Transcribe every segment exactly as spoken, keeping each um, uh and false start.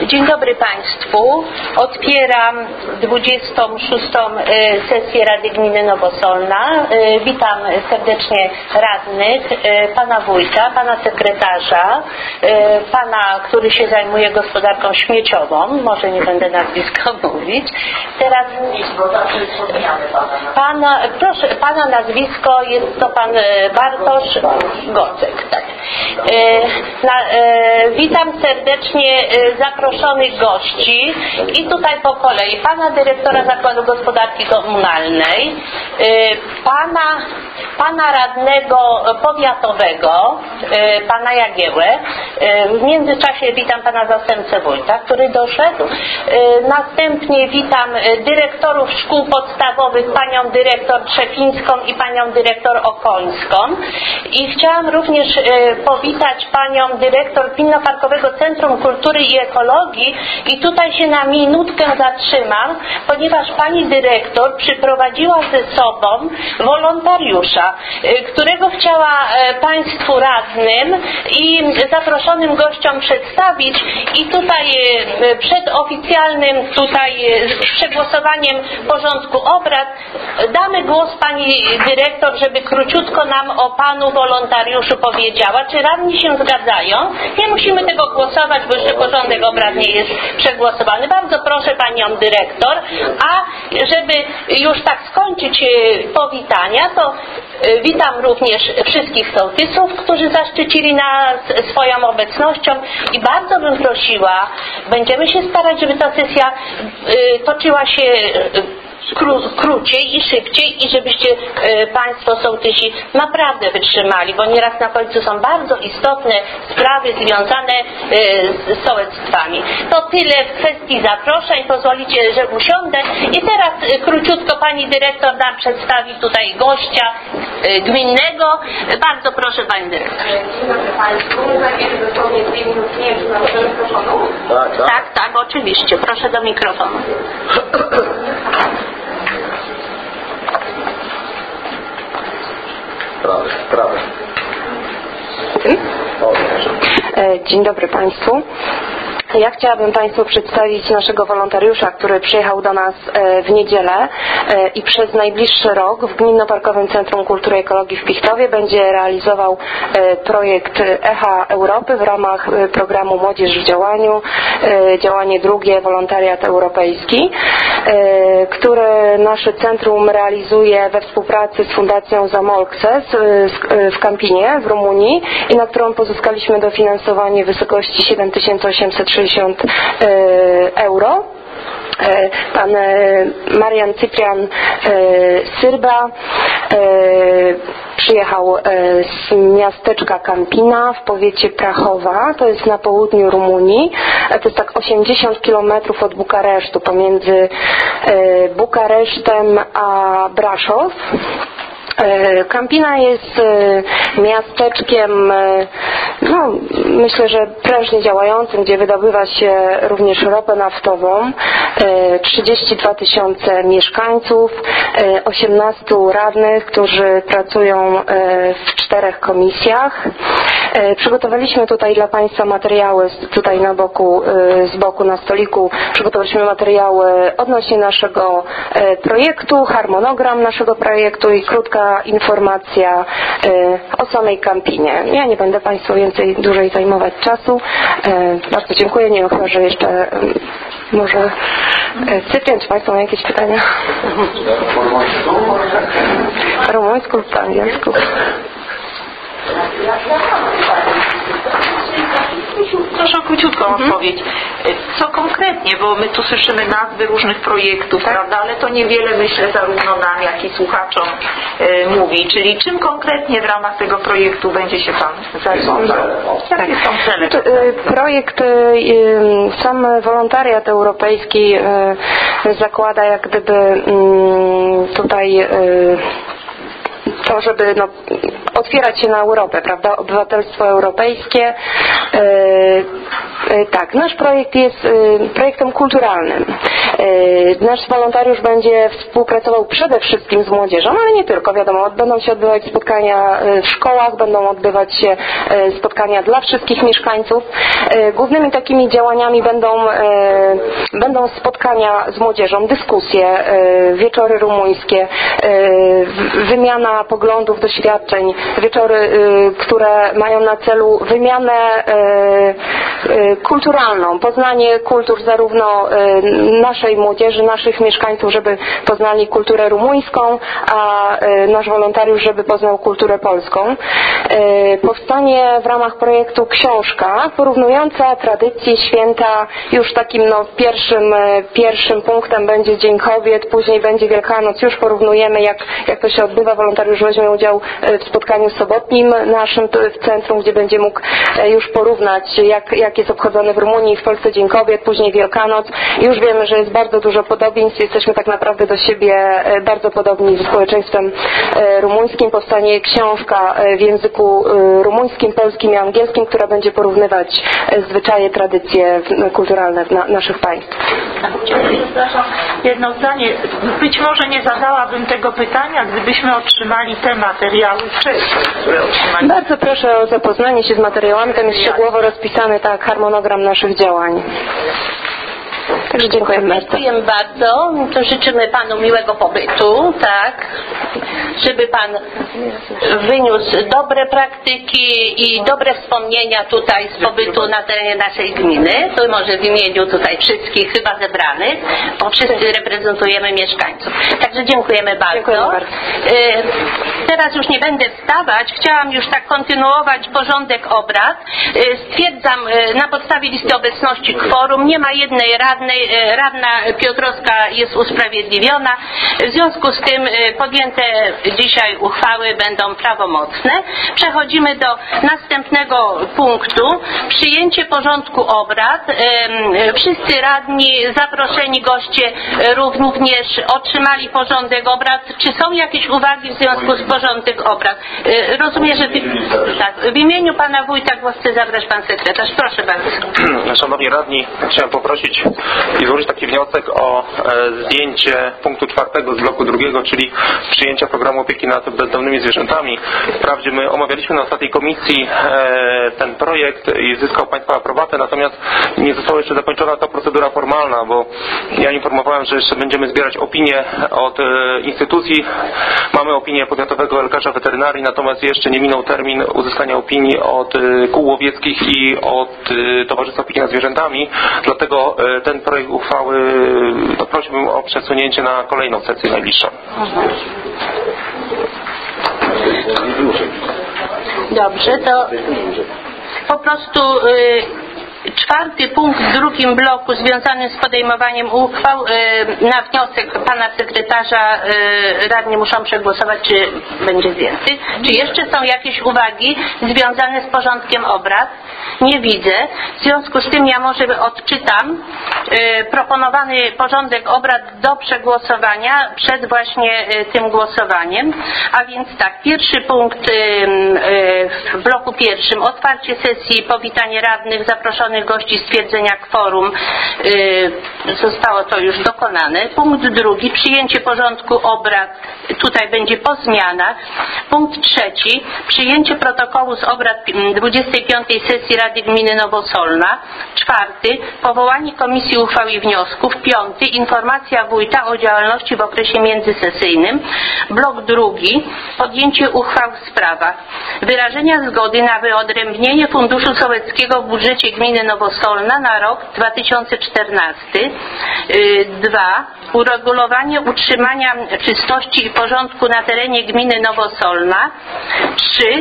Dzień dobry Państwu. Otwieram dwudziestą szóstą sesję Rady Gminy Nowosolna. Witam serdecznie radnych, pana wójta, pana sekretarza, pana, który się zajmuje gospodarką śmieciową. Może nie będę nazwiska mówić. Teraz pana, proszę, pana nazwisko jest to pan Bartosz Gocek. Tak. Na, witam serdecznie zaproszonych gości i tutaj po kolei pana dyrektora Zakładu Gospodarki Komunalnej, pana, pana radnego powiatowego, pana Jagiełę. W międzyczasie witam pana zastępcę wójta, który doszedł. Następnie witam dyrektorów szkół podstawowych, panią dyrektor Trzepińską i panią dyrektor Okońską. I chciałam również powitać panią dyrektor Pilno-Parkowego Centrum Kultury i Ekologii i tutaj się na minutkę zatrzymam, ponieważ pani dyrektor przyprowadziła ze sobą wolontariusza, którego chciała państwu radnym i zaproszonym gościom przedstawić i tutaj przed oficjalnym tutaj przegłosowaniem porządku obrad damy głos pani dyrektor, żeby króciutko nam o panu wolontariuszu powiedziała, czy radni się zgadzają. Nie musimy tego głosować, bo jeszcze porządek obrad nie jest przegłosowany. Bardzo proszę panią dyrektor, a żeby już tak skończyć powitania, to witam również wszystkich sołtysów, którzy zaszczycili nas swoją obecnością i bardzo bym prosiła, będziemy się starać, żeby ta sesja toczyła się Kró, króciej i szybciej i żebyście e, Państwo sołtysi naprawdę wytrzymali, bo nieraz na końcu są bardzo istotne sprawy związane e, z sołectwami. To tyle w kwestii zaproszeń. Pozwolicie, że usiądę i teraz e, króciutko pani dyrektor nam przedstawi tutaj gościa e, gminnego. Bardzo proszę pani dyrektor. Dzień dobry Państwu. Najpierw dosłownie dwie minuty. Nie wiem, czy mam do mikrofonu? Tak, tak. Tak, tak, oczywiście. Proszę do mikrofonu. Prawy, prawy. Dzień dobry Państwu. Ja chciałabym Państwu przedstawić naszego wolontariusza, który przyjechał do nas w niedzielę i przez najbliższy rok w Gminno-Parkowym Centrum Kultury i Ekologii w Pichtowie będzie realizował projekt Echa Europy w ramach programu Młodzież w działaniu, działanie drugie Wolontariat Europejski, które nasze centrum realizuje we współpracy z Fundacją Zamolkses w Kampinie w Rumunii i na którą pozyskaliśmy dofinansowanie w wysokości siedem tysięcy osiemset sześćdziesiąt euro. Pan Marian Cyprian Syrba przyjechał z miasteczka Campina w powiecie Prachowa, to jest na południu Rumunii, to jest tak osiemdziesiąt kilometrów od Bukaresztu, pomiędzy Bukaresztem a Brasov. Campina jest miasteczkiem, no, myślę, że prężnie działającym, gdzie wydobywa się również ropę naftową. trzydzieści dwa tysiące mieszkańców, osiemnastu radnych, którzy pracują w czterech komisjach. Przygotowaliśmy tutaj dla Państwa materiały, tutaj na boku, z boku na stoliku przygotowaliśmy materiały odnośnie naszego projektu, harmonogram naszego projektu i krótka informacja o samej Campinie. Ja nie będę Państwu więcej dłużej zajmować czasu. Bardzo dziękuję. Nie wiem, chyba, że jeszcze może Cyprian, czy Państwo mają jakieś pytania? Po rumuńsku lub po angielsku? Proszę o króciutką mhm. odpowiedź. Co konkretnie, bo my tu słyszymy nazwy różnych projektów, tak. prawda, ale to niewiele, myślę, zarówno nam, jak i słuchaczom e, mówi. Czyli czym konkretnie w ramach tego projektu będzie się Pan zajmował? Jakie są cele? Projekt, sam wolontariat europejski zakłada jak gdyby tutaj to, żeby no, otwierać się na Europę, prawda, obywatelstwo europejskie. Tak, nasz projekt jest projektem kulturalnym. Nasz wolontariusz będzie współpracował przede wszystkim z młodzieżą, ale nie tylko, wiadomo, będą się odbywać spotkania w szkołach, będą odbywać się spotkania dla wszystkich mieszkańców. Głównymi takimi działaniami będą, będą spotkania z młodzieżą, dyskusje, wieczory rumuńskie, wymiana poglądów, doświadczeń, wieczory, które mają na celu wymianę kulturalną, poznanie kultur zarówno naszej młodzieży, naszych mieszkańców, żeby poznali kulturę rumuńską, a nasz wolontariusz, żeby poznał kulturę polską. Powstanie w ramach projektu książka porównująca tradycje, święta. Już takim no, pierwszym, pierwszym punktem będzie Dzień Kobiet, później będzie Wielkanoc. Już porównujemy, jak, jak to się odbywa. Wolontariusz weźmie udział w spotkaniu sobotnim naszym w centrum, gdzie będzie mógł już porównać, jak, jak jest obchodzony w Rumunii i w Polsce Dzień Kobiet, później Wielkanoc. Już wiemy, że jest bardzo dużo podobieństw. Jesteśmy tak naprawdę do siebie bardzo podobni ze społeczeństwem rumuńskim. Powstanie książka w języku rumuńskim, polskim i angielskim, która będzie porównywać zwyczaje, tradycje kulturalne na, naszych państw. Przepraszam, jedno zdanie. Być może nie zadałabym tego pytania, gdybyśmy otrzymali te materiały wcześniej, które otrzymali. Bardzo proszę o zapoznanie się z materiałami. Tam jest szczegółowo rozpisany tak harmonogram naszych działań. Także dziękujemy bardzo. Dziękujemy bardzo. To życzymy Panu miłego pobytu, tak, żeby Pan wyniósł dobre praktyki i dobre wspomnienia tutaj z pobytu na terenie naszej gminy. To może w imieniu tutaj wszystkich chyba zebranych, bo wszyscy reprezentujemy mieszkańców. Także dziękujemy bardzo. Dziękujemy bardzo. Teraz już nie będę wstawać. Chciałam już tak kontynuować porządek obrad. Stwierdzam na podstawie listy obecności kworum. Nie ma jednej radnej. Radna Piotrowska jest usprawiedliwiona. W związku z tym podjęte dzisiaj uchwały będą prawomocne. Przechodzimy do następnego punktu. Przyjęcie porządku obrad. Wszyscy radni, zaproszeni goście również otrzymali porządek obrad. Czy są jakieś uwagi w związku z porządkiem obrad? Rozumiem, że tak, w imieniu Pana Wójta głos chce zabrać Pan Sekretarz. Proszę bardzo. Szanowni radni, chciałem poprosić i złożyć taki wniosek o e, zdjęcie punktu czwartego z bloku drugiego, czyli przyjęcia programu opieki nad bezdomnymi zwierzętami. Wprawdzie my omawialiśmy na ostatniej komisji e, ten projekt i zyskał Państwa aprobatę, natomiast nie została jeszcze zakończona ta procedura formalna, bo ja informowałem, że jeszcze będziemy zbierać opinie od e, instytucji. Mamy opinię powiatowego lekarza weterynarii, natomiast jeszcze nie minął termin uzyskania opinii od e, kół łowieckich i od e, Towarzystwa Opieki nad Zwierzętami. Dlatego e, ten projekt uchwały to prosiłbym o przesunięcie na kolejną sesję najbliższą. Dobrze, to po prostu y, czwarty punkt w drugim bloku związany z podejmowaniem uchwał y, na wniosek Pana Sekretarza y, radni muszą przegłosować, czy będzie zdjęty. Czy jeszcze są jakieś uwagi związane z porządkiem obrad? Nie widzę. W związku z tym ja może odczytam y, proponowany porządek obrad do przegłosowania przed właśnie y, tym głosowaniem. A więc tak, pierwszy punkt y, y, w bloku pierwszym. Otwarcie sesji, powitanie radnych, zaproszonych gości, stwierdzenia kworum. Y, zostało to już dokonane. Punkt drugi, przyjęcie porządku obrad. Tutaj będzie po zmianach. Punkt trzeci, przyjęcie protokołu z obrad dwudziestej piątej sesji Rady Gminy Nowosolna. Czwarty, powołanie komisji uchwał i wniosków. Piąty, informacja wójta o działalności w okresie międzysesyjnym. Blok drugi, podjęcie uchwał w sprawach wyrażenia zgody na wyodrębnienie Funduszu Sołeckiego w budżecie Gminy Nowosolna na rok dwa tysiące czternasty. Dwa, uregulowanie utrzymania czystości i porządku na terenie Gminy Nowosolna. Trzy,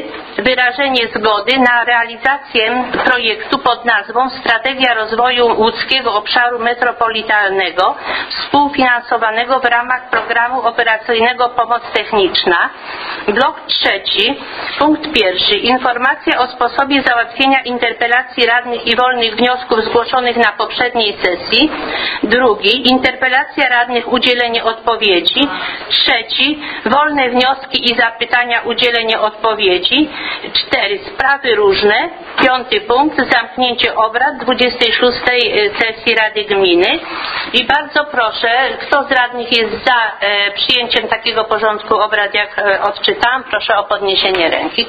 wyrażenie zgody na realizację projektu pod nazwą Strategia Rozwoju Łódzkiego Obszaru Metropolitalnego współfinansowanego w ramach Programu Operacyjnego Pomoc Techniczna. Blok trzeci, punkt pierwszy. Informacja o sposobie załatwienia interpelacji radnych i wolnych wniosków zgłoszonych na poprzedniej sesji. Drugi, interpelacja radnych, udzielenie odpowiedzi. Trzeci, wolne wnioski i zapytania, udzielenie odpowiedzi. Cztery, sprawy różne. Piąty punkt, zamknięcie obrad dwudziestej szóstej sesji Rady Gminy. I bardzo proszę, kto z radnych jest za e, przyjęciem takiego porządku obrad, jak e, odczytałam, proszę o podniesienie ręki.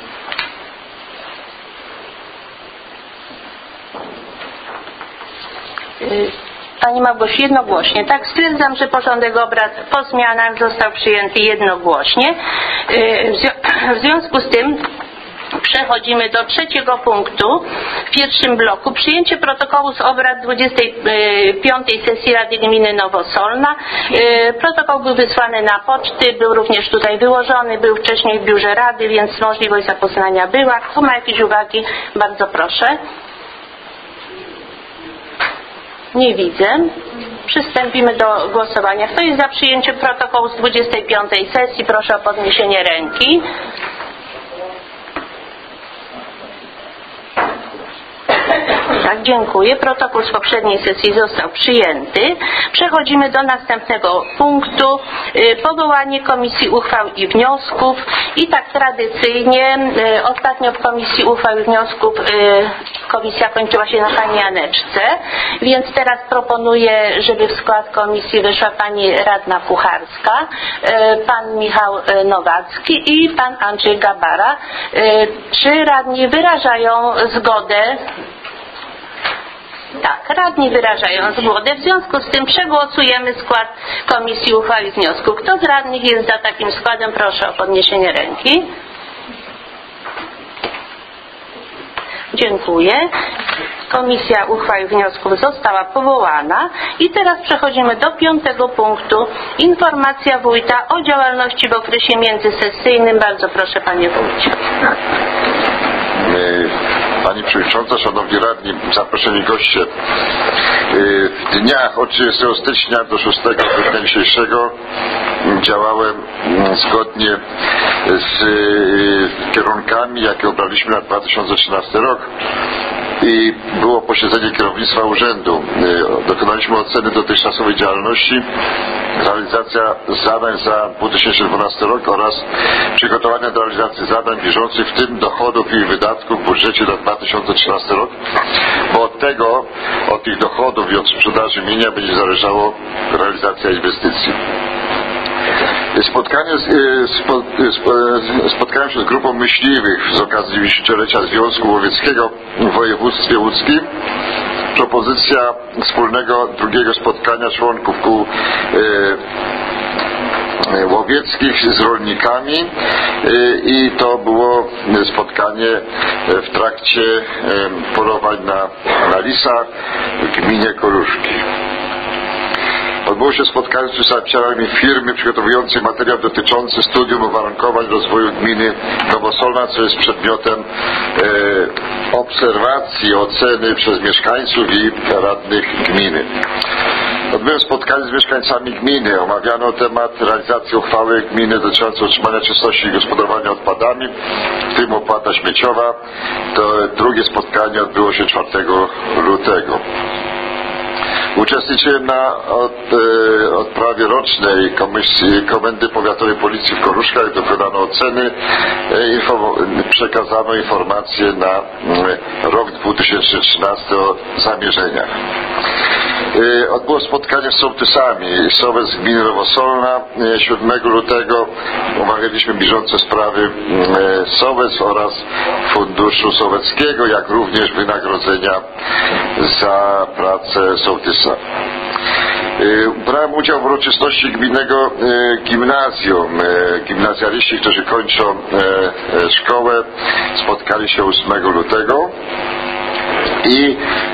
Pani Małgosiu, jednogłośnie. Tak, stwierdzam, że porządek obrad po zmianach został przyjęty jednogłośnie. W związku z tym przechodzimy do trzeciego punktu w pierwszym bloku. Przyjęcie protokołu z obrad dwudziestej piątej sesji Rady Gminy Nowosolna. Protokół był wysłany na poczty, był również tutaj wyłożony, był wcześniej w biurze Rady, więc możliwość zapoznania była. Kto ma jakieś uwagi? Bardzo proszę. Nie widzę. Przystąpimy do głosowania. Kto jest za przyjęciem protokołu z dwudziestej piątej sesji? Proszę o podniesienie ręki. Tak, dziękuję. Protokół z poprzedniej sesji został przyjęty. Przechodzimy do następnego punktu. Powołanie Komisji Uchwał i Wniosków. I tak tradycyjnie ostatnio w Komisji Uchwał i Wniosków komisja kończyła się na pani Janeczce, więc teraz proponuję, żeby w skład komisji wyszła pani radna Pucharska, pan Michał Nowacki i pan Andrzej Gabara. Czy radni wyrażają zgodę? Tak, radni wyrażają zgodę. W związku z tym przegłosujemy skład Komisji Uchwał i Wniosków. Kto z radnych jest za takim składem? Proszę o podniesienie ręki. Dziękuję. Komisja Uchwał i Wniosków została powołana i teraz przechodzimy do piątego punktu. Informacja wójta o działalności w okresie międzysesyjnym. Bardzo proszę, panie wójcie. Pani Przewodnicząca, Szanowni Radni, zaproszeni goście. W dniach od trzydziestego stycznia do szóstego grudnia dzisiejszego działałem zgodnie z kierunkami, jakie obraliśmy na dwa tysiące trzynasty rok. I było posiedzenie kierownictwa urzędu. Dokonaliśmy oceny dotychczasowej działalności, realizacja zadań za dwa tysiące dwunasty rok oraz przygotowania do realizacji zadań bieżących, w tym dochodów i wydatków w budżecie na dwa tysiące trzynasty rok, bo od tego, od tych dochodów i od sprzedaży mienia będzie zależało realizacja inwestycji. Spotkanie z, spo, spotkałem się z grupą myśliwych z okazji dziewięćdziesięciolecia Związku Łowieckiego w województwie łódzkim. Propozycja wspólnego drugiego spotkania członków kół e, łowieckich z rolnikami e, i to było spotkanie w trakcie e, polowań na, na lisa w gminie Koruszki. Odbyło się spotkanie z przedstawicielami firmy przygotowującej materiał dotyczący studium uwarunkowań rozwoju gminy Nowosolna, co jest przedmiotem e, obserwacji, oceny przez mieszkańców i radnych gminy. Odbyłem spotkanie z mieszkańcami gminy. Omawiano temat realizacji uchwały gminy dotyczącej utrzymania czystości i gospodarowania odpadami, w tym opłata śmieciowa. To drugie spotkanie odbyło się czwartego lutego. Uczestniczyłem na od, e, odprawie rocznej komisji, Komendy Powiatowej Policji w Koruszkach. Dokonano oceny, e, info, przekazano informacje na e, rok dwa tysiące trzynasty o zamierzeniach. E, odbyło spotkanie z sołtysami. Sołec z gminy Nowosolna. E, siódmego lutego omawialiśmy bieżące sprawy e, sołec oraz funduszu sołeckiego, jak również wynagrodzenia za pracę sołtysa. Brałem udział w uroczystości gminnego gimnazjum. Gimnazjaliści, którzy kończą szkołę, spotkali się ósmego lutego i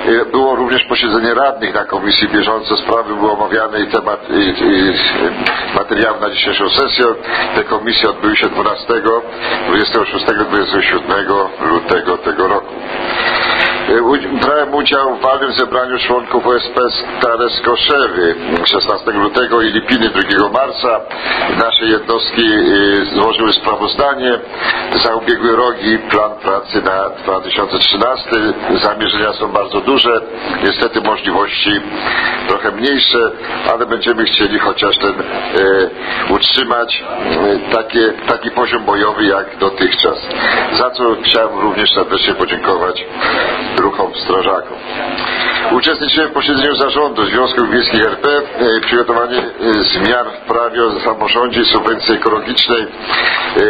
Było również posiedzenie radnych na komisji, bieżące sprawy były omawiane i temat i, i materiały na dzisiejszą sesję. Te komisje odbyły się dwunastego, dwudziestego szóstego, dwudziestego siódmego lutego tego roku. Brałem udział w walnym zebraniu członków O S P Stare Skoszewy szesnastego lutego i Lipiny drugiego marca. Nasze jednostki złożyły sprawozdanie za ubiegły rok i plan pracy na dwa tysiące trzynasty. Zamierzenia są bardzo duże, niestety możliwości trochę mniejsze, ale będziemy chcieli chociaż ten e, utrzymać e, takie, taki poziom bojowy jak dotychczas. Za co chciałem również serdecznie podziękować ruchom strażakom. Uczestniczyłem w posiedzeniu zarządu Związków Wiejskich R P, e, przygotowanie e, zmian w prawie o samorządzie i subwencji ekologicznej. E,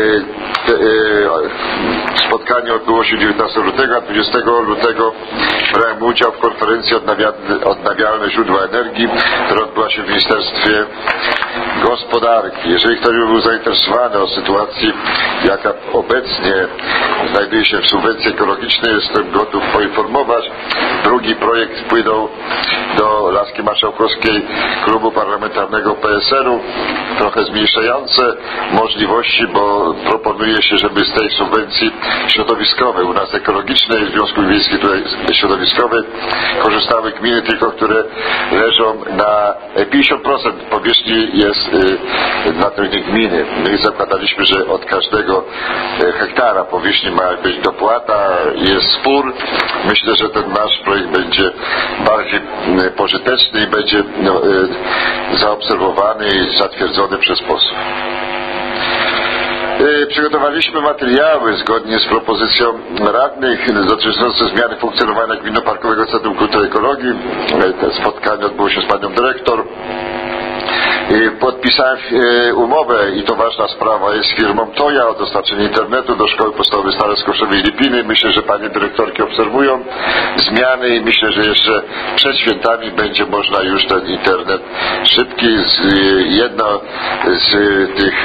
e, spotkanie odbyło się dziewiętnastego lutego, a dwudziestego lutego brałem udział w konferencji odnawialne, odnawialne źródła energii, która odbyła się w Ministerstwie Gospodarki. Jeżeli ktoś by był zainteresowany o sytuacji, jaka obecnie znajduje się w subwencji ekologicznej, jestem gotów poinformować. Drugi projekt wpłynął do laski marszałkowskiej klubu parlamentarnego P S R u, trochę zmniejszające możliwości, bo proponuje się, żeby z tej subwencji środowiskowej, u nas ekologicznej, w Związku Wiejskim tutaj środowiskowej, korzystały gminy tylko, które leżą na pięćdziesiąt procent powierzchni jest na terenie gminy. My zakładaliśmy, że od każdego hektara powierzchni ma być dopłata, jest spór. Myślę, że ten nasz projekt będzie bardziej pożyteczny i będzie no, zaobserwowany i zatwierdzony przez posłów. Przygotowaliśmy materiały zgodnie z propozycją radnych dotyczące zmiany funkcjonowania Gminno-Parkowego Centrum Kultury i Ekologii. Spotkanie odbyło się z panią dyrektor. Podpisałem umowę i to ważna sprawa jest z firmą Toja o dostarczenie internetu do Szkoły Podstawowej Stare Skoszewy i Lipiny. Myślę, że panie dyrektorki obserwują zmiany i myślę, że jeszcze przed świętami będzie można już ten internet szybki. Jedno z tych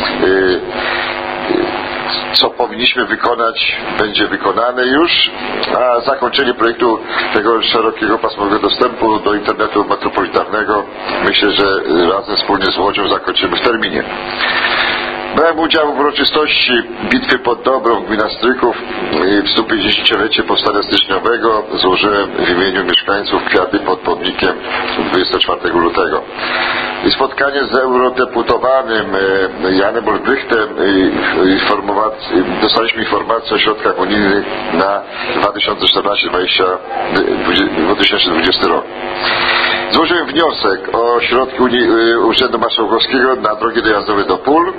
co powinniśmy wykonać, będzie wykonane już, a zakończenie projektu tego szerokiego pasmowego dostępu do internetu metropolitarnego myślę, że razem wspólnie z Łodzią zakończymy w terminie. Brałem udział w uroczystości Bitwy pod Dobrą gmina Stryków w stu pięćdziesięciolecie powstania styczniowego. Złożyłem w imieniu mieszkańców kwiaty pod pomnikiem dwudziestego czwartego lutego. I spotkanie z eurodeputowanym Janem Olbrychtem, dostaliśmy informację o środkach unijnych na dwa tysiące czternasty do dwa tysiące dwudziesty rok. Złożyłem wniosek o środki Unii, Urzędu Marszałkowskiego na drogi dojazdowe do pól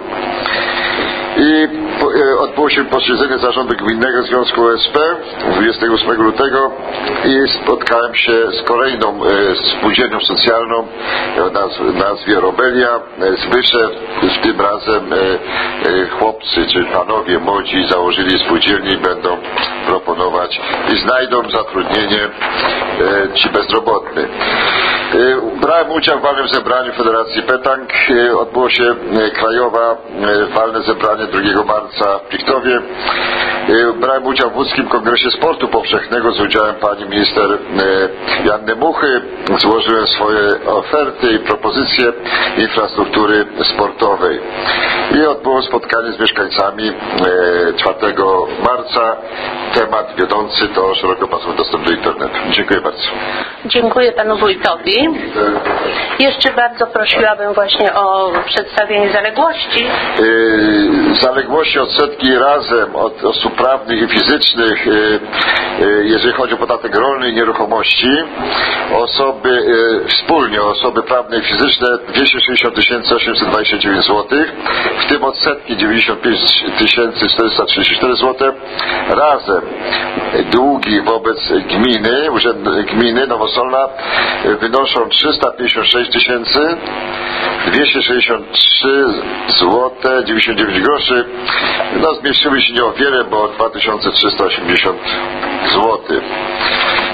i odbyło się posiedzenie zarządu gminnego Związku O S P dwudziestego ósmego lutego i spotkałem się z kolejną spółdzielnią socjalną o nazwie Robelia. Zbyszew, w tym razem chłopcy czy panowie młodzi założyli spółdzielnię i będą proponować i znajdą zatrudnienie ci bezrobotni. Brałem udział w walnym zebraniu Federacji Petank. Odbyło się krajowa walne zebranie drugiego marca w Plichtowie. Brałem udział w łódzkim kongresie sportu powszechnego z udziałem pani minister Janny Muchy. Złożyłem swoje oferty i propozycje infrastruktury sportowej. I odbyło spotkanie z mieszkańcami czwartego marca. Temat wiodący to szerokopasmowy dostęp do internetu. Dziękuję bardzo. Dziękuję panu wójtowi. Jeszcze bardzo prosiłabym właśnie o przedstawienie zaległości. Yy, zaległości odsetki razem od osób prawnych i fizycznych, yy, yy, jeżeli chodzi o podatek rolny i nieruchomości, osoby yy, wspólnie osoby prawne i fizyczne dwieście sześćdziesiąt tysięcy osiemset dwadzieścia dziewięć złotych, w tym odsetki dziewięćdziesiąt pięć tysięcy czterysta trzydzieści cztery złote. Razem długi wobec gminy, Urząd Gminy Nowosolna wynoszą trzysta pięćdziesiąt sześć tysięcy dwieście sześćdziesiąt trzy złote dziewięćdziesiąt dziewięć groszy. No zmieściły się nie o wiele, bo dwa tysiące trzysta osiemdziesiąt złotych.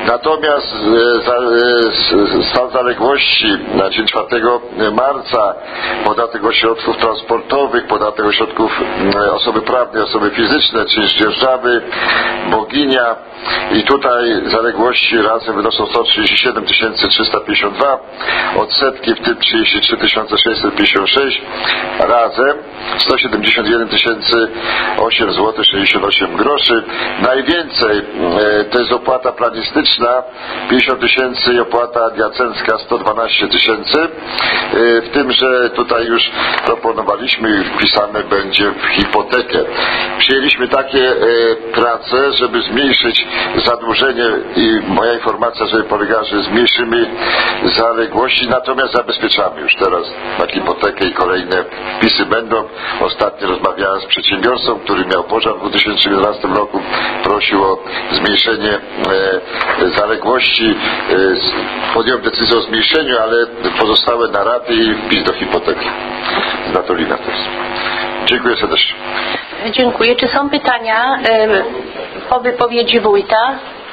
Natomiast stan zaległości na dzień czwartego marca, podatek od środków transportowych, podatek od środków osoby prawnej, osoby fizyczne, czynsz dzierżawy, Boginia, i tutaj zaległości razem wynoszą sto trzydzieści siedem tysięcy trzysta pięćdziesiąt dwa, odsetki w tym trzydzieści trzy tysiące sześćset pięćdziesiąt sześć, razem sto siedemdziesiąt jeden tysięcy osiem złotych sześćdziesiąt osiem groszy. Najwięcej e, to jest opłata planistyczna pięćdziesiąt tysięcy i opłata adiacencka sto dwanaście tysięcy, e, w tym, że tutaj już proponowaliśmy i wpisane będzie w hipotekę. Przyjęliśmy takie e, prace, żeby zmniejszyć zadłużenie i moja informacja, żeby polegała, że zmniejszymy zaległości, natomiast zabezpieczamy już teraz na hipotekę i kolejne wpisy będą. Ostatnio rozmawiałem z przedsiębiorcą, który miał pożar w dwa tysiące jedenastym roku, prosił o zmniejszenie e, zaległości, e, podjął decyzję o zmniejszeniu, ale pozostałe na raty i wpis do hipoteki. Z Natolina to jest. Dziękuję serdecznie. Dziękuję. Czy są pytania e, po wypowiedzi wójta?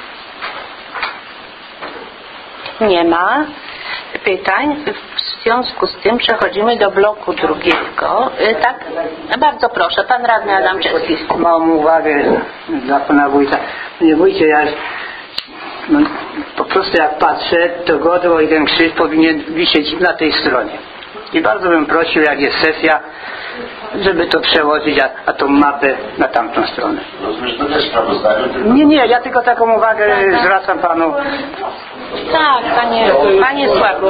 Nie ma pytań. W związku z tym przechodzimy do bloku drugiego. E, tak? Bardzo proszę, pan radny Adamczewski. Mam uwagę dla pana wójta. Panie wójcie, ja no, po prostu jak patrzę, to godło i ten krzyż powinien wisieć na tej stronie. I bardzo bym prosił, jak jest sesja, żeby to przełożyć, a, a tą mapę na tamtą stronę. Rozumiesz, to też sprawozdanie? Nie, nie, ja tylko taką uwagę zwracam panu. Tak, panie, panie Sławku.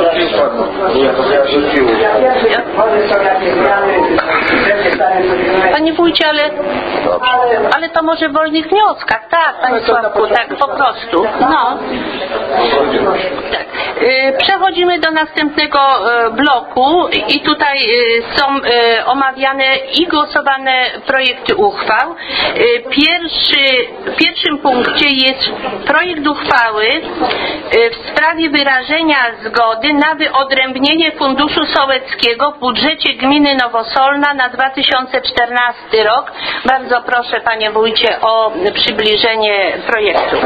Panie wójcie, ale, ale to może w wolnych wnioskach, tak, panie Sławku, tak, po prostu. No. Tak. Przechodzimy do następnego bloku i tutaj są omawiane i głosowane projekty uchwał. Pierwszy, w pierwszym punkcie jest projekt uchwały w sprawie wyrażenia zgody na wyodrębnienie Funduszu Sołeckiego w budżecie gminy Nowosolna na dwa tysiące czternasty rok. Bardzo proszę, panie wójcie, o przybliżenie projektu.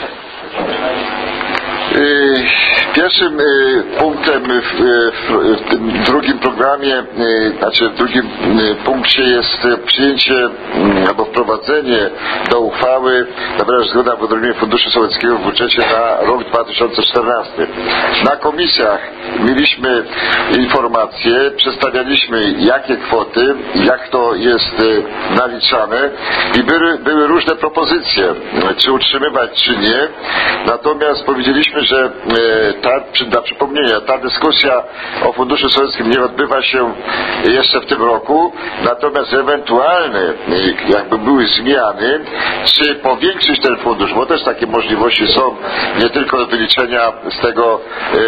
Pierwszym punktem w, w tym drugim programie, znaczy w drugim punkcie jest przyjęcie albo wprowadzenie do uchwały na wyrażenie zgody na wyodrębnienie Funduszu Sołeckiego w budżecie na rok dwa tysiące czternasty. Na komisjach mieliśmy informacje, przedstawialiśmy jakie kwoty, jak to jest naliczane i były, były różne propozycje, czy utrzymywać, czy nie. Natomiast powiedzieliśmy, że ta, dla przypomnienia, ta dyskusja o Funduszu Sołeckim nie odbywa się jeszcze w tym roku, natomiast ewentualne jakby były zmiany, czy powiększyć ten fundusz, bo też takie możliwości są, nie tylko do wyliczenia z tego e,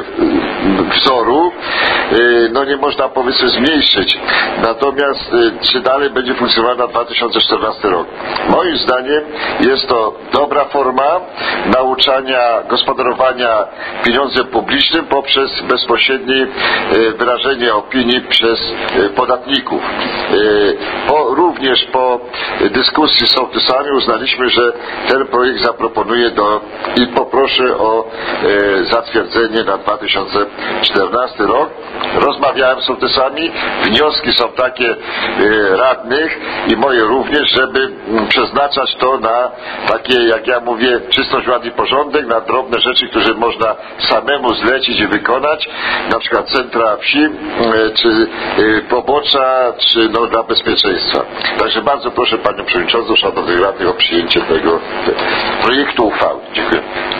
wzoru, e, no nie można powiedzmy zmniejszyć. Natomiast e, czy dalej będzie funkcjonował na dwa tysiące czternasty rok? Moim zdaniem jest to dobra forma nauczania gospodarowania pieniądzem publicznym poprzez bezpośrednie wyrażenie opinii przez podatników. Po, również po dyskusji z sołtysami uznaliśmy, że ten projekt zaproponuję do i poproszę o zatwierdzenie na dwa tysiące czternasty rok. Rozmawiałem z sołtysami, wnioski są takie radnych i moje również, żeby przeznaczać to na takie, jak ja mówię, czystość, ład i porządek, na drobne rzeczy, które można samemu zlecić i wykonać, na przykład centra wsi, czy pobocza, czy no, dla bezpieczeństwa. Także bardzo proszę panią przewodniczącą, szanownych radnych o przyjęcie tego projektu uchwały. Dziękuję.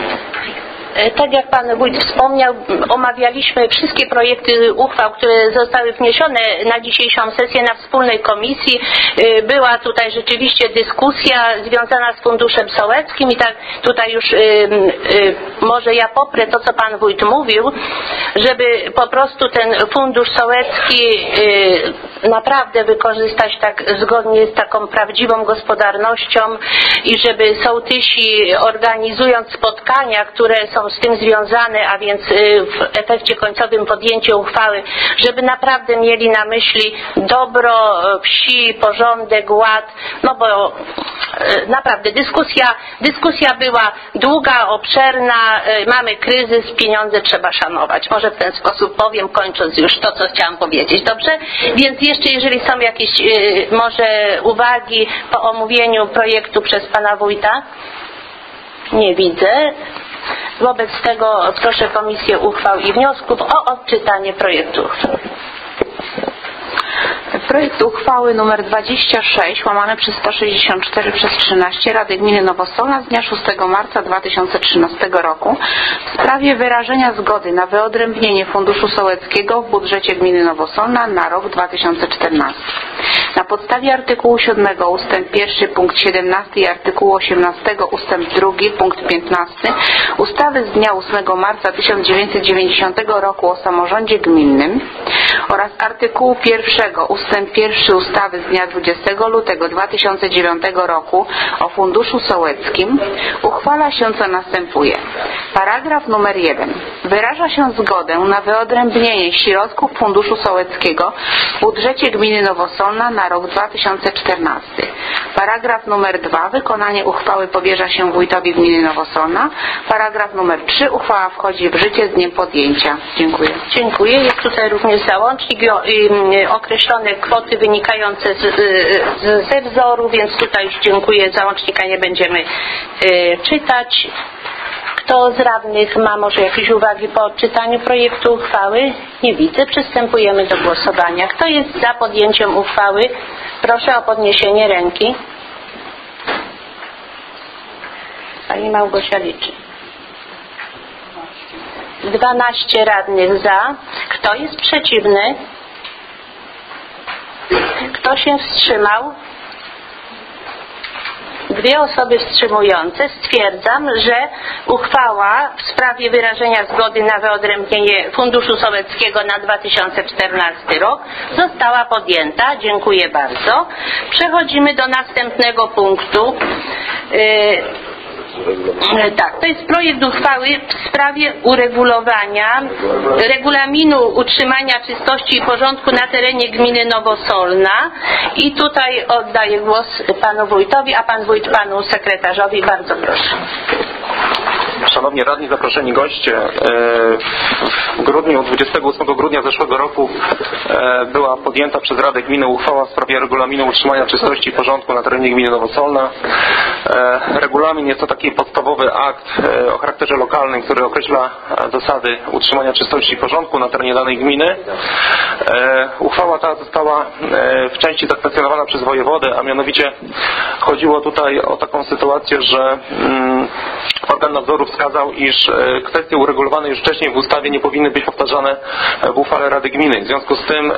Tak jak pan wójt wspomniał, omawialiśmy wszystkie projekty uchwał, które zostały wniesione na dzisiejszą sesję na wspólnej komisji. Była tutaj rzeczywiście dyskusja związana z Funduszem Sołeckim i tak tutaj już y, y, może ja poprę to, co pan wójt mówił, żeby po prostu ten Fundusz Sołecki y, naprawdę wykorzystać tak zgodnie z taką prawdziwą gospodarnością i żeby sołtysi, organizując spotkania, które są z tym związane, a więc w efekcie końcowym podjęcie uchwały, żeby naprawdę mieli na myśli dobro wsi, porządek, ład, no bo naprawdę dyskusja, dyskusja była długa, obszerna, mamy kryzys, pieniądze trzeba szanować. Może w ten sposób powiem, kończąc już to, co chciałam powiedzieć. Dobrze? Więc jeszcze jeżeli są jakieś może uwagi po omówieniu projektu przez pana wójta? Nie widzę. Wobec tego proszę Komisję Uchwał i Wniosków o odczytanie projektu uchwały. Projekt uchwały nr dwadzieścia sześć łamane przez sto sześćdziesiąt cztery przez trzynaście Rady Gminy Nowosolna z dnia szóstego marca dwa tysiące trzynastego roku w sprawie wyrażenia zgody na wyodrębnienie Funduszu Sołeckiego w budżecie Gminy Nowosolna na rok dwa tysiące czternasty. Na podstawie artykułu siódmego ustęp pierwszy punkt siedemnasty i artykułu osiemnastego ustęp drugi punkt piętnasty ustawy z dnia ósmego marca tysiąc dziewięćset dziewięćdziesiątego roku o samorządzie gminnym oraz artykułu pierwszego ustęp pierwszy ustawy z dnia dwudziestego lutego dwa tysiące dziewiątego roku o Funduszu Sołeckim uchwala się co następuje. Paragraf numer jeden. Wyraża się zgodę na wyodrębnienie środków Funduszu Sołeckiego w budżecie Gminy Nowosolna na rok dwa tysiące czternasty. Paragraf numer dwa. Wykonanie uchwały powierza się wójtowi Gminy Nowosolna. Paragraf numer trzy. Uchwała wchodzi w życie z dniem podjęcia. Dziękuję. Dziękuję. Jest tutaj również załącznik i określone kwoty wynikające z, z, ze wzoru, więc tutaj już dziękuję. Załącznika nie będziemy y, czytać. Kto z radnych ma może jakieś uwagi po odczytaniu projektu uchwały? Nie widzę. Przystępujemy do głosowania. Kto jest za podjęciem uchwały? Proszę o podniesienie ręki. Pani Małgosia liczy. dwanaście radnych za. Kto jest przeciwny? Kto się wstrzymał? Dwie osoby wstrzymujące. Stwierdzam, że uchwała w sprawie wyrażenia zgody na wyodrębnienie Funduszu Sołeckiego na dwa tysiące czternasty rok została podjęta. Dziękuję bardzo. Przechodzimy do następnego punktu. Yy, Tak, to jest projekt uchwały w sprawie uregulowania regulaminu utrzymania czystości i porządku na terenie gminy Nowosolna i tutaj oddaję głos panu wójtowi, a pan wójt panu sekretarzowi. Bardzo proszę. Szanowni radni, zaproszeni goście, w grudniu, dwudziestego ósmego grudnia zeszłego roku była podjęta przez Radę Gminy uchwała w sprawie regulaminu utrzymania czystości i porządku na terenie gminy Nowosolna. Regulamin jest to taki podstawowy akt o charakterze lokalnym, który określa zasady utrzymania czystości i porządku na terenie danej gminy. Uchwała ta została w części zakwestionowana przez wojewodę, a mianowicie chodziło tutaj o taką sytuację, że organ nadzoru wskazał, iż kwestie uregulowane już wcześniej w ustawie nie powinny być powtarzane w uchwale Rady Gminy. W związku z tym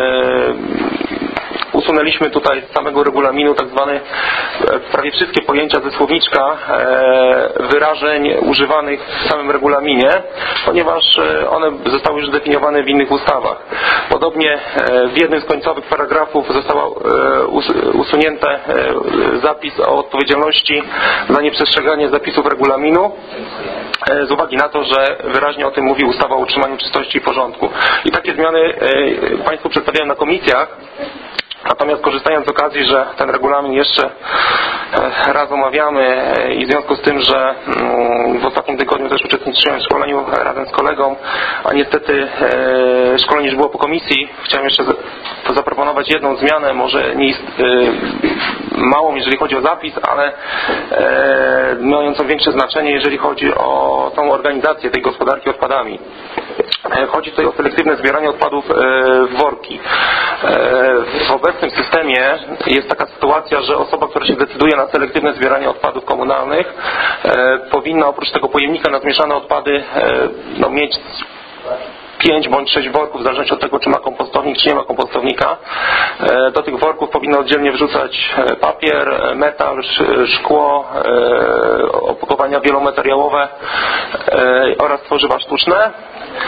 usunęliśmy tutaj z samego regulaminu tak zwane prawie wszystkie pojęcia ze słowniczka wyrażeń używanych w samym regulaminie, ponieważ one zostały już zdefiniowane w innych ustawach. Podobnie w jednym z końcowych paragrafów został usunięty zapis o odpowiedzialności za nieprzestrzeganie zapisów regulaminu z uwagi na to, że wyraźnie o tym mówi ustawa o utrzymaniu czystości i porządku. I takie zmiany Państwu przedstawiałem na komisjach. Natomiast korzystając z okazji, że ten regulamin jeszcze raz omawiamy i w związku z tym, że w ostatnim tygodniu też uczestniczyłem w szkoleniu razem z kolegą, a niestety szkolenie już było po komisji, chciałem jeszcze zaproponować jedną zmianę, może nie małą, jeżeli chodzi o zapis, ale mającą większe znaczenie, jeżeli chodzi o tą organizację tej gospodarki odpadami. Chodzi tutaj o selektywne zbieranie odpadów w worki. W obecnym systemie jest taka sytuacja, że osoba, która się decyduje na selektywne zbieranie odpadów komunalnych, powinna oprócz tego pojemnika na zmieszane odpady no, mieć pięć bądź sześć worków, w zależności od tego, czy ma kompostownik, czy nie ma kompostownika. Do tych worków powinno oddzielnie wrzucać papier, metal, szkło, opakowania wielomateriałowe oraz tworzywa sztuczne.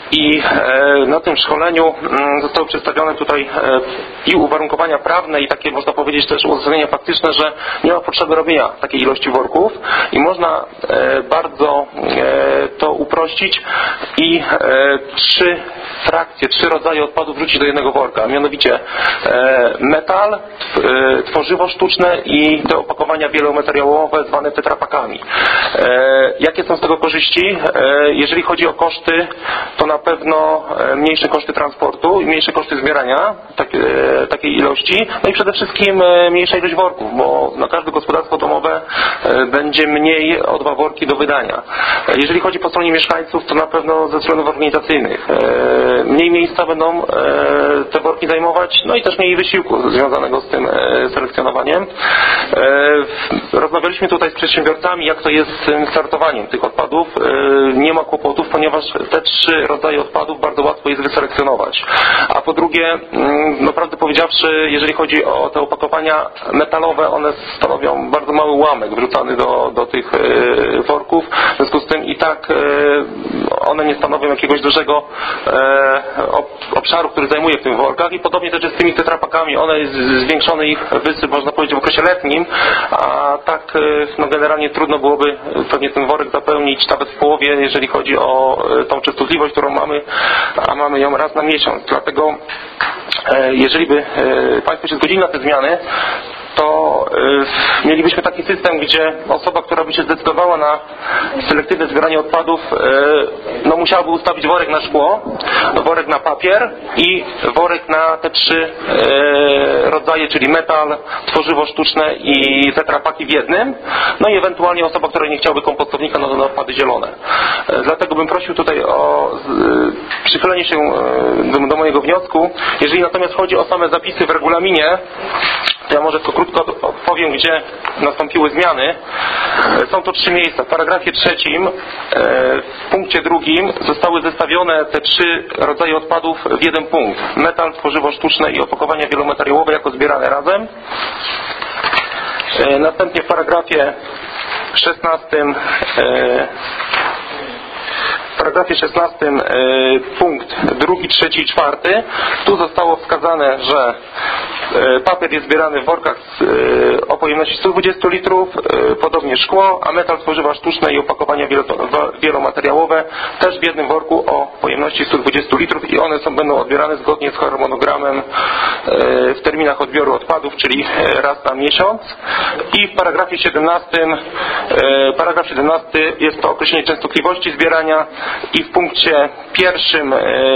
I na tym szkoleniu zostały przedstawione tutaj i uwarunkowania prawne, i takie, można powiedzieć, też uzasadnienia faktyczne, że nie ma potrzeby robienia takiej ilości worków i można bardzo to uprościć i trzy frakcje, trzy rodzaje odpadów wrzucić do jednego worka, mianowicie metal, tworzywo sztuczne i te opakowania wielomateriałowe zwane tetrapakami. Jakie są z tego korzyści? Jeżeli chodzi o koszty, to na pewno mniejsze koszty transportu i mniejsze koszty zbierania tak, takiej ilości, no i przede wszystkim mniejsza ilość worków, bo na każde gospodarstwo domowe będzie mniej o dwa worki do wydania. Jeżeli chodzi po stronie mieszkańców, to na pewno ze względów organizacyjnych mniej miejsca będą te worki zajmować, no i też mniej wysiłku związanego z tym selekcjonowaniem. Rozmawialiśmy tutaj z przedsiębiorcami, jak to jest z tym sortowaniem tych odpadów. Nie ma kłopotów, ponieważ te trzy rodzaje odpadów bardzo łatwo jest wyselekcjonować. A po drugie, no prawdę powiedziawszy, jeżeli chodzi o te opakowania metalowe, one stanowią bardzo mały ułamek wrzucany do, do tych worków. W związku z tym i tak one nie stanowią jakiegoś dużego obszaru, który zajmuje w tym workach, i podobnie też jest z tymi tetrapakami. One jest zwiększony ich wysyp, można powiedzieć, w okresie letnim, a tak no generalnie trudno byłoby pewnie ten worek zapełnić nawet w połowie, jeżeli chodzi o tą częstotliwość, którą mamy, a mamy ją raz na miesiąc. Dlatego jeżeli by Państwo się zgodzili na te zmiany, to y, mielibyśmy taki system, gdzie osoba, która by się zdecydowała na selektywne zbieranie odpadów, y, no musiałaby ustawić worek na szkło, worek na papier i worek na te trzy y, rodzaje, czyli metal, tworzywo sztuczne i tetrapaki w jednym, no i ewentualnie osoba, która nie chciałaby kompostownika, no to na odpady zielone. Y, dlatego bym prosił tutaj o y, przychylenie się y, do, do mojego wniosku. Jeżeli natomiast chodzi o same zapisy w regulaminie, to ja może tylko krótko powiem, gdzie nastąpiły zmiany. Są to trzy miejsca. W paragrafie trzecim, w punkcie drugim zostały zestawione te trzy rodzaje odpadów w jeden punkt. Metal, tworzywo sztuczne i opakowania wielomateriałowe jako zbierane razem. Następnie w paragrafie szesnastym W paragrafie szesnastym punkt drugi, trzeci i czwarty. Tu zostało wskazane, że papier jest zbierany w workach o pojemności sto dwadzieścia litrów, podobnie szkło, a metal, tworzywa sztuczne i opakowania wielomateriałowe też w jednym worku o pojemności sto dwadzieścia litrów i one są, będą odbierane zgodnie z harmonogramem w terminach odbioru odpadów, czyli raz na miesiąc. I w paragrafie siedemnastym paragraf siedemnasty jest to określenie częstotliwości zbierania i w punkcie pierwszym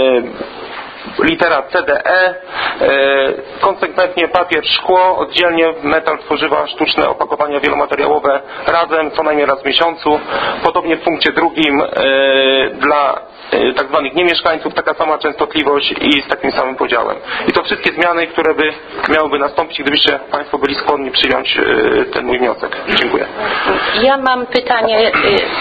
litera C D E, konsekwentnie papier, szkło, oddzielnie metal, tworzywa sztuczne, opakowania wielomateriałowe razem, co najmniej raz w miesiącu. Podobnie w punkcie drugim dla tak zwanych niemieszkańców taka sama częstotliwość i z takim samym podziałem. I to wszystkie zmiany, które by miałyby nastąpić, gdybyście Państwo byli skłonni przyjąć ten mój wniosek. Dziękuję. Ja mam pytanie.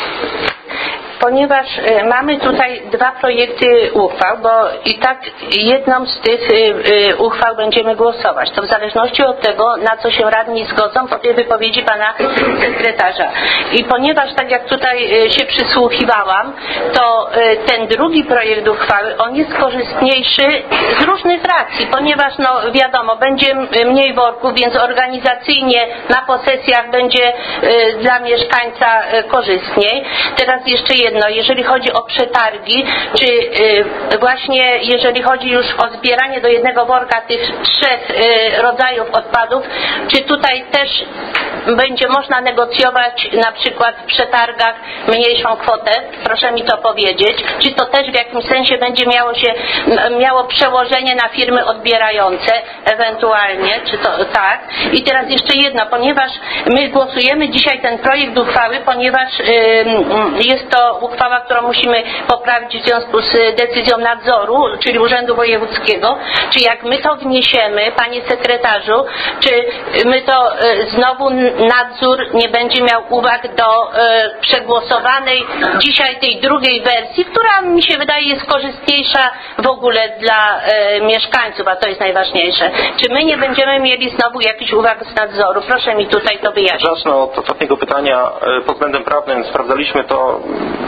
Ponieważ mamy tutaj dwa projekty uchwał, bo i tak jedną z tych uchwał będziemy głosować. To w zależności od tego, na co się radni zgodzą po tej wypowiedzi pana sekretarza. I ponieważ tak jak tutaj się przysłuchiwałam, to ten drugi projekt uchwały, on jest korzystniejszy z różnych racji, ponieważ no wiadomo, będzie mniej worków, więc organizacyjnie na posesjach będzie dla mieszkańca korzystniej. Teraz jeszcze jedno. No, jeżeli chodzi o przetargi, czy y, właśnie jeżeli chodzi już o zbieranie do jednego worka tych trzech y, rodzajów odpadów, czy tutaj też będzie można negocjować na przykład w przetargach mniejszą kwotę? Proszę mi to powiedzieć. Czy to też w jakimś sensie będzie miało się miało przełożenie na firmy odbierające ewentualnie, czy to tak? I teraz jeszcze jedno, ponieważ my głosujemy dzisiaj ten projekt uchwały, ponieważ y, jest to uchwała, którą musimy poprawić w związku z decyzją nadzoru, czyli Urzędu Wojewódzkiego. Czy jak my to wniesiemy, panie sekretarzu, czy my to znowu nadzór nie będzie miał uwag do przegłosowanej dzisiaj tej drugiej wersji, która mi się wydaje jest korzystniejsza w ogóle dla mieszkańców, a to jest najważniejsze. Czy my nie będziemy mieli znowu jakichś uwag z nadzoru? Proszę mi tutaj to wyjaśnić. Zacznę od ostatniego pytania. Pod względem prawnym sprawdzaliśmy to.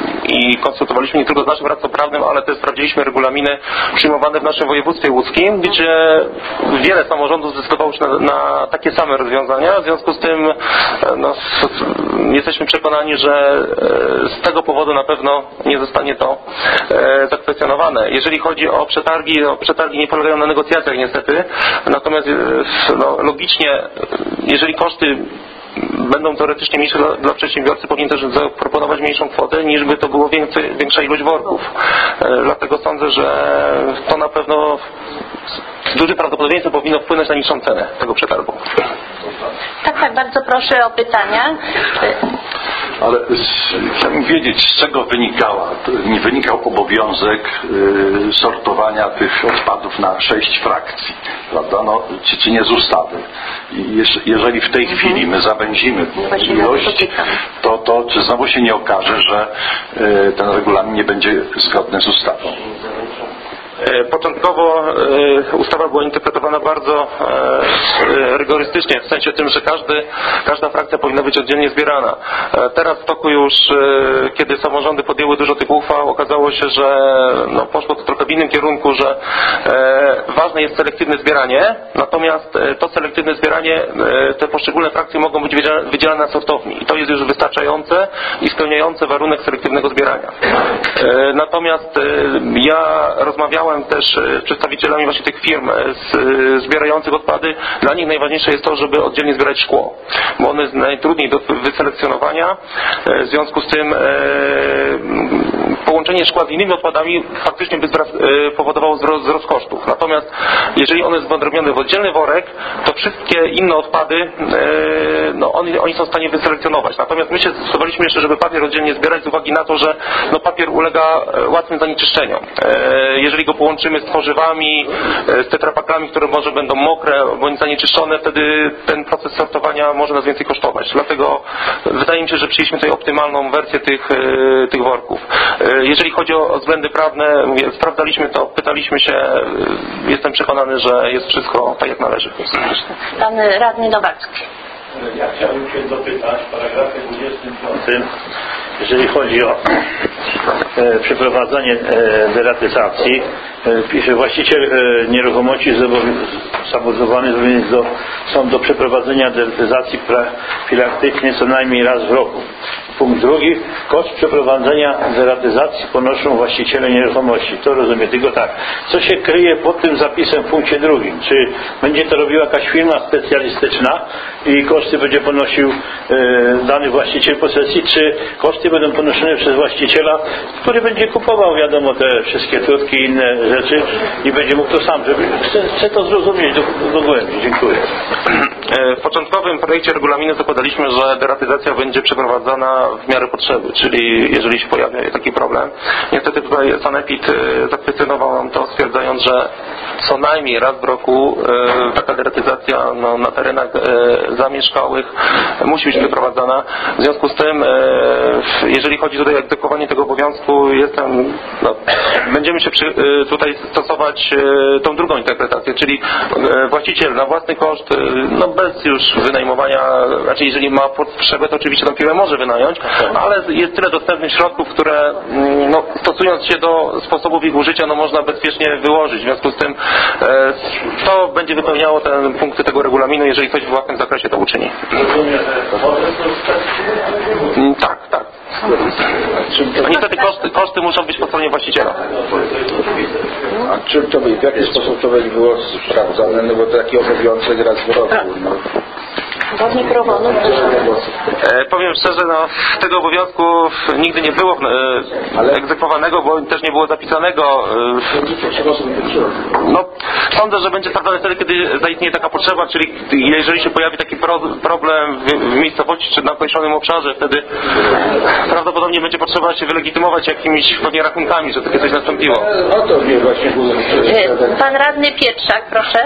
i konsultowaliśmy nie tylko z naszym radcą prawnym, ale też sprawdziliśmy regulaminy przyjmowane w naszym województwie łódzkim, gdzie wiele samorządów zdecydowało się na, na takie same rozwiązania. W związku z tym no, jesteśmy przekonani, że z tego powodu na pewno nie zostanie to zakwestionowane. Jeżeli chodzi o przetargi, no, przetargi nie polegają na negocjacjach niestety, natomiast no, logicznie, jeżeli koszty będą teoretycznie mniejsze dla, dla przedsiębiorcy, powinien też zaproponować mniejszą kwotę, niż by to było więcej, większa ilość worków. E, dlatego sądzę, że to na pewno z dużym prawdopodobieństwem powinno wpłynąć na niższą cenę tego przetargu. Tak, tak, bardzo proszę o pytania. Ale chciałbym wiedzieć, z czego wynikała, nie wynikał obowiązek y, sortowania tych odpadów na sześć frakcji, prawda? No, czy, czy nie z ustawy. I jeż, jeżeli w tej chwili my zawęzimy ilość, to, to czy znowu się nie okaże, że y, ten regulamin nie będzie zgodny z ustawą? Początkowo ustawa była interpretowana bardzo rygorystycznie, w sensie tym, że każdy, każda frakcja powinna być oddzielnie zbierana. Teraz w toku już, kiedy samorządy podjęły dużo tych uchwał, okazało się, że no, poszło to trochę w innym kierunku, że ważne jest selektywne zbieranie, natomiast to selektywne zbieranie, te poszczególne frakcje mogą być wydzielane na sortowni i to jest już wystarczające i spełniające warunek selektywnego zbierania. Natomiast ja rozmawiałem też z przedstawicielami właśnie tych firm z, zbierających odpady. Dla nich najważniejsze jest to, żeby oddzielnie zbierać szkło, bo ono jest najtrudniej do wyselekcjonowania. W związku z tym e, połączenie szkła z innymi odpadami faktycznie by zraz, e, powodowało wzrost, wzrost kosztów. Natomiast jeżeli one są wyodrębnione w oddzielny worek, to wszystkie inne odpady e, no, oni, oni są w stanie wyselekcjonować. Natomiast my się zdecydowaliśmy jeszcze, żeby papier oddzielnie zbierać z uwagi na to, że no, papier ulega łatwym zanieczyszczeniom. E, jeżeli go połączymy z tworzywami, z tetrapakami, które może będą mokre bądź zanieczyszczone, wtedy ten proces sortowania może nas więcej kosztować. Dlatego wydaje mi się, że przyjęliśmy tutaj optymalną wersję tych, tych worków. Jeżeli chodzi o względy prawne, mówię, sprawdzaliśmy to, pytaliśmy się, jestem przekonany, że jest wszystko tak jak należy. Pan radny Nowacki. Ja chciałbym się dopytać w paragrafie dwudziestym piątym, jeżeli chodzi o e, przeprowadzanie e, deratyzacji, e, pisze właściciel e, nieruchomości zobowiązany do, są do przeprowadzenia deratyzacji profilaktycznej co najmniej raz w roku. Punkt drugi, koszt przeprowadzenia deratyzacji ponoszą właściciele nieruchomości. To rozumiem, tylko tak. Co się kryje pod tym zapisem w punkcie drugim? Czy będzie to robiła jakaś firma specjalistyczna i koszty będzie ponosił e, dany właściciel posesji, czy koszty będą ponoszone przez właściciela, który będzie kupował, wiadomo, te wszystkie trutki i inne rzeczy i będzie mógł to sam, żeby chcę, chcę to zrozumieć do, do głębi. Dziękuję. W początkowym projekcie regulaminu zakładaliśmy, że deratyzacja będzie przeprowadzana w miarę potrzeby, czyli jeżeli się pojawia taki problem. Niestety tutaj Sanepid zakwestionował nam to, stwierdzając, że co najmniej raz w roku e, taka deratyzacja no, na terenach e, zamieszkałych musi być przeprowadzana. W związku z tym, e, jeżeli chodzi tutaj o egzekwowanie tego obowiązku, jestem, no, będziemy się przy, e, tutaj stosować e, tą drugą interpretację, czyli e, właściciel na własny koszt, e, no bez już wynajmowania, znaczy jeżeli ma potrzebę, to oczywiście tą firmę może wynająć, ale jest tyle dostępnych środków, które no, stosując się do sposobów ich użycia, no można bezpiecznie wyłożyć. W związku z tym e, to będzie wypełniało te punkty tego regulaminu, jeżeli ktoś w własnym zakresie to uczyni. Tak, tak. A niestety koszty, koszty muszą być po stronie właściciela. A czy to by, w jaki sposób to by było sprawdzane? No bo to taki obowiązek raz w roku. No. E, powiem szczerze, no, tego obowiązku nigdy nie było e, egzekwowanego, bo też nie było zapisanego. E, no, sądzę, że będzie sprawdzane wtedy, kiedy zaistnieje taka potrzeba, czyli jeżeli się pojawi taki pro, problem w, w miejscowości czy na określonym obszarze, wtedy prawdopodobnie będzie potrzeba się wylegitymować jakimiś pewnie rachunkami, że takie coś nastąpiło. No to nie właśnie było. Pan radny Pietrzak, proszę.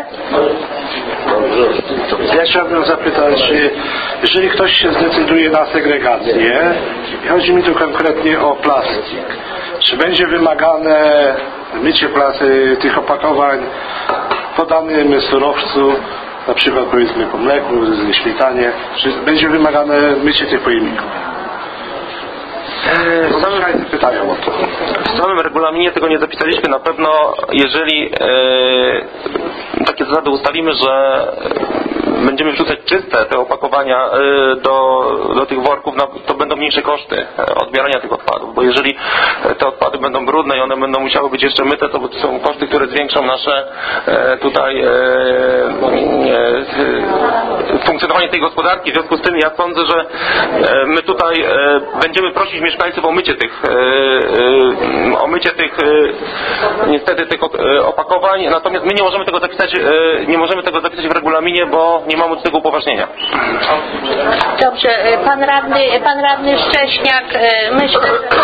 Ja chciałbym zapytać, jeżeli ktoś się zdecyduje na segregację, chodzi mi tu konkretnie o plastik, czy będzie wymagane mycie plasty, tych opakowań po danym surowcu, na przykład powiedzmy po mleku, śmietanie, czy będzie wymagane mycie tych pojemników? Same, pytają o to. W samym regulaminie tego nie zapisaliśmy. Na pewno jeżeli e, takie zasady ustalimy, że będziemy wrzucać czyste te opakowania e, do, do tych worków, no, to będą mniejsze koszty odbierania tych odpadów, bo jeżeli te odpady będą brudne i one będą musiały być jeszcze myte, to są koszty, które zwiększą nasze e, tutaj e, e, funkcjonowanie tej gospodarki. W związku z tym ja sądzę, że e, my tutaj e, będziemy prosić mieszkańców o mycie tych e, e, o mycie tych e, niestety tych opakowań, natomiast my nie możemy tego zapisać e, nie możemy tego zapisać w regulaminie, bo nie mamy do tego upoważnienia. Dobrze, pan radny, pan radny Szcześniak, myślę...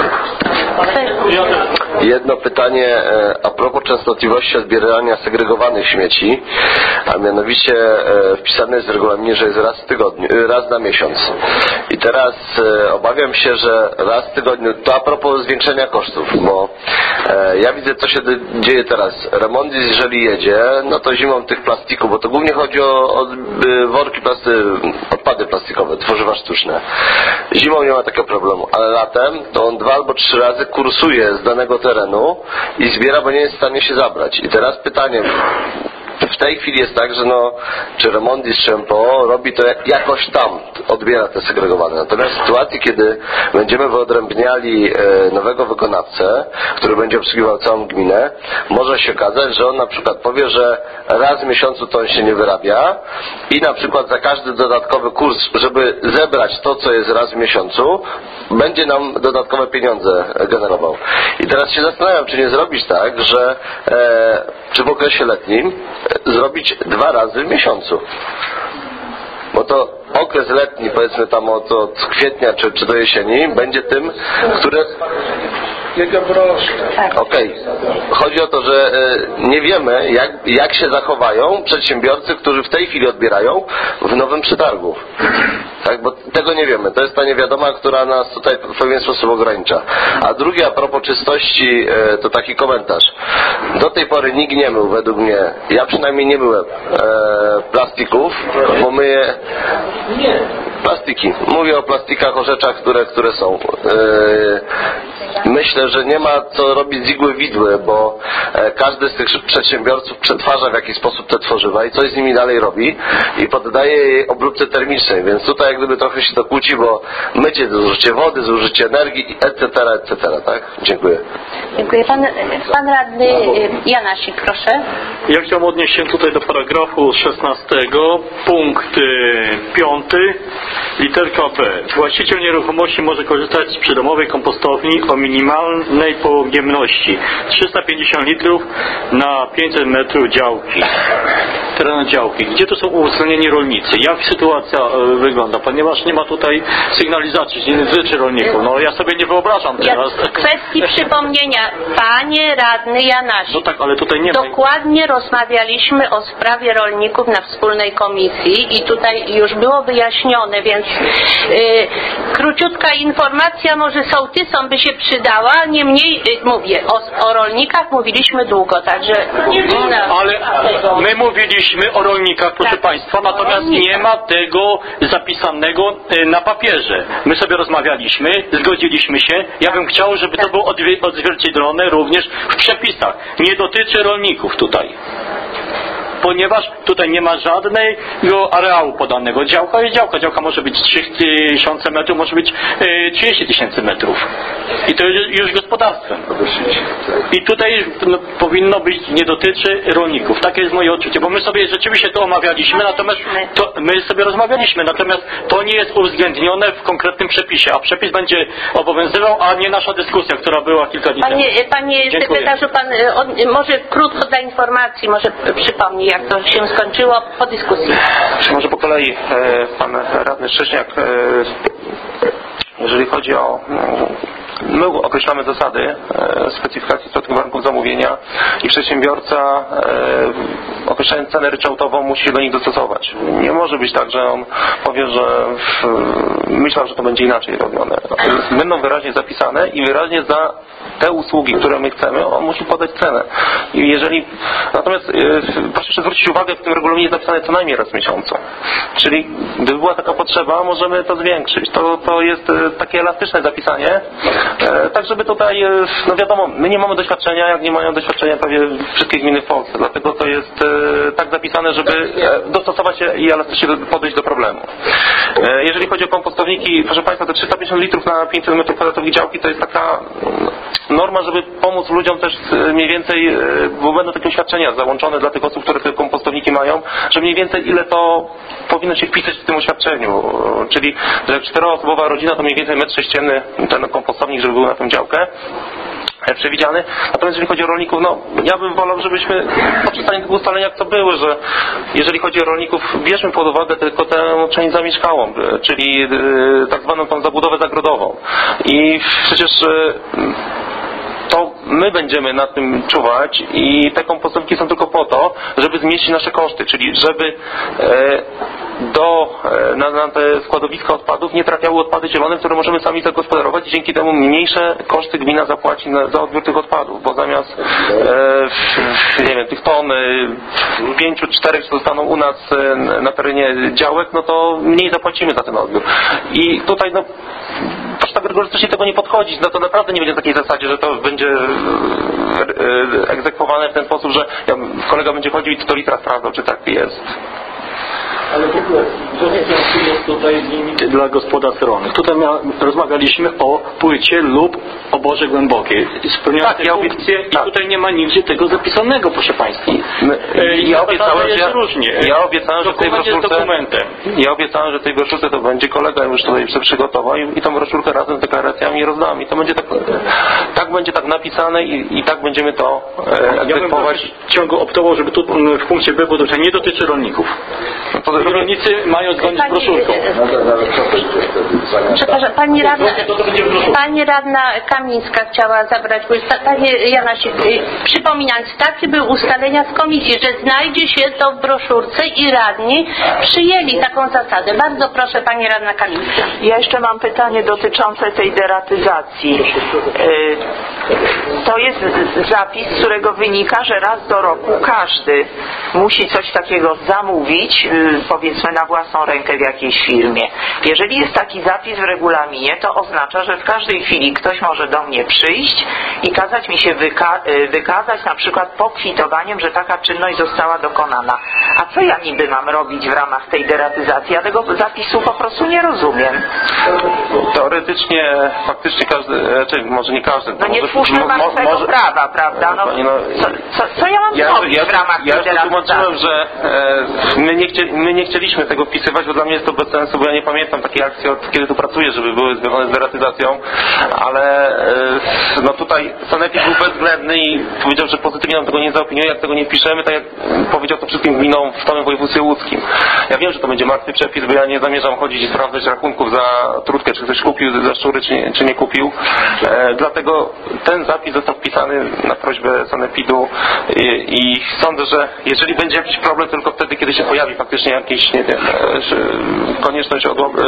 Jedno pytanie a propos częstotliwości odbierania segregowanych śmieci, a mianowicie wpisane jest w regulaminie, że jest raz w tygodniu, raz na miesiąc. I teraz obawiam się, że raz w tygodniu, to a propos zwiększenia kosztów, bo ja widzę, co się dzieje teraz. Remondis, jeżeli jedzie, no to zimą tych plastików, bo to głównie chodzi o, o worki plasty, odpady plastikowe, tworzywa sztuczne. Zimą nie ma takiego problemu, ale latem to on dwa albo trzy razy kursuje z danego terenu i zbiera, bo nie jest w stanie się zabrać. I teraz pytanie, w tej chwili jest tak, że no, czy Remondis, czy M P O robi to jakoś tam, odbiera te segregowane. Natomiast w sytuacji, kiedy będziemy wyodrębniali e, nowego wykonawcę, który będzie obsługiwał całą gminę, może się okazać, że on na przykład powie, że raz w miesiącu to on się nie wyrabia i na przykład za każdy dodatkowy kurs, żeby zebrać to, co jest raz w miesiącu, będzie nam dodatkowe pieniądze generował. I teraz się zastanawiam, czy nie zrobić tak, że e, czy w okresie letnim zrobić dwa razy w miesiącu. Bo to okres letni, powiedzmy tam od, od kwietnia czy, czy do jesieni, będzie tym, który... Okej. Okay. Chodzi o to, że nie wiemy, jak, jak się zachowają przedsiębiorcy, którzy w tej chwili odbierają w nowym przetargu. Tak, bo tego nie wiemy. To jest ta niewiadoma, która nas tutaj w pewien sposób ogranicza. A drugie, a propos czystości, to taki komentarz. Do tej pory nikt nie mył, według mnie, ja przynajmniej nie myłem e, plastików, bo myję plastiki. Mówię o plastikach, o rzeczach, które, które są. E, myślę, że nie ma co robić z igły widły, bo e, każdy z tych przedsiębiorców przetwarza w jakiś sposób te tworzywa i coś z nimi dalej robi i poddaje jej obróbce termicznej, więc tutaj jak gdyby trochę się to kłóci, bo mycie, zużycie wody, zużycie energii, et cetera, et cetera, tak? Dziękuję. Dziękuję. Pan, pan radny Janasik, proszę. Ja chciałem odnieść się tutaj do paragrafu szesnastego, punkt piąty, literka B. Właściciel nieruchomości może korzystać z przydomowej kompostowni o minimalnej pojemności trzysta pięćdziesiąt litrów na pięćset metrów działki. Terenu działki. Gdzie tu są uwzględnieni rolnicy? Jak sytuacja e, wygląda? Ponieważ nie ma tutaj sygnalizacji, nie dotyczy rolników. No ja sobie nie wyobrażam teraz. Ja, w kwestii przypomnienia, panie radny Janasik. No tak, ale tutaj nie ma. Dokładnie rozmawialiśmy o sprawie rolników na wspólnej komisji i tutaj już było wyjaśnione, więc yy, króciutka informacja może sołtysom by się przydała, niemniej yy, mówię, o, o rolnikach mówiliśmy długo, także... No, ale my mówiliśmy o rolnikach, proszę tak. Państwa, natomiast nie ma tego zapisanego na papierze. My sobie rozmawialiśmy, zgodziliśmy się. Ja bym chciał, żeby to było odzwierciedlone również w przepisach. Nie dotyczy rolników tutaj. Ponieważ tutaj nie ma żadnego areału podanego. Działka jest działka. Działka może być trzy tysiące metrów, może być trzydzieści tysięcy metrów. I to jest już gospodarstwem. I tutaj no, powinno być, nie dotyczy rolników. Takie jest moje odczucie. Bo my sobie rzeczywiście to omawialiśmy, natomiast to, my sobie rozmawialiśmy, natomiast to nie jest uwzględnione w konkretnym przepisie. A przepis będzie obowiązywał, a nie nasza dyskusja, która była kilka dni panie, temu. Panie sekretarzu, pan on, może krótko dla informacji, może przypomni, jak to się skończyło po dyskusji. Może po kolei e, pan radny Szcześniak, e, jeżeli chodzi o my określamy zasady e, specyfikacji istotnych warunków zamówienia i przedsiębiorca e, określając cenę ryczałtową musi się do nich dostosować. Nie może być tak, że on powie, że w, myślał, że to będzie inaczej robione. Będą wyraźnie zapisane i wyraźnie za te usługi, które my chcemy, on musi podać cenę. I jeżeli, natomiast e, proszę jeszcze zwrócić uwagę, w tym regulaminie jest napisane co najmniej raz w miesiącu. Czyli gdyby była taka potrzeba, możemy to zwiększyć. To, to jest e, takie elastyczne zapisanie, e, tak żeby tutaj, e, no wiadomo, my nie mamy doświadczenia, jak nie mają doświadczenia prawie wszystkie gminy w Polsce. Dlatego to jest e, tak zapisane, żeby e, dostosować się i elastycznie podejść do problemu. E, jeżeli chodzi o kompostowniki, proszę Państwa, te trzysta pięćdziesiąt litrów na pięćset metrów kwadratowych działki to jest taka norma, żeby pomóc ludziom też mniej więcej, bo będą takie oświadczenia załączone dla tych osób, które te kompostowniki mają, że mniej więcej ile to powinno się wpisać w tym oświadczeniu. Czyli, że jak czteroosobowa rodzina, to mniej więcej metr sześcienny ten kompostownik, żeby był na tę działkę przewidziany. Natomiast jeżeli chodzi o rolników, no ja bym wolał, żebyśmy poprzestali tych ustaleń jak to były, że jeżeli chodzi o rolników, bierzmy pod uwagę tylko tę część zamieszkałą, czyli tak zwaną tą zabudowę zagrodową. I przecież to my będziemy na tym czuwać i te kompostowki są tylko po to, żeby zmniejszyć nasze koszty, czyli żeby do, na, na te składowiska odpadów nie trafiały odpady zielone, które możemy sami zagospodarować i dzięki temu mniejsze koszty gmina zapłaci na, za odbiór tych odpadów, bo zamiast e, nie wiem, tych ton pięciu, czterech, co zostaną u nas na terenie działek, no to mniej zapłacimy za ten odbiór. I tutaj no proszę tak rygorystycznie tego nie podchodzić, no to naprawdę nie będzie w takiej zasadzie, że to będzie egzekwowane w ten sposób, że kolega będzie chodził i to litra sprawdzał, czy tak jest. Ale w ogóle, to nie jest tutaj limity dla gospodarstw rolnych. Tutaj mia, rozmawialiśmy o płycie lub oborze głębokiej. Spełniają tak, te ja funkcje obie... i tak. Tutaj nie ma nigdzie tego zapisanego, proszę Państwa. I ja obiecałem, że, ja, różnie. ja obiecałem, że w tej broszurce, ja obiecałem, że w tej broszurce to będzie, kolega już tutaj przygotował i, i tą broszurkę razem z deklaracjami rozdam. I to będzie tak, tak będzie tak napisane i, i tak będziemy to e, egzekwować. Ja bym w ciągu optował, żeby tu w punkcie B, bo to nie dotyczy rolników. No to rolnicy mają dzwonić z broszurką. Przepraszam, pani radna, pani radna Kamińska chciała zabrać głos. Panie Janasik, przypominając, takie były ustalenia z komisji, że znajdzie się to w broszurce i radni przyjęli taką zasadę. Bardzo proszę, pani radna Kamińska. Ja jeszcze mam pytanie dotyczące tej deratyzacji. To jest zapis, z którego wynika, że raz do roku każdy musi coś takiego zamówić, powiedzmy na własną rękę w jakiejś firmie. Jeżeli jest taki zapis w regulaminie, to oznacza, że w każdej chwili ktoś może do mnie przyjść i kazać mi się wyka wykazać na przykład pokwitowaniem, że taka czynność została dokonana. A co ja niby mam robić w ramach tej deratyzacji? Ja tego zapisu po prostu nie rozumiem. Teoretycznie, faktycznie każdy, czy może nie każdy. No nie twórzmy martwego może... prawa, prawda? No, Pani, no, co, co, co ja mam ja, zrobić ja, w ramach ja, tej ja deratyzacji? tłumaczyłem, że e, my, nie chcieli, my nie chcieliśmy tego wpisywać, bo dla mnie jest to bez sensu, bo ja nie pamiętam takiej akcji, od kiedy tu pracuję, żeby były związane z deratyzacją, ale e, no tutaj sanepid był bezwzględny i powiedział, że pozytywnie nam tego nie zaopiniuje, jak tego nie wpiszemy, tak jak powiedział to wszystkim gminom w całym województwie łódzkim. Ja wiem, że to będzie martwy przepis, bo ja nie zamierzam chodzić i sprawdzać rachunków za trutkę, czy ktoś kupił za szczury, czy nie, czy nie kupił. E, dlatego ten zapis został wpisany na prośbę sanepidu i, i sądzę, że jeżeli będzie jakiś problem, tylko wtedy, kiedy się pojawi faktycznie jakiś, nie wiem, konieczność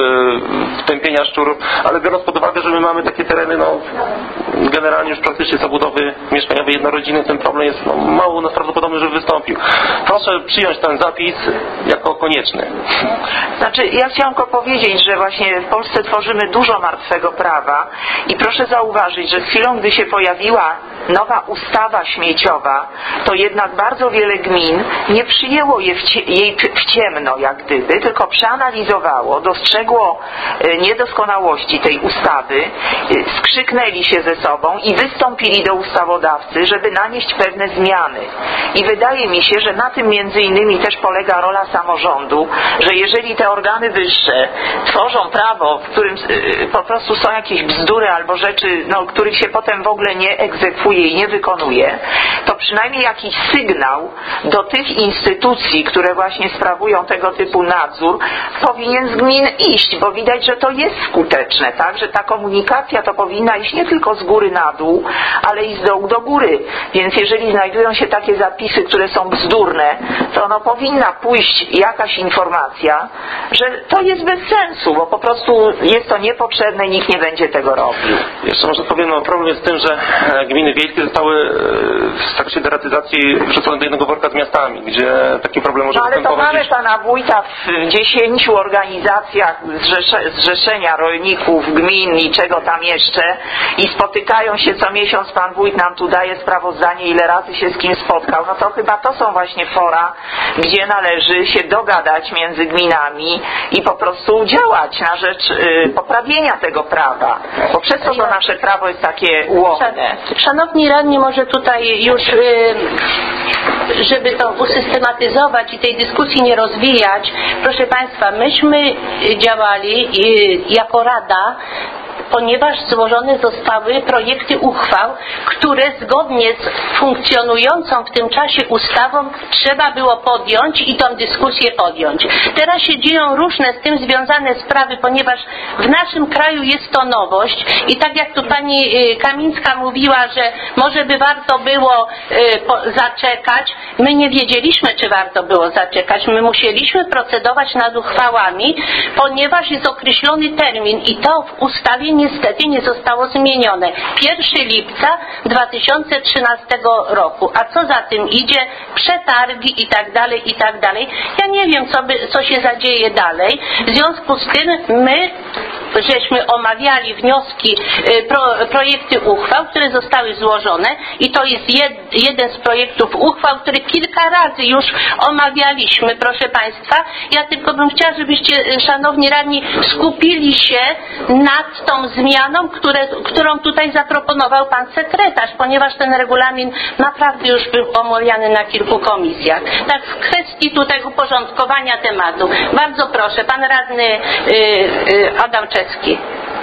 wtępienia szczurów, ale biorąc pod uwagę, że my mamy takie tereny, no generalnie już praktycznie zabudowy mieszkaniowej jednorodzinnej, ten problem jest no, mało no, prawdopodobny, żeby wystąpił. Proszę przyjąć ten zapis jako konieczny. Znaczy, ja chciałam tylko powiedzieć, że właśnie w Polsce tworzymy dużo martwego prawa i proszę zauważyć, że z chwilą, gdy się pojawiła nowa ustawa śmieciowa, to jednak bardzo wiele gmin nie przyjęło je w jej w ciemno, jak gdyby, tylko przeanalizowało, dostrzegło niedoskonałości tej ustawy, skrzyknęli się ze sobą i wystąpili do ustawodawcy, żeby nanieść pewne zmiany. I wydaje mi się, że na tym między innymi też polega rola samorządu, że jeżeli te organy wyższe tworzą prawo, w którym po prostu są jakieś bzdury albo rzeczy, no, których się potem w ogóle nie egzekwuje i nie wykonuje, to przynajmniej jakiś sygnał do tych instytucji, które właśnie sprawują tego typu nadzór, powinien z gmin iść, bo widać, że to jest skuteczne, tak? Że ta komunikacja to powinna iść nie tylko z góry na dół, ale i z dołu do góry. Więc jeżeli znajdują się takie zapisy, które są bzdurne, to no powinna pójść jakaś informacja, że to jest bez sensu, bo po prostu jest to niepotrzebne i nikt nie będzie tego robił. Jeszcze może powiem, no problem jest w tym, że gminy wiejskie zostały w trakcie deratyzacji wrzucone do jednego worka z miastami, gdzie taki problem może no, ale to mamy gdzieś... pana wójta w dziesięciu organizacjach zrzesze, zrzeszenia rolników, gmin i czego tam jeszcze i spotykają się co miesiąc, pan wójt nam tu daje sprawozdanie, ile razy się z kim spotkał. No to chyba to są właśnie fora, gdzie należy się dogadać między gminami i po prostu działać na rzecz y, poprawienia tego prawa, bo przez to, to nasze prawo jest takie ułomne. Szanowni radni, może tutaj już y, żeby to usystematyzować i tej dyskusji nie rozwijać, proszę Państwa, myśmy działali y, jako Rada, ponieważ złożone zostały projekty uchwał, które zgodnie z funkcjonującą w tym czasie ustawą trzeba było podjąć i tą dyskusję podjąć. Teraz się dzieją różne z tym związane sprawy, ponieważ w naszym kraju jest to nowość i tak jak tu pani Kamińska mówiła, że może by warto było zaczekać, my nie wiedzieliśmy, czy warto było zaczekać. My musieliśmy procedować nad uchwałami, ponieważ jest określony termin i to w ustawie niestety nie zostało zmienione. pierwszego lipca dwa tysiące trzynastego roku. A co za tym idzie? Przetargi i tak dalej, i tak dalej. Ja nie wiem, co, by, co się zadzieje dalej. W związku z tym my żeśmy omawiali wnioski, pro, projekty uchwał, które zostały złożone i to jest jed, jeden z projektów uchwał, który kilka razy już omawialiśmy, proszę Państwa. Ja tylko bym chciała, żebyście, szanowni radni, skupili się nad tą zmianą, które, którą tutaj zaproponował pan sekretarz, ponieważ ten regulamin naprawdę już był omawiany na kilku komisjach. Tak w kwestii tutaj uporządkowania tematu. Bardzo proszę, pan radny yy, yy, Adam Czecki.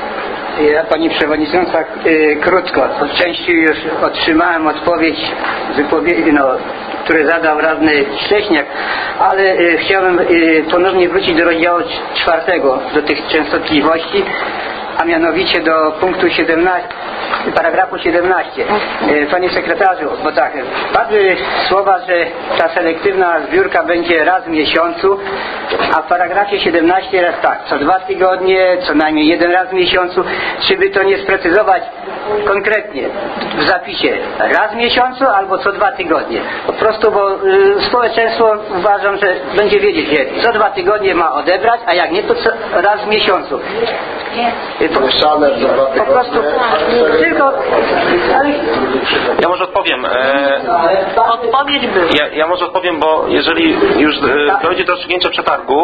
Ja, pani przewodnicząca, yy, krótko. Po części już otrzymałem odpowiedź, wypowiedzi, no, które zadał radny Szcześniak, ale yy, chciałbym yy, ponownie wrócić do rozdziału czwartego, do tych częstotliwości, a mianowicie do punktu siedemnastego, paragrafu siedemnastego. Panie sekretarzu, bo tak, padły słowa, że ta selektywna zbiórka będzie raz w miesiącu, a w paragrafie siedemnastym jest tak, co dwa tygodnie, co najmniej jeden raz w miesiącu. Czy by to nie sprecyzować konkretnie w zapisie raz w miesiącu albo co dwa tygodnie? Po prostu, bo y, społeczeństwo uważam, że będzie wiedzieć, że co dwa tygodnie ma odebrać, a jak nie, to co, raz w miesiącu. Po, po prostu tylko ale... Ja może odpowiem e... Odpowiedź była. ja, ja może odpowiem, bo jeżeli już e, dojdzie do rozstrzygnięcia przetargu,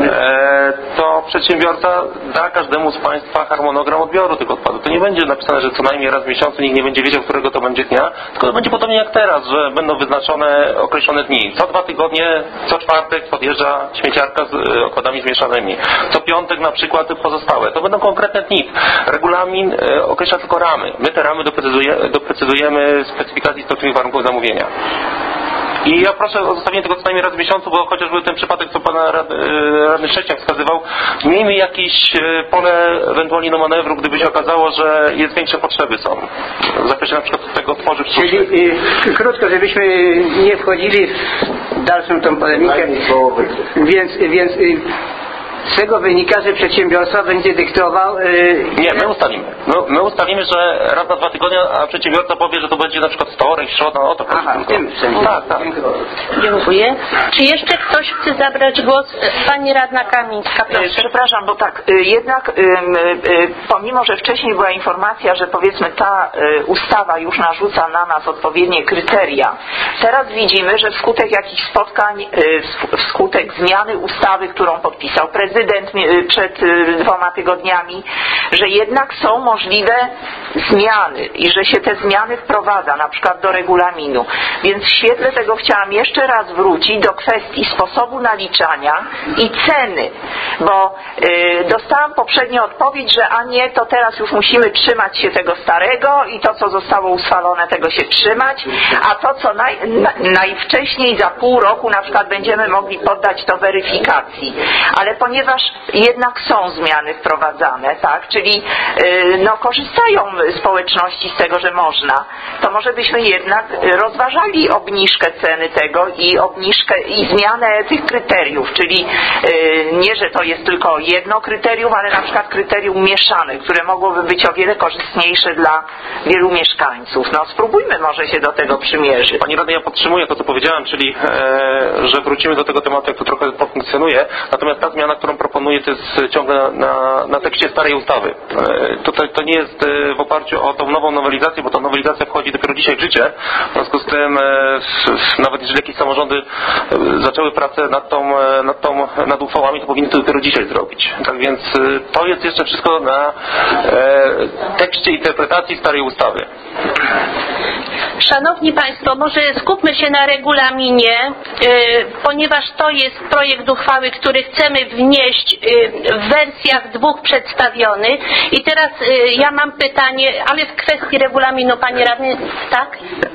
e, to przedsiębiorca da każdemu z Państwa harmonogram odbioru tych odpadów. To nie będzie napisane, że co najmniej raz w miesiącu, nikt nie będzie wiedział, którego to będzie dnia, tylko to będzie podobnie jak teraz, że będą wyznaczone określone dni. Co dwa tygodnie, co czwartek podjeżdża śmieciarka z e, odpadami zmieszanymi. Co piątek na przykład pozostałe. To będą konkretne dni. Regulamin e, określa tylko ramy. My te ramy doprecyzujemy, doprecyzujemy specyfikacji stosowanych warunków zamówienia. I ja proszę o zostawienie tego co najmniej raz w miesiącu, bo chociażby ten przypadek, co pana rad, radny Szcześniak wskazywał, miejmy jakieś pole ewentualnie do manewru, gdyby się okazało, że jest większe potrzeby są. W zakresie na przykład tego tworzyw sztucznych. Czyli y, krótko, żebyśmy nie wchodzili w dalszą tą polemikę, więc, więc y, z tego wynika, że przedsiębiorca będzie dyktował... Yy... Nie, my ustalimy. My, my ustalimy, że raz na dwa tygodnie, a przedsiębiorca powie, że to będzie na przykład wtorek, środa, o to chodzi. Aha, w tym sensie. Tak, tak. Dziękuję. Czy jeszcze ktoś chce zabrać głos? Pani radna Kamińska, proszę. Przepraszam, bo tak, jednak pomimo, że wcześniej była informacja, że powiedzmy ta ustawa już narzuca na nas odpowiednie kryteria, teraz widzimy, że wskutek jakichś spotkań, wskutek zmiany ustawy, którą podpisał prezydent przed dwoma tygodniami, że jednak są możliwe zmiany i że się te zmiany wprowadza, na przykład do regulaminu. Więc w świetle tego chciałam jeszcze raz wrócić do kwestii sposobu naliczania i ceny, bo y, dostałam poprzednio odpowiedź, że a nie, to teraz już musimy trzymać się tego starego i to, co zostało ustalone, tego się trzymać, a to, co naj, na, najwcześniej za pół roku na przykład będziemy mogli poddać to weryfikacji. Ale ponieważ ponieważ jednak są zmiany wprowadzane, tak, czyli no, korzystają społeczności z tego, że można, to może byśmy jednak rozważali obniżkę ceny tego i obniżkę i zmianę tych kryteriów, czyli nie, że to jest tylko jedno kryterium, ale na przykład kryterium mieszane, które mogłoby być o wiele korzystniejsze dla wielu mieszkańców. No spróbujmy może się do tego przymierzyć. Pani Radna, ja podtrzymuję to, co powiedziałem, czyli e, że wrócimy do tego tematu, jak to trochę pofunkcjonuje. Natomiast ta zmiana, którą proponuję, to jest ciągle na, na, na tekście starej ustawy. E, tutaj to nie jest e, w oparciu o tą nową nowelizację, bo ta nowelizacja wchodzi dopiero dzisiaj w życie. W związku z tym e, nawet jeżeli jakieś samorządy e, zaczęły pracę nad tą, e, nad tą nad uchwałami, to powinny to dopiero dzisiaj zrobić. Tak więc e, to jest jeszcze wszystko na e, tekście interpretacji starej ustawy. Szanowni Państwo, może skupmy się na regulaminie, yy, ponieważ to jest projekt uchwały, który chcemy wnieść yy, w wersjach dwóch przedstawionych. I teraz yy, ja mam pytanie, ale w kwestii regulaminu, Panie Radny, tak?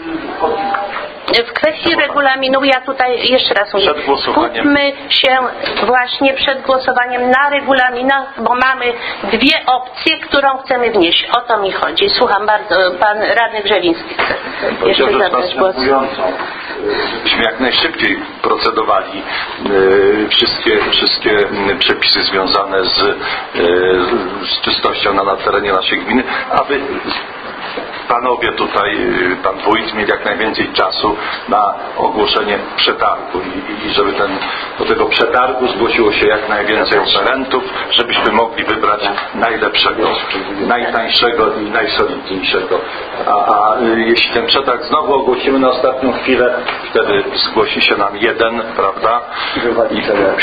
W kwestii regulaminu ja tutaj jeszcze raz mówię, skupmy się właśnie przed głosowaniem na regulaminach, bo mamy dwie opcje, którą chcemy wnieść. O to mi chodzi. Słucham bardzo. Pan Radny Grzewiński chce jeszcze zabrać głos. Żebyśmy jak najszybciej procedowali e, wszystkie, wszystkie przepisy związane z, e, z czystością na, na terenie naszej gminy, aby panowie tutaj, pan wójt mieli jak najwięcej czasu na ogłoszenie przetargu i, i żeby ten, do tego przetargu zgłosiło się jak najwięcej oferentów, żebyśmy mogli wybrać najlepszego, najtańszego i najsolidniejszego. A, a jeśli ten przetarg znowu ogłosimy na ostatnią chwilę, wtedy zgłosi się nam jeden, prawda? I,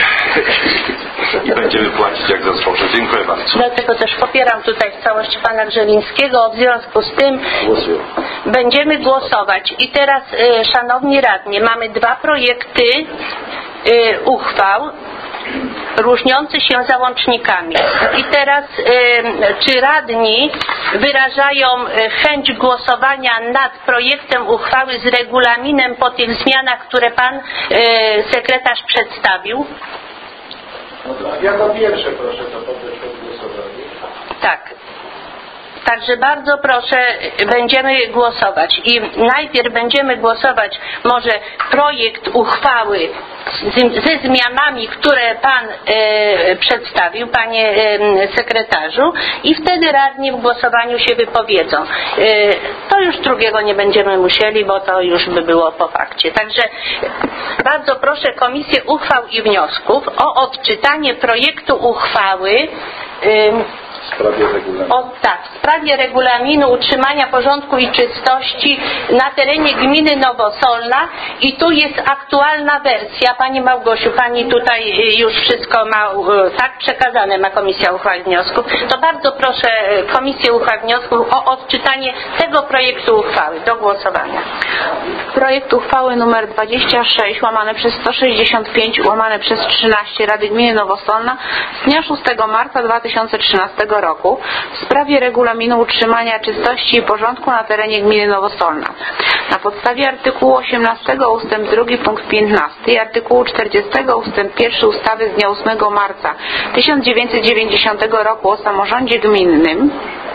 i będziemy płacić jak za zboże. Dziękuję bardzo. Dlatego też popieram tutaj w całości pana Grzelińskiego. W związku z tym będziemy głosować. I teraz, y, szanowni radni, mamy dwa projekty y, uchwał różniące się załącznikami. I teraz y, czy radni wyrażają chęć głosowania nad projektem uchwały z regulaminem po tych zmianach, które pan y, sekretarz przedstawił? Jako pierwsze proszę to poddać pod głosowanie. Tak. Także bardzo proszę, będziemy głosować i najpierw będziemy głosować może projekt uchwały z, ze zmianami, które Pan e, przedstawił, Panie e, sekretarzu, i wtedy radni w głosowaniu się wypowiedzą. E, to już drugiego nie będziemy musieli, bo to już by było po fakcie. Także bardzo proszę Komisję Uchwał i Wniosków o odczytanie projektu uchwały e, w sprawie regulaminu. O, tak, w sprawie regulaminu utrzymania porządku i czystości na terenie gminy Nowosolna i tu jest aktualna wersja. Pani Małgosiu, Pani tutaj już wszystko ma tak przekazane, ma Komisja Uchwał i Wniosków. To bardzo proszę Komisję Uchwał i Wniosków o odczytanie tego projektu uchwały do głosowania. Projekt uchwały numer dwadzieścia sześć łamane przez sto sześćdziesiąt pięć łamane przez trzynaście Rady Gminy Nowosolna z dnia szóstego marca dwa tysiące trzynastego roku w sprawie regulaminu utrzymania czystości i porządku na terenie gminy Nowosolna. Na podstawie artykułu osiemnastego ustęp drugi punkt piętnasty i artykułu czterdziestego ustęp pierwszy ustawy z dnia ósmego marca tysiąc dziewięćset dziewięćdziesiątego roku o samorządzie gminnym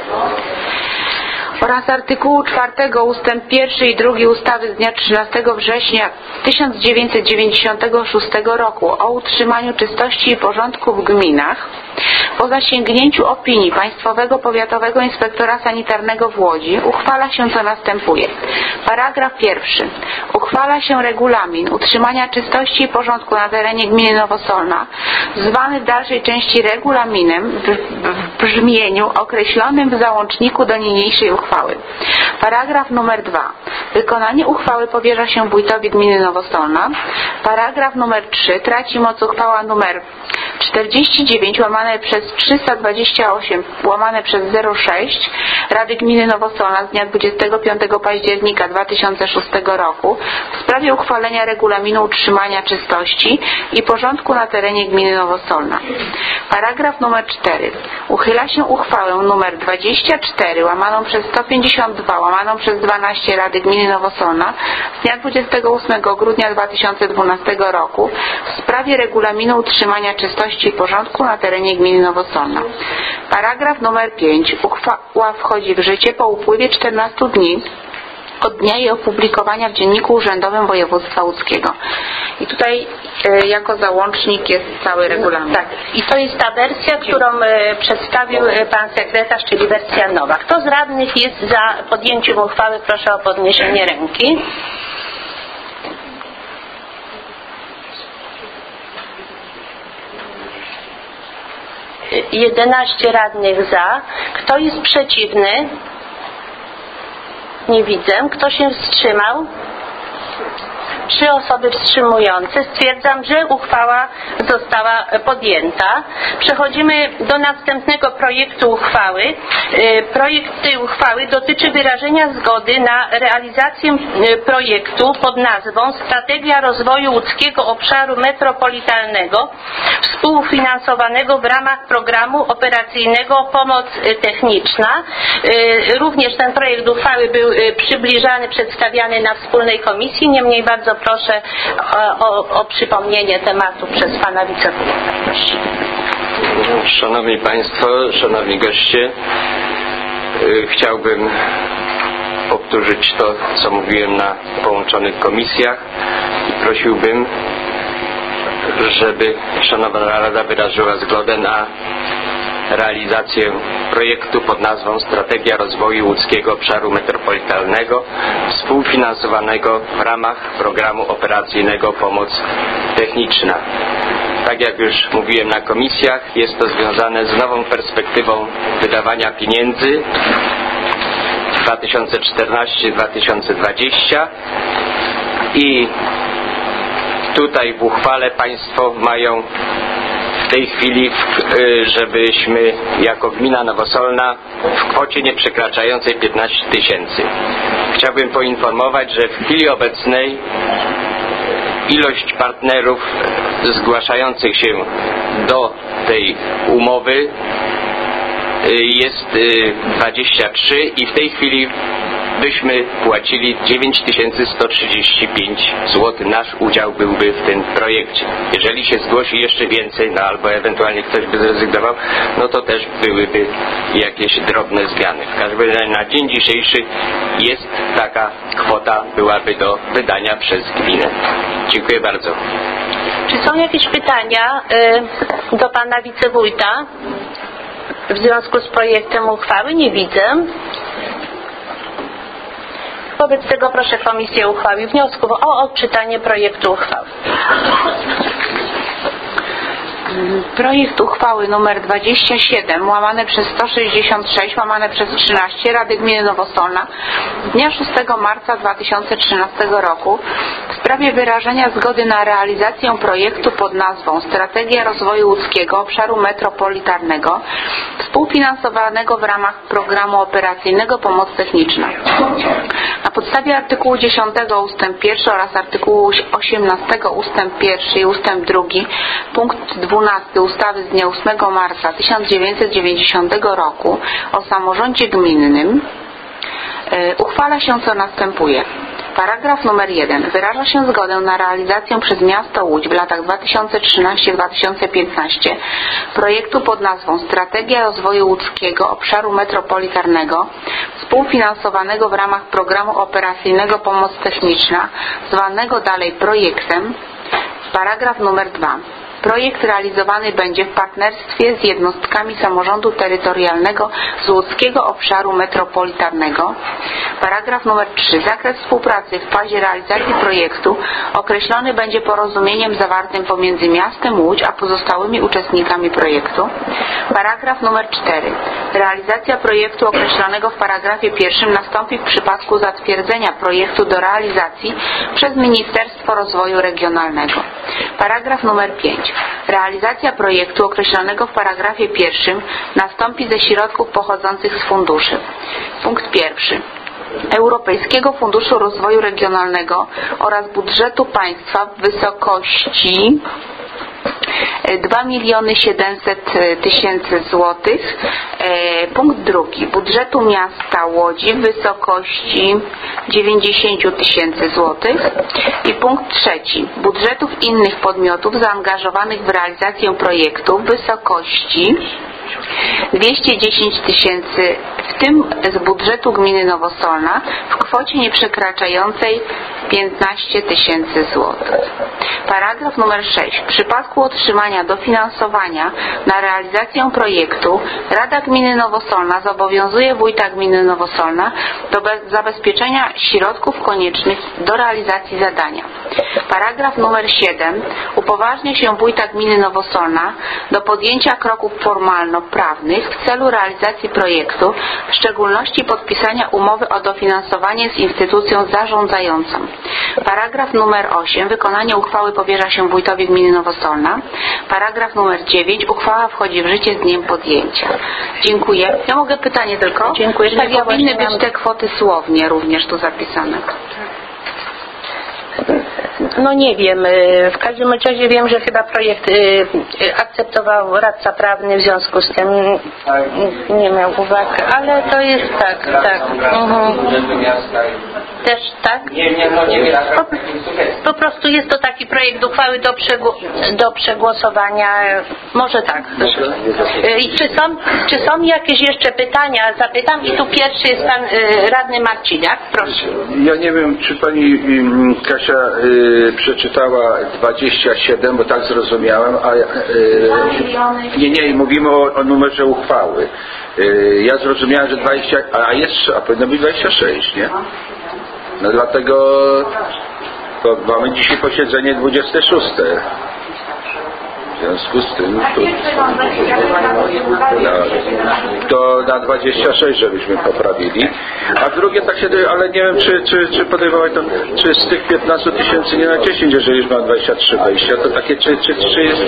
oraz artykułu czwartego ustęp pierwszy i drugi ustawy z dnia trzynastego września tysiąc dziewięćset dziewięćdziesiątego szóstego roku o utrzymaniu czystości i porządku w gminach, po zasięgnięciu opinii Państwowego Powiatowego Inspektora Sanitarnego w Łodzi uchwala się co następuje. Paragraf pierwszy. Uchwala się regulamin utrzymania czystości i porządku na terenie gminy Nowosolna, zwany w dalszej części regulaminem w, w brzmieniu określonym w załączniku do niniejszej uchwały. Paragraf numer dwa. Wykonanie uchwały powierza się wójtowi gminy Nowosolna. Paragraf numer trzy. Traci moc uchwała numer czterdzieści dziewięć łamane przez trzysta dwadzieścia osiem łamane przez zero sześć Rady Gminy Nowosolna z dnia dwudziestego piątego października dwa tysiące szóstego roku w sprawie uchwalenia regulaminu utrzymania czystości i porządku na terenie gminy Nowosolna. Paragraf numer cztery. Uchyla się uchwałę numer dwadzieścia cztery łamaną przez sto pięćdziesiąt dwa łamaną przez dwanaście Rady Gminy Nowosolna z dnia dwudziestego ósmego grudnia dwa tysiące dwunastego roku w sprawie regulaminu utrzymania czystości i porządku na terenie gminy Nowosolna. Paragraf numer pięć. Uchwała wchodzi w życie po upływie czternastu dni od dnia jej opublikowania w Dzienniku Urzędowym Województwa Łódzkiego. I tutaj e, jako załącznik jest cały regulamin. Tak. I to jest ta wersja, którą e, przedstawił e, pan sekretarz, czyli wersja nowa. Kto z radnych jest za podjęciem uchwały? Proszę o podniesienie ręki. jedenaście radnych za. Kto jest przeciwny? Nie widzę. Kto się wstrzymał? Trzy osoby wstrzymujące. Stwierdzam, że uchwała została podjęta. Przechodzimy do następnego projektu uchwały. Projekt tej uchwały dotyczy wyrażenia zgody na realizację projektu pod nazwą Strategia Rozwoju Łódzkiego Obszaru Metropolitalnego współfinansowanego w ramach Programu Operacyjnego Pomoc Techniczna. Również ten projekt uchwały był przybliżany, przedstawiany na wspólnej komisji. Niemniej bardzo proszę o, o, o przypomnienie tematu przez pana wicewójta. Szanowni Państwo, szanowni goście, chciałbym powtórzyć to, co mówiłem na połączonych komisjach i prosiłbym, żeby Szanowna Rada wyraziła zgodę na realizację projektu pod nazwą Strategia Rozwoju Łódzkiego Obszaru Metropolitalnego współfinansowanego w ramach Programu Operacyjnego Pomoc Techniczna. Tak jak już mówiłem na komisjach, jest to związane z nową perspektywą wydawania pieniędzy dwa tysiące czternasty do dwa tysiące dwudziestego i tutaj w uchwale Państwo mają w tej chwili, żebyśmy jako gmina Nowosolna w kwocie nie przekraczającej piętnaście tysięcy. Chciałbym poinformować, że w chwili obecnej ilość partnerów zgłaszających się do tej umowy jest dwadzieścia trzy i w tej chwili byśmy płacili dziewięć tysięcy sto trzydzieści pięć złotych. Nasz udział byłby w tym projekcie. Jeżeli się zgłosi jeszcze więcej, no albo ewentualnie ktoś by zrezygnował, no to też byłyby jakieś drobne zmiany. W każdym razie na dzień dzisiejszy jest taka kwota, byłaby do wydania przez gminę. Dziękuję bardzo. Czy są jakieś pytania y, do pana wicewójta w związku z projektem uchwały? Nie widzę. Wobec tego proszę Komisję Uchwały i Wniosków o odczytanie projektu uchwały. Projekt uchwały nr dwadzieścia siedem łamane przez sto sześćdziesiąt sześć łamane przez trzynaście Rady Gminy Nowosolna z dnia szóstego marca dwa tysiące trzynastego roku w sprawie wyrażenia zgody na realizację projektu pod nazwą Strategia Rozwoju Łódzkiego Obszaru Metropolitarnego współfinansowanego w ramach Programu Operacyjnego Pomoc Techniczna. Na podstawie artykułu dziesiątego ustęp pierwszy oraz artykułu osiemnastego ustęp pierwszy i ustęp drugi punkt dwunasty ustawy z dnia ósmego marca tysiąc dziewięćset dziewięćdziesiątego roku o samorządzie gminnym yy, uchwala się co następuje. Paragraf numer jeden. Wyraża się zgodę na realizację przez miasto Łódź w latach dwa tysiące trzynasty do dwa tysiące piętnastego projektu pod nazwą Strategia Rozwoju Łódzkiego Obszaru Metropolitarnego współfinansowanego w ramach Programu Operacyjnego Pomoc Techniczna, zwanego dalej projektem. Paragraf numer dwa. Projekt realizowany będzie w partnerstwie z jednostkami samorządu terytorialnego z Łódzkiego Obszaru Metropolitarnego. Paragraf numer trzy. Zakres współpracy w fazie realizacji projektu określony będzie porozumieniem zawartym pomiędzy miastem Łódź a pozostałymi uczestnikami projektu. Paragraf numer cztery. Realizacja projektu określonego w paragrafie pierwszym nastąpi w przypadku zatwierdzenia projektu do realizacji przez Ministerstwo Rozwoju Regionalnego. Paragraf numer pięć. Realizacja projektu określonego w paragrafie pierwszym nastąpi ze środków pochodzących z funduszy. Punkt pierwszy. Europejskiego Funduszu Rozwoju Regionalnego oraz budżetu państwa w wysokości dwa miliony siedemset tysięcy złotych. Punkt drugi. Budżetu miasta Łodzi w wysokości dziewięćdziesiąt tysięcy złotych. I punkt trzeci. Budżetów innych podmiotów zaangażowanych w realizację projektu w wysokości dwieście dziesięć tysięcy, w tym z budżetu gminy Nowosolna w kwocie nieprzekraczającej piętnaście tysięcy złotych. Paragraf numer sześć. W przypadku otrzymania dofinansowania na realizację projektu Rada Gminy Nowosolna zobowiązuje wójta gminy Nowosolna do zabezpieczenia środków koniecznych do realizacji zadania. Paragraf numer siedem. Upoważnia się wójta gminy Nowosolna do podjęcia kroków formalno-prawnych w celu realizacji projektu, w szczególności podpisania umowy o dofinansowanie z instytucją zarządzającą. Paragraf numer osiem. Wykonanie uchwały powierza się wójtowi gminy Nowosolna. Paragraf numer dziewięć. Uchwała wchodzi w życie z dniem podjęcia. Dziękuję. Ja mogę pytanie tylko? Dziękuję. Tak, ja powinny być mam... te kwoty słownie również tu zapisane. No nie wiem, w każdym razie wiem, że chyba projekt akceptował radca prawny, w związku z tym nie miał uwag, ale to jest tak, tak. Mhm. Też tak? Nie, nie, no nie. Po, po prostu jest to taki projekt uchwały do, przegł do przegłosowania, może tak. Czy są, czy są jakieś jeszcze pytania? Zapytam i tu pierwszy jest pan radny Marciniak, proszę. Ja nie wiem, czy pani Kasia y, przeczytała dwadzieścia siedem, bo tak zrozumiałem, a y, nie, nie, mówimy o, o numerze uchwały. Y, ja zrozumiałem, że dwadzieścia, a jeszcze, a powinno być dwadzieścia sześć, nie? No dlatego to mamy dzisiaj posiedzenie dwudzieste szóste. W związku z tym to, to na dwadzieścia sześć, żebyśmy poprawili. A drugie tak się, ale nie wiem, czy, czy, czy podejmować to, czy z tych piętnastu tysięcy nie na dziesięć, jeżeli już mam dwadzieścia trzy wejścia, to takie, czy, czy, czy jest...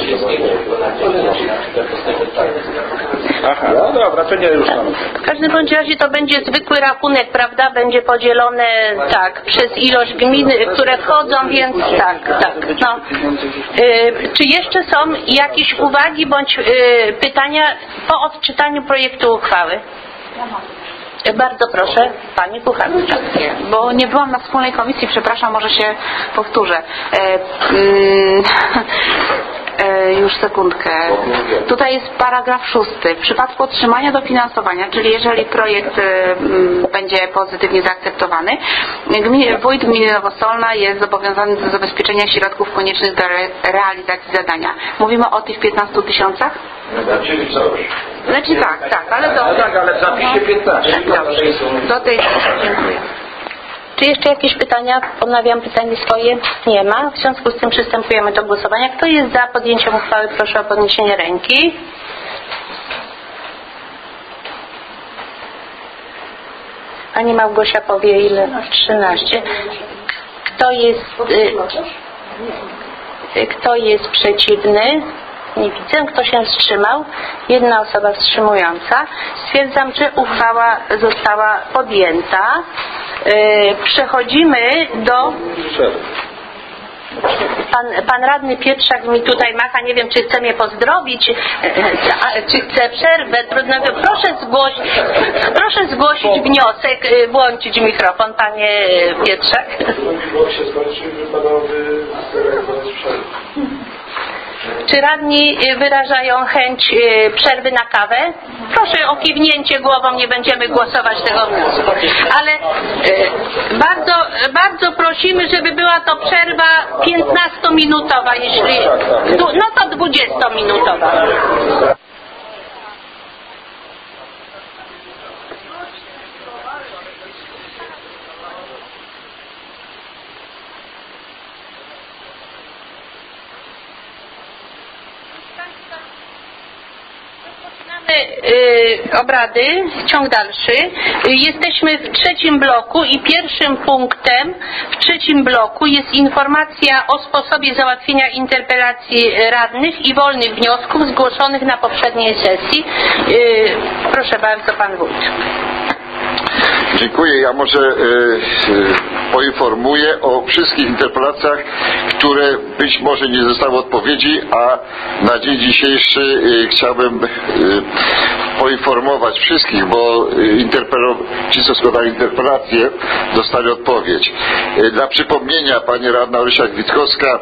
Aha, no dobra, to nie ruszamy. W każdym bądź razie to będzie zwykły rachunek, prawda? Będzie podzielone tak, przez ilość gmin, które wchodzą, więc tak, tak. No. Y, czy jeszcze są jakieś uwagi bądź y, pytania po odczytaniu projektu uchwały? Bardzo proszę, pani Kucharska. Bo nie byłam na wspólnej komisji, przepraszam, może się powtórzę. E, mm, e, już sekundkę. Tutaj jest paragraf szósty. W przypadku otrzymania dofinansowania, czyli jeżeli projekt e, m, będzie pozytywnie zaakceptowany, gmin, wójt gminy Nowosolna jest zobowiązany do zabezpieczenia środków koniecznych do re, realizacji zadania. Mówimy o tych piętnastu tysiącach? Czyli całość. Znaczy tak, tak, ale do... Tak, ale w zapisie piętnaście. Dobrze. Do tej... Dziękuję. Czy jeszcze jakieś pytania? Ponawiam pytanie swoje. Nie ma. W związku z tym przystępujemy do głosowania. Kto jest za podjęciem uchwały? Proszę o podniesienie ręki. Pani Małgosia powie ile? trzynaście. Kto jest... Y, kto jest przeciwny? Nie widzę. Kto się wstrzymał? Jedna osoba wstrzymująca. Stwierdzam, że uchwała została podjęta. Yy, przechodzimy do... Pan, pan radny Pietrzak mi tutaj macha, nie wiem, czy chce mnie pozdrowić, czy chce przerwę. Trudno. Proszę zgłosić, proszę zgłosić wniosek, włączyć mikrofon, panie Pietrzak. Czy radni wyrażają chęć przerwy na kawę? Proszę o kiwnięcie głową, nie będziemy głosować tego wniosku. Ale bardzo, bardzo prosimy, żeby była to przerwa piętnastominutowa, jeśli... No to dwudziestominutowa. Obrady, ciąg dalszy. Jesteśmy w trzecim bloku i pierwszym punktem w trzecim bloku jest informacja o sposobie załatwienia interpelacji radnych i wolnych wniosków zgłoszonych na poprzedniej sesji. Proszę bardzo, pan wójt. Dziękuję. Ja może e, poinformuję o wszystkich interpelacjach, które być może nie zostały odpowiedzi, a na dzień dzisiejszy chciałbym poinformować wszystkich, bo ci, co składali interpelację, dostali odpowiedź. Dla przypomnienia, pani radna Orysiak-Witkowska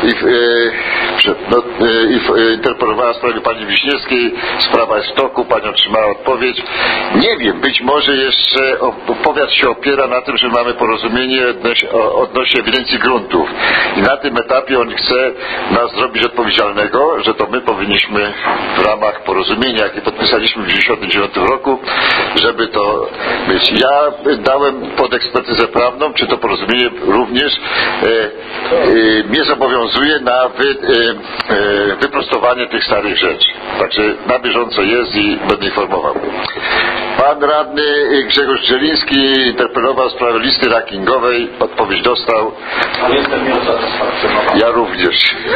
no, interpelowała w sprawie pani Wiśniewskiej, sprawa jest w toku, pani otrzymała odpowiedź. Nie wiem, być może jeszcze powiat się opiera na tym, że mamy porozumienie odnośnie ewidencji gruntów i na tym etapie on chce nas zrobić odpowiedzialnego, że to my powinniśmy w ramach porozumienia, jakie podpisaliśmy w tysiąc dziewięćset dziewięćdziesiątym dziewiątym roku, żeby to być. Ja dałem pod ekspertyzę prawną, czy to porozumienie również e, e, mnie zobowiązuje na wy, e, e, wyprostowanie tych starych rzeczy. Także na bieżąco jest i będę informował. Pan radny Grzegorz Dżeliński interpelował w sprawie listy rankingowej. Odpowiedź dostał. Jestem nieusatysfakcjonowany. Ja również.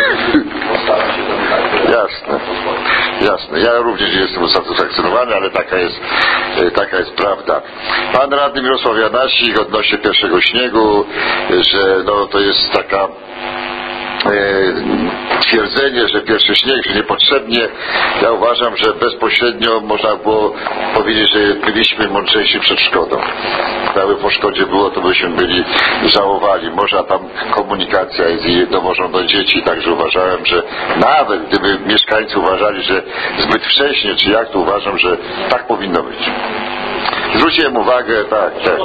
Jasne. Jasne. Ja również nie jestem usatysfakcjonowany, ale taka jest, taka jest prawda. Pan radny Mirosław Janasik odnośnie pierwszego śniegu, że no to jest taka twierdzenie, że pierwszy śnieg, że niepotrzebnie. Ja uważam, że bezpośrednio można było powiedzieć, że byliśmy mądrzejsi przed szkodą. Gdyby po szkodzie było, to byśmy byli żałowali. Może tam komunikacja jest i dowożą do dzieci, także uważałem, że nawet gdyby mieszkańcy uważali, że zbyt wcześnie, czy jak, to uważam, że tak powinno być. Zwróciłem uwagę, tak, tak.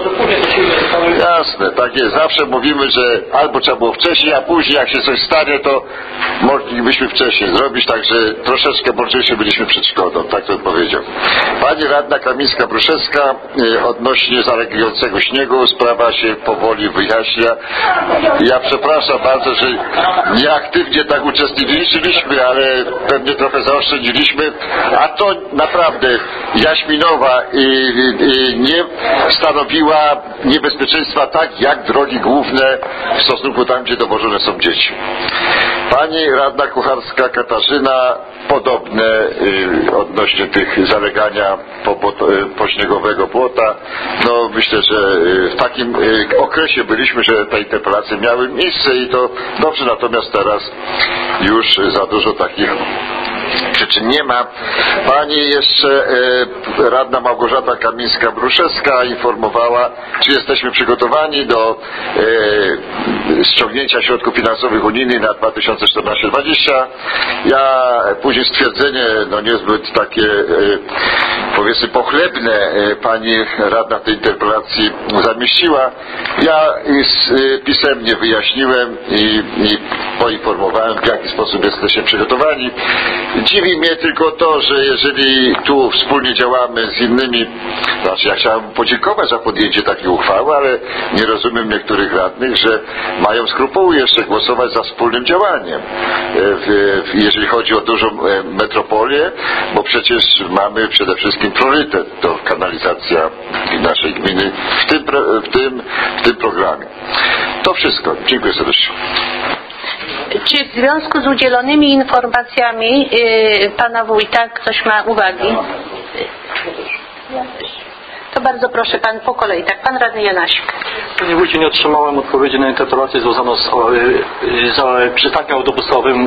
Jasne, tak jest. Zawsze mówimy, że albo trzeba było wcześniej, a później jak się coś stanie, to moglibyśmy wcześniej zrobić, także troszeczkę mądrzejsi byliśmy przed szkodą, tak to powiedział. Pani radna Kamińska-Bruszewska odnośnie zalegającego śniegu, sprawa się powoli wyjaśnia. Ja przepraszam bardzo, że nieaktywnie tak uczestniczyliśmy, ale pewnie trochę zaoszczędziliśmy, a to naprawdę Jaśminowa i nie stanowiła niebezpieczeństwa tak jak drogi główne w stosunku tam, gdzie dowożone są dzieci. Pani radna Kucharska Katarzyna podobne y, odnośnie tych zalegania po, po, pośniegowego płota. No myślę, że w takim y, okresie byliśmy, że te interpelacje miały miejsce i to dobrze, natomiast teraz już za dużo takich przyczyn nie ma. Pani jeszcze e, radna Małgorzata Kamińska-Bruszewska informowała, czy jesteśmy przygotowani do e, ściągnięcia środków finansowych unijnych na dwa tysiące czternaście dwadzieścia. Ja później stwierdzenie, no niezbyt takie e, powiedzmy pochlebne e, pani radna tej interpelacji zamieściła. Ja is, e, pisemnie wyjaśniłem i, i poinformowałem, w jaki sposób jesteśmy przygotowani. Dziwi mnie tylko to, że jeżeli tu wspólnie działamy z innymi, znaczy ja chciałem podziękować za podjęcie takiej uchwały, ale nie rozumiem niektórych radnych, że mają skrupuły jeszcze głosować za wspólnym działaniem, jeżeli chodzi o dużą metropolię, bo przecież mamy przede wszystkim priorytet, to kanalizacja naszej gminy w tym, w tym, w tym programie. To wszystko. Dziękuję serdecznie. Czy w związku z udzielonymi informacjami yy, pana wójta ktoś ma uwagi? To bardzo proszę pan po kolei. Tak, pan radny Janasik. Panie wójcie, nie otrzymałem odpowiedzi na interpelację związaną z za przystankiem autobusowym.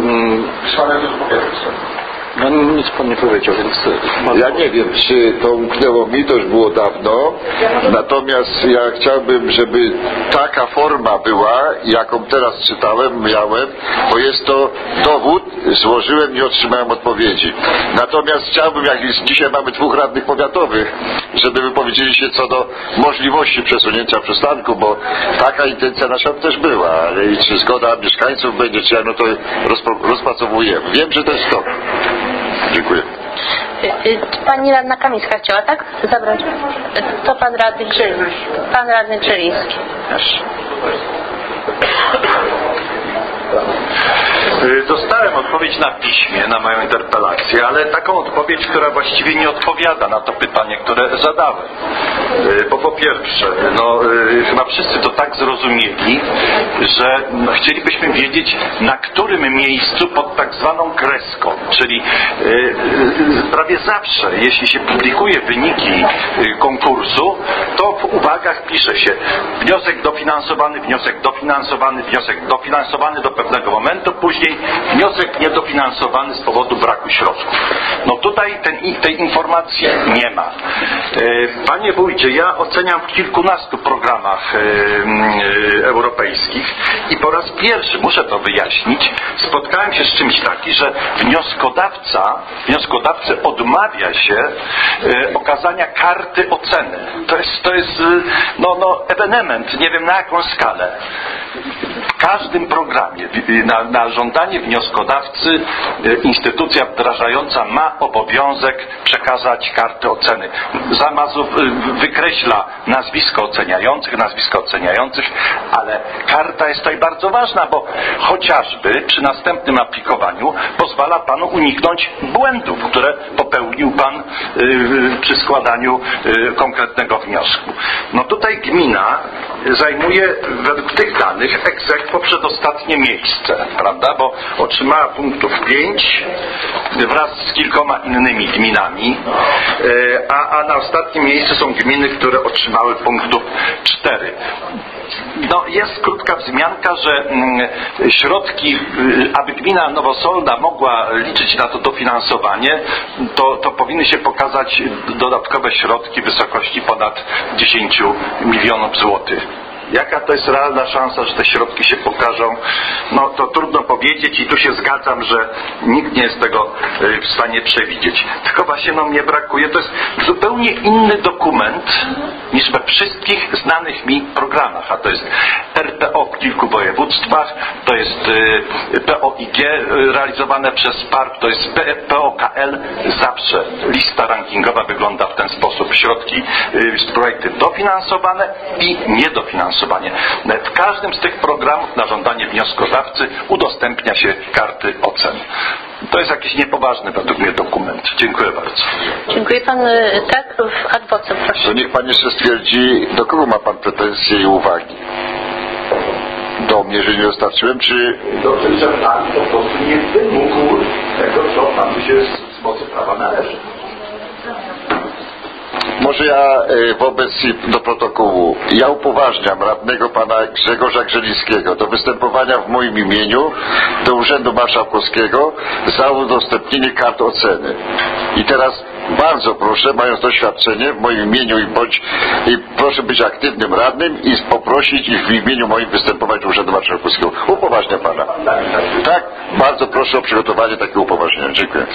No nic pan nie powiedział, więc... Ja nie wiem, czy to umknęło mi, to już było dawno, natomiast ja chciałbym, żeby taka forma była, jaką teraz czytałem, miałem, bo jest to dowód, złożyłem, nie otrzymałem odpowiedzi. Natomiast chciałbym, jak jest, dzisiaj mamy dwóch radnych powiatowych, żeby wypowiedzieli się co do możliwości przesunięcia przystanku, bo taka intencja nasza też była, ale i czy zgoda mieszkańców będzie, czy jak, no to rozpracowujemy. Wiem, że to jest to. Dziękuję. Pani radna Kamińska chciała, tak? Zabrać. To pan radny Grzyliński. Pan radny Grzyliński. Dostałem odpowiedź na piśmie na moją interpelację, ale taką odpowiedź, która właściwie nie odpowiada na to pytanie, które zadałem. Bo po pierwsze, no chyba wszyscy to tak zrozumieli, że chcielibyśmy wiedzieć, na którym miejscu pod tak zwaną kreską, czyli prawie zawsze, jeśli się publikuje wyniki konkursu, to w uwagach pisze się wniosek dofinansowany, wniosek dofinansowany, wniosek dofinansowany do pewnego momentu, później wniosek niedofinansowany z powodu braku środków. No tutaj ten, tej informacji nie ma. Panie wójcie, ja oceniam w kilkunastu programach europejskich i po raz pierwszy, muszę to wyjaśnić, spotkałem się z czymś takim, że wnioskodawca, wnioskodawcy odmawia się okazania karty oceny. To jest, to jest no, no, ewenement, nie wiem na jaką skalę. W każdym programie na, na żądanie wnioskodawcy instytucja wdrażająca ma obowiązek przekazać kartę oceny. Zamazów wykreśla nazwisko oceniających, nazwisko oceniających, ale karta jest tutaj bardzo ważna, bo chociażby przy następnym aplikowaniu pozwala panu uniknąć błędów, które popełnił pan przy składaniu konkretnego wniosku. No tutaj gmina zajmuje według tych danych ex aequo przedostatnie miejsce, prawda, bo otrzymała punktów pięć wraz z kilkoma innymi gminami, a, a na ostatnim miejscu są gminy, które otrzymały punktów cztery. No, jest krótka wzmianka, że mm, środki, aby gmina Nowosolna mogła liczyć na to dofinansowanie, to, to powinny się pokazać dodatkowe środki w wysokości ponad dziesięć milionów złotych. Jaka to jest realna szansa, że te środki się pokażą? No to trudno powiedzieć i tu się zgadzam, że nikt nie jest tego w stanie przewidzieć. Tylko właśnie no mnie brakuje, to jest zupełnie inny dokument niż we wszystkich znanych mi programach, a to jest R P O w kilku województwach, to jest P O I G realizowane przez P A R P, to jest P O K L. Zawsze lista rankingowa wygląda w ten sposób. Środki, projekty dofinansowane i niedofinansowane. W każdym z tych programów na żądanie wnioskodawcy udostępnia się karty ocen. To jest jakiś niepoważny według mnie dokument. Dziękuję bardzo. Dziękuję pan. Tak, w adwoce, proszę. To niech pan jeszcze stwierdzi, do kogo ma pan pretensje i uwagi? Do mnie, że nie dostarczyłem, czy... Do tych, że pan po prostu nie wymógł tego, co panu się z mocy prawa należy. Może ja wobec do protokołu, ja upoważniam radnego pana Grzegorza Grzelińskiego do występowania w moim imieniu do Urzędu Marszałkowskiego za udostępnienie kart oceny. I teraz bardzo proszę, mając doświadczenie w moim imieniu i bądź i proszę być aktywnym radnym i poprosić ich w imieniu moim występować do Urzędu Marszałkowskiego. Upoważniam pana. Tak, bardzo proszę o przygotowanie takiego upoważnienia. Dziękuję.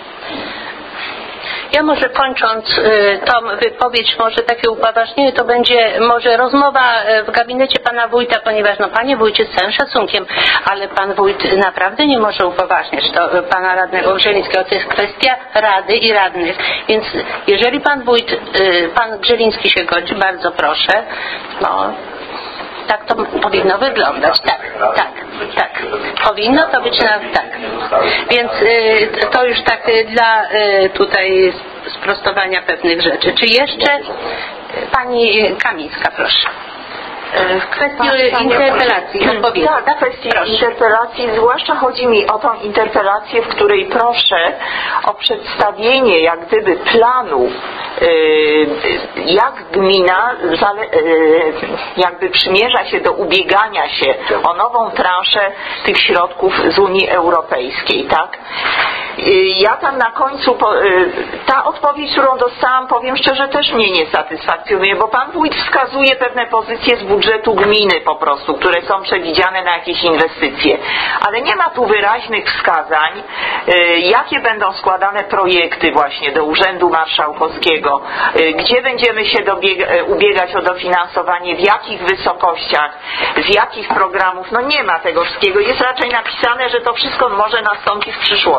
Ja może kończąc y, tą wypowiedź, może takie upoważnienie, to będzie może rozmowa w gabinecie pana wójta, ponieważ no panie wójcie, z całym szacunkiem, ale pan wójt naprawdę nie może upoważniać to pana radnego Grzelińskiego. To jest kwestia rady i radnych. Więc jeżeli pan wójt, y, pan Grzeliński się godzi, bardzo proszę, no tak to powinno wyglądać. Tak, tak, tak. Powinno to być na tak. Więc y, to już tak y, dla y, tutaj sprostowania pewnych rzeczy. Czy jeszcze y, pani Kamińska, proszę. W kwestii interpelacji odpowiedzi. Tak, w kwestii proszę. interpelacji, zwłaszcza chodzi mi o tą interpelację, w której proszę o przedstawienie jak gdyby planu, jak gmina jakby przymierza się do ubiegania się o nową transzę tych środków z Unii Europejskiej, tak? Ja tam na końcu, ta odpowiedź, którą dostałam, powiem szczerze, też mnie nie satysfakcjonuje, bo pan wójt wskazuje pewne pozycje z budżetu gminy po prostu, które są przewidziane na jakieś inwestycje. Ale nie ma tu wyraźnych wskazań, jakie będą składane projekty właśnie do Urzędu Marszałkowskiego, gdzie będziemy się dobiega- ubiegać o dofinansowanie, w jakich wysokościach, z jakich programów. No nie ma tego wszystkiego. Jest raczej napisane, że to wszystko może nastąpić w przyszłości, ale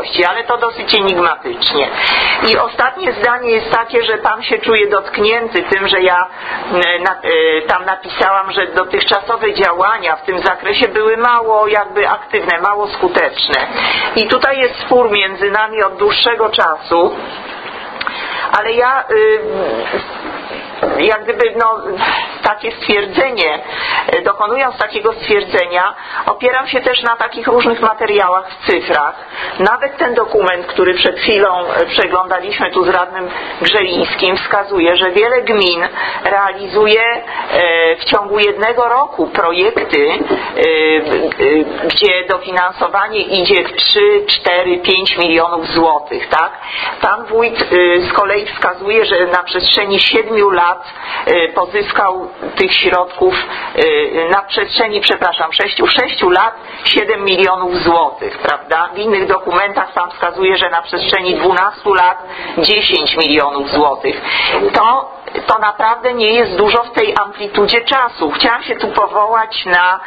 to dosyć enigmatycznie. I ostatnie zdanie jest takie, że Pan się czuje dotknięty tym, że ja na, tam napisałam, że dotychczasowe działania w tym zakresie były mało jakby aktywne, mało skuteczne. I tutaj jest spór między nami od dłuższego czasu, ale ja y, jak gdyby no, takie stwierdzenie, dokonując takiego stwierdzenia, opieram się też na takich różnych materiałach w cyfrach. Nawet ten dokument, który przed chwilą przeglądaliśmy tu z radnym Grzelińskim, wskazuje, że wiele gmin realizuje w ciągu jednego roku projekty, gdzie dofinansowanie idzie w trzy, cztery, pięć milionów złotych, tak? Pan wójt z kolei wskazuje, że na przestrzeni siedmiu lat pozyskał tych środków na przestrzeni, przepraszam, sześciu, sześciu lat siedem milionów złotych, prawda? W innych dokumentach Pan wskazuje, że na przestrzeni dwunastu lat dziesięć milionów złotych. To to naprawdę nie jest dużo w tej amplitudzie czasu. Chciałam się tu powołać na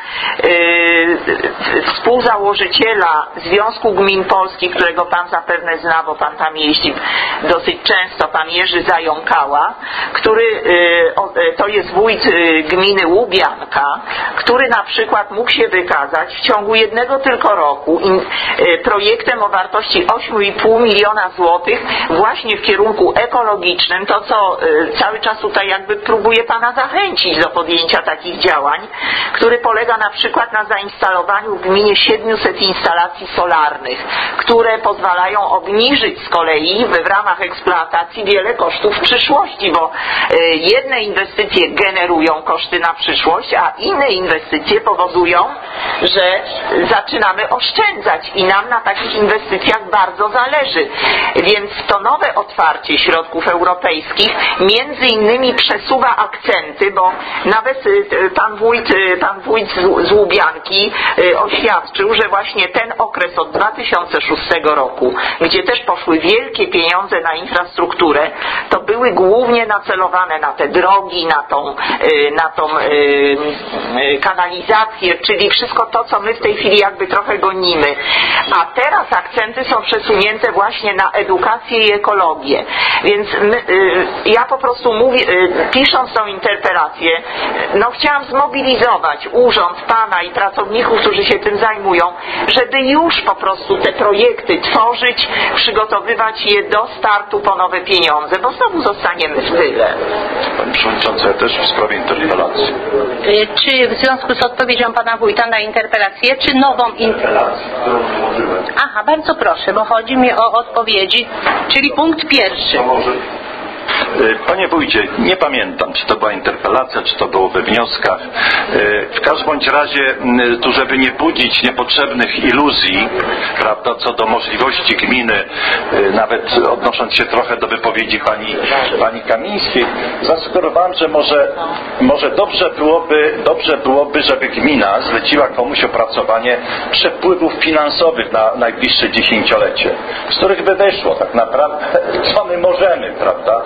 yy, współzałożyciela Związku Gmin Polskich, którego Pan zapewne zna, bo Pan tam jeździ dosyć często, Pan Jerzy Zająkała, który yy, o, to jest wójt yy, gminy Łubianka, który na przykład mógł się wykazać w ciągu jednego tylko roku in, yy, projektem o wartości osiem i pół miliona złotych właśnie w kierunku ekologicznym, to co yy, cały czas tutaj jakby próbuję Pana zachęcić do podjęcia takich działań, który polega na przykład na zainstalowaniu w gminie siedmiuset instalacji solarnych, które pozwalają obniżyć z kolei w ramach eksploatacji wiele kosztów w przyszłości, bo jedne inwestycje generują koszty na przyszłość, a inne inwestycje powodują, że zaczynamy oszczędzać i nam na takich inwestycjach bardzo zależy. Więc to nowe otwarcie środków europejskich między innymi przesuwa akcenty, bo nawet pan wójt, pan wójt z Łubianki oświadczył, że właśnie ten okres od dwa tysiące szóstego roku, gdzie też poszły wielkie pieniądze na infrastrukturę, to były głównie nacelowane na te drogi, na tą, na tą kanalizację, czyli wszystko to, co my w tej chwili jakby trochę gonimy. A teraz akcenty są przesunięte właśnie na edukację i ekologię. Więc my, ja po prostu mówię, pisząc tą interpelację, no chciałam zmobilizować urząd, Pana i pracowników, którzy się tym zajmują, żeby już po prostu te projekty tworzyć, przygotowywać je do startu po nowe pieniądze, bo znowu zostaniemy w tyle. Pani Przewodnicząca, ja też w sprawie interpelacji. Czy w związku z odpowiedzią Pana Wójta na interpelację, czy nową interpelację? Aha, bardzo proszę, bo chodzi mi o odpowiedzi, czyli punkt pierwszy. Panie wójcie, nie pamiętam, czy to była interpelacja, czy to było we wnioskach. W każdym bądź razie, tu żeby nie budzić niepotrzebnych iluzji, prawda, co do możliwości gminy, nawet odnosząc się trochę do wypowiedzi pani, pani Kamińskiej, zasugerowałem, że może, może dobrze byłoby, dobrze byłoby, żeby gmina zleciła komuś opracowanie przepływów finansowych na najbliższe dziesięciolecie, z których by wyszło tak naprawdę, co my możemy, prawda?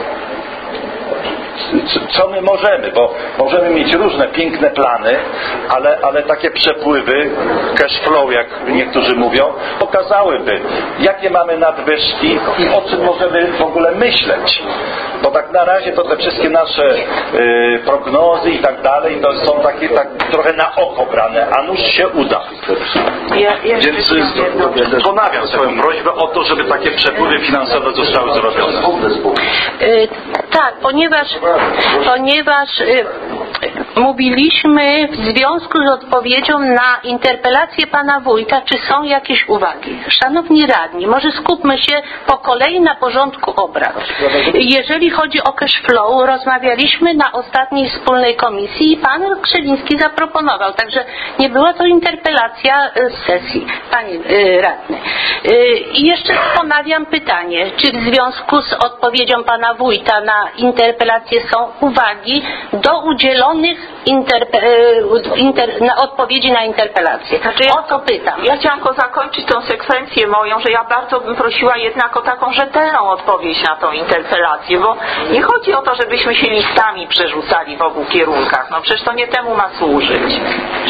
Co my możemy, bo możemy mieć różne piękne plany, ale, ale takie przepływy, cash flow, jak niektórzy mówią, pokazałyby, jakie mamy nadwyżki i o czym możemy w ogóle myśleć. Bo tak na razie to te wszystkie nasze y, prognozy i tak dalej, to są takie tak trochę na oko brane, a nuż się uda. Ja, ja Więc y, ponawiam swoją prośbę o to, żeby takie przepływy finansowe zostały zrobione. Yy, tak, ponieważ ponieważ yy, mówiliśmy w związku z odpowiedzią na interpelację Pana Wójta, czy są jakieś uwagi. Szanowni radni, może skupmy się po kolei na porządku obrad. Jeżeli chodzi o cash flow, rozmawialiśmy na ostatniej wspólnej komisji i Pan Grzeliński zaproponował, także nie była to interpelacja z sesji, Panie yy, radny. Yy, I jeszcze ponawiam pytanie, czy w związku z odpowiedzią Pana Wójta na interpelację są uwagi do udzielonych interpe, inter, na odpowiedzi na interpelację. Znaczy, o co pytam? Ja chciałam tylko zakończyć tą sekwencję moją, że ja bardzo bym prosiła jednak o taką rzetelną odpowiedź na tą interpelację, bo nie chodzi o to, żebyśmy się listami przerzucali w obu kierunkach. No przecież to nie temu ma służyć.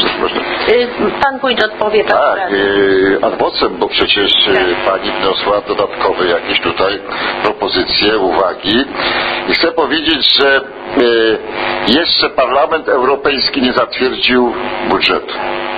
Pan Wójt odpowie tak. Tak, yy, ad vocem, bo przecież yy, pani wniosła dodatkowe jakieś tutaj propozycje, uwagi. I chcę powiedzieć, że yy, jeszcze Parlament Europejski nie zatwierdził budżetu.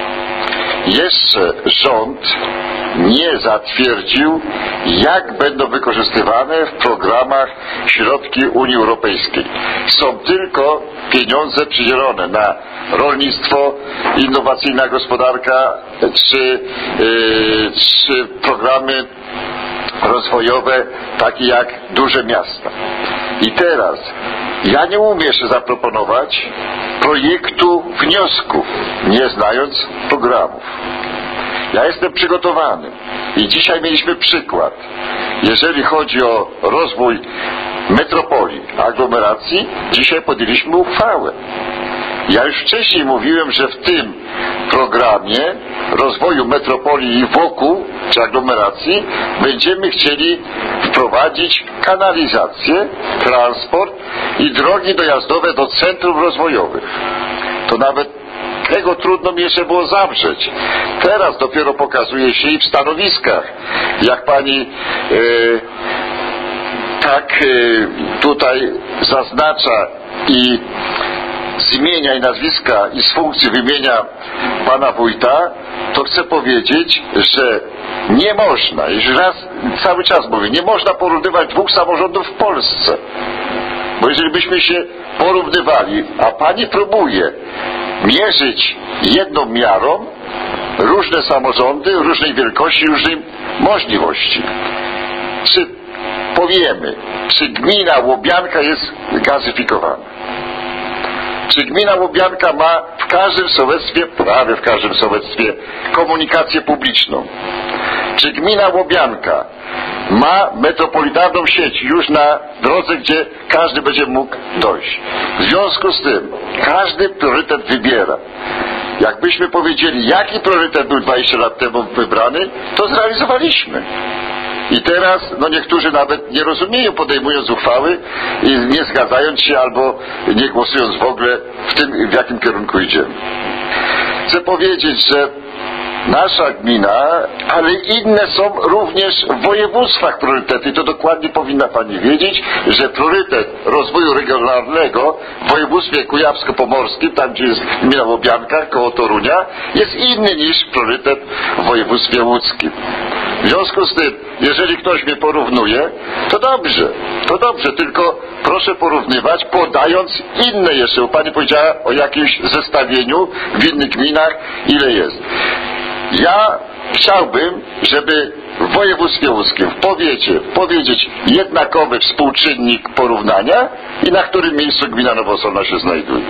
Jeszcze rząd nie zatwierdził, jak będą wykorzystywane w programach środki Unii Europejskiej. Są tylko pieniądze przydzielone na rolnictwo, innowacyjna gospodarka czy, yy, czy programy rozwojowe takie jak duże miasta. I teraz ja nie umiem jeszcze zaproponować projektu wniosków, nie znając programów. Ja jestem przygotowany i dzisiaj mieliśmy przykład. Jeżeli chodzi o rozwój metropolii, aglomeracji, dzisiaj podjęliśmy uchwałę. Ja już wcześniej mówiłem, że w tym programie rozwoju metropolii i wokół, czy aglomeracji, będziemy chcieli wprowadzić kanalizację, transport i drogi dojazdowe do centrum rozwojowych. To nawet tego trudno mi jeszcze było zawrzeć. Teraz dopiero pokazuje się i w stanowiskach, jak pani yy, tak yy, tutaj zaznacza i z imienia i nazwiska i z funkcji wymienia pana wójta, to chcę powiedzieć, że nie można, już raz cały czas mówię, nie można porównywać dwóch samorządów w Polsce. Bo jeżeli byśmy się porównywali, a pani próbuje mierzyć jedną miarą różne samorządy, różnej wielkości, różnej możliwości. Czy powiemy, czy gmina Łobianka jest gazyfikowana? Czy gmina Łobianka ma w każdym sołectwie, prawie w każdym sołectwie, komunikację publiczną? Czy gmina Łobianka ma metropolitarną sieć już na drodze, gdzie każdy będzie mógł dojść? W związku z tym każdy priorytet wybiera. Jakbyśmy powiedzieli, jaki priorytet był dwadzieścia lat temu wybrany, to zrealizowaliśmy. I teraz, no niektórzy nawet nie rozumieją, podejmując uchwały i nie zgadzając się albo nie głosując w ogóle w tym, w jakim kierunku idziemy. Chcę powiedzieć, że nasza gmina, ale inne są również w województwach priorytety. To dokładnie powinna pani wiedzieć, że priorytet rozwoju regionalnego w województwie kujawsko-pomorskim, tam gdzie jest gmina Łobianka, koło Torunia, jest inny niż priorytet w województwie łódzkim. W związku z tym, jeżeli ktoś mnie porównuje, to dobrze, to dobrze, tylko proszę porównywać, podając inne jeszcze, bo pani powiedziała o jakimś zestawieniu w innych gminach, ile jest. Ja chciałbym, żeby w województwie łódzkim, w powiecie, powiedzieć jednakowy współczynnik porównania i na którym miejscu gmina Nowosolna się znajduje.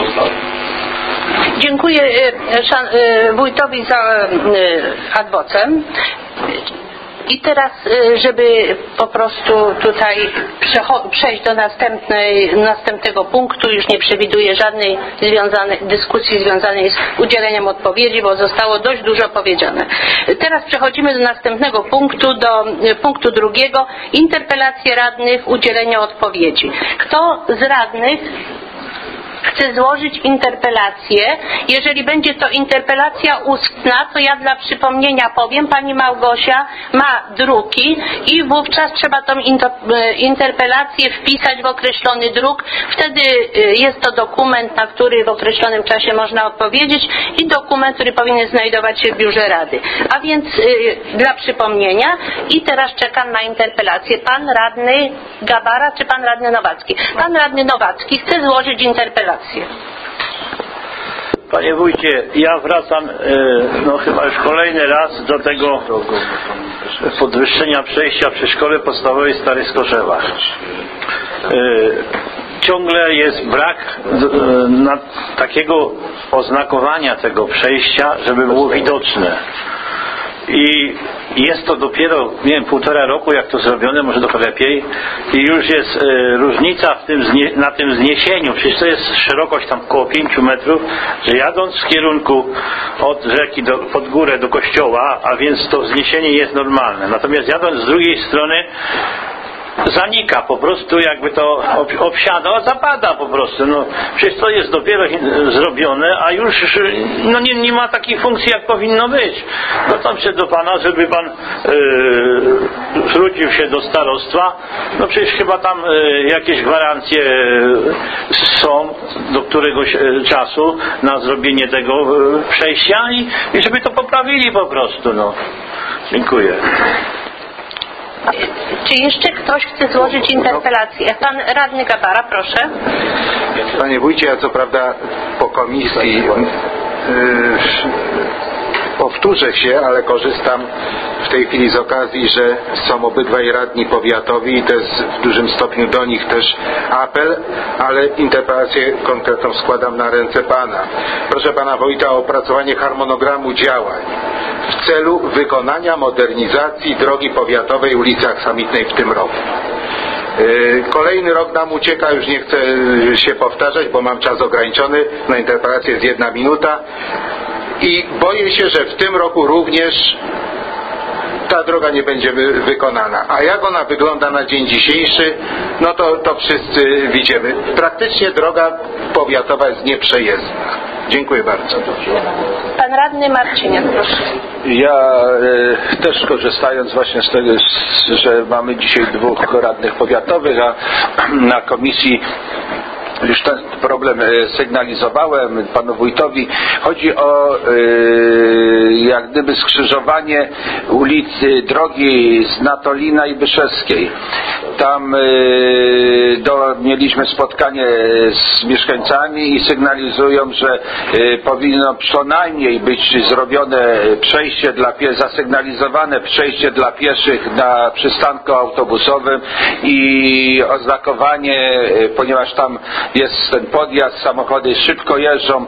Dziękuję wójtowi za ad vocem. I teraz, żeby po prostu tutaj przejść do następnej, następnego punktu, już nie przewiduję żadnej związanej, dyskusji związanej z udzieleniem odpowiedzi, bo zostało dość dużo powiedziane. Teraz przechodzimy do następnego punktu, do punktu drugiego, interpelacje radnych, udzielenie odpowiedzi. Kto z radnych chce złożyć interpelację? Jeżeli będzie to interpelacja ustna, to ja dla przypomnienia powiem, pani Małgosia ma druki i wówczas trzeba tą interpelację wpisać w określony druk. Wtedy jest to dokument, na który w określonym czasie można odpowiedzieć i dokument, który powinien znajdować się w biurze rady. A więc dla przypomnienia i teraz czekam na interpelację. Pan radny Gabara czy pan radny Nowacki? Pan radny Nowacki chce złożyć interpelację. Panie wójcie, ja wracam no chyba już kolejny raz do tego podwyższenia przejścia przy szkole podstawowej w Starych Skorzewach. Ciągle jest brak na takiego oznakowania tego przejścia, żeby było widoczne. I Jest to dopiero, nie wiem, półtora roku jak to zrobione, może trochę lepiej i już jest e, różnica w tym znie, na tym zniesieniu. Przecież to jest szerokość tam około pięciu metrów, że jadąc w kierunku od rzeki do, pod górę do kościoła, a więc to wzniesienie jest normalne. Natomiast jadąc z drugiej strony zanika po prostu, jakby to obsiada, zapada po prostu. No, przecież to jest dopiero zrobione, a już no, nie, nie ma takiej funkcji, jak powinno być. Zwracam się do Pana, żeby Pan yy, zwrócił się do starostwa. No przecież chyba tam yy, jakieś gwarancje są do któregoś yy, czasu na zrobienie tego yy, przejścia i, i żeby to poprawili po prostu. No. Dziękuję. Czy jeszcze ktoś chce złożyć interpelację? Pan radny Gabara, proszę. Panie wójcie, ja co prawda po komisji yy, powtórzę się, ale korzystam w tej chwili z okazji, że są obydwaj radni powiatowi i to jest w dużym stopniu do nich też apel, ale interpelację konkretną składam na ręce Pana. Proszę Pana Wójta o opracowanie harmonogramu działań w celu wykonania modernizacji drogi powiatowej ulicy Aksamitnej w tym roku. Kolejny rok nam ucieka, już nie chcę się powtarzać, bo mam czas ograniczony, na interpelację jest jedna minuta i boję się, że w tym roku również ta droga nie będzie wy- wykonana. A jak ona wygląda na dzień dzisiejszy, no to, to wszyscy widzimy. Praktycznie droga powiatowa jest nieprzejezdna. Dziękuję bardzo. Pan radny Marciniak, proszę. Ja e, też korzystając właśnie z tego, że mamy dzisiaj dwóch radnych powiatowych, a na komisji już ten problem sygnalizowałem panu wójtowi. Chodzi o e, jak gdyby skrzyżowanie ulicy, drogi z Natolina i Byszewskiej. Tam e, do, mieliśmy spotkanie z mieszkańcami i sygnalizują, że e, powinno co najmniej być zrobione przejście dla pie, zasygnalizowane przejście dla pieszych na przystanku autobusowym i oznakowanie, e, ponieważ tam jest ten podjazd, samochody szybko jeżdżą.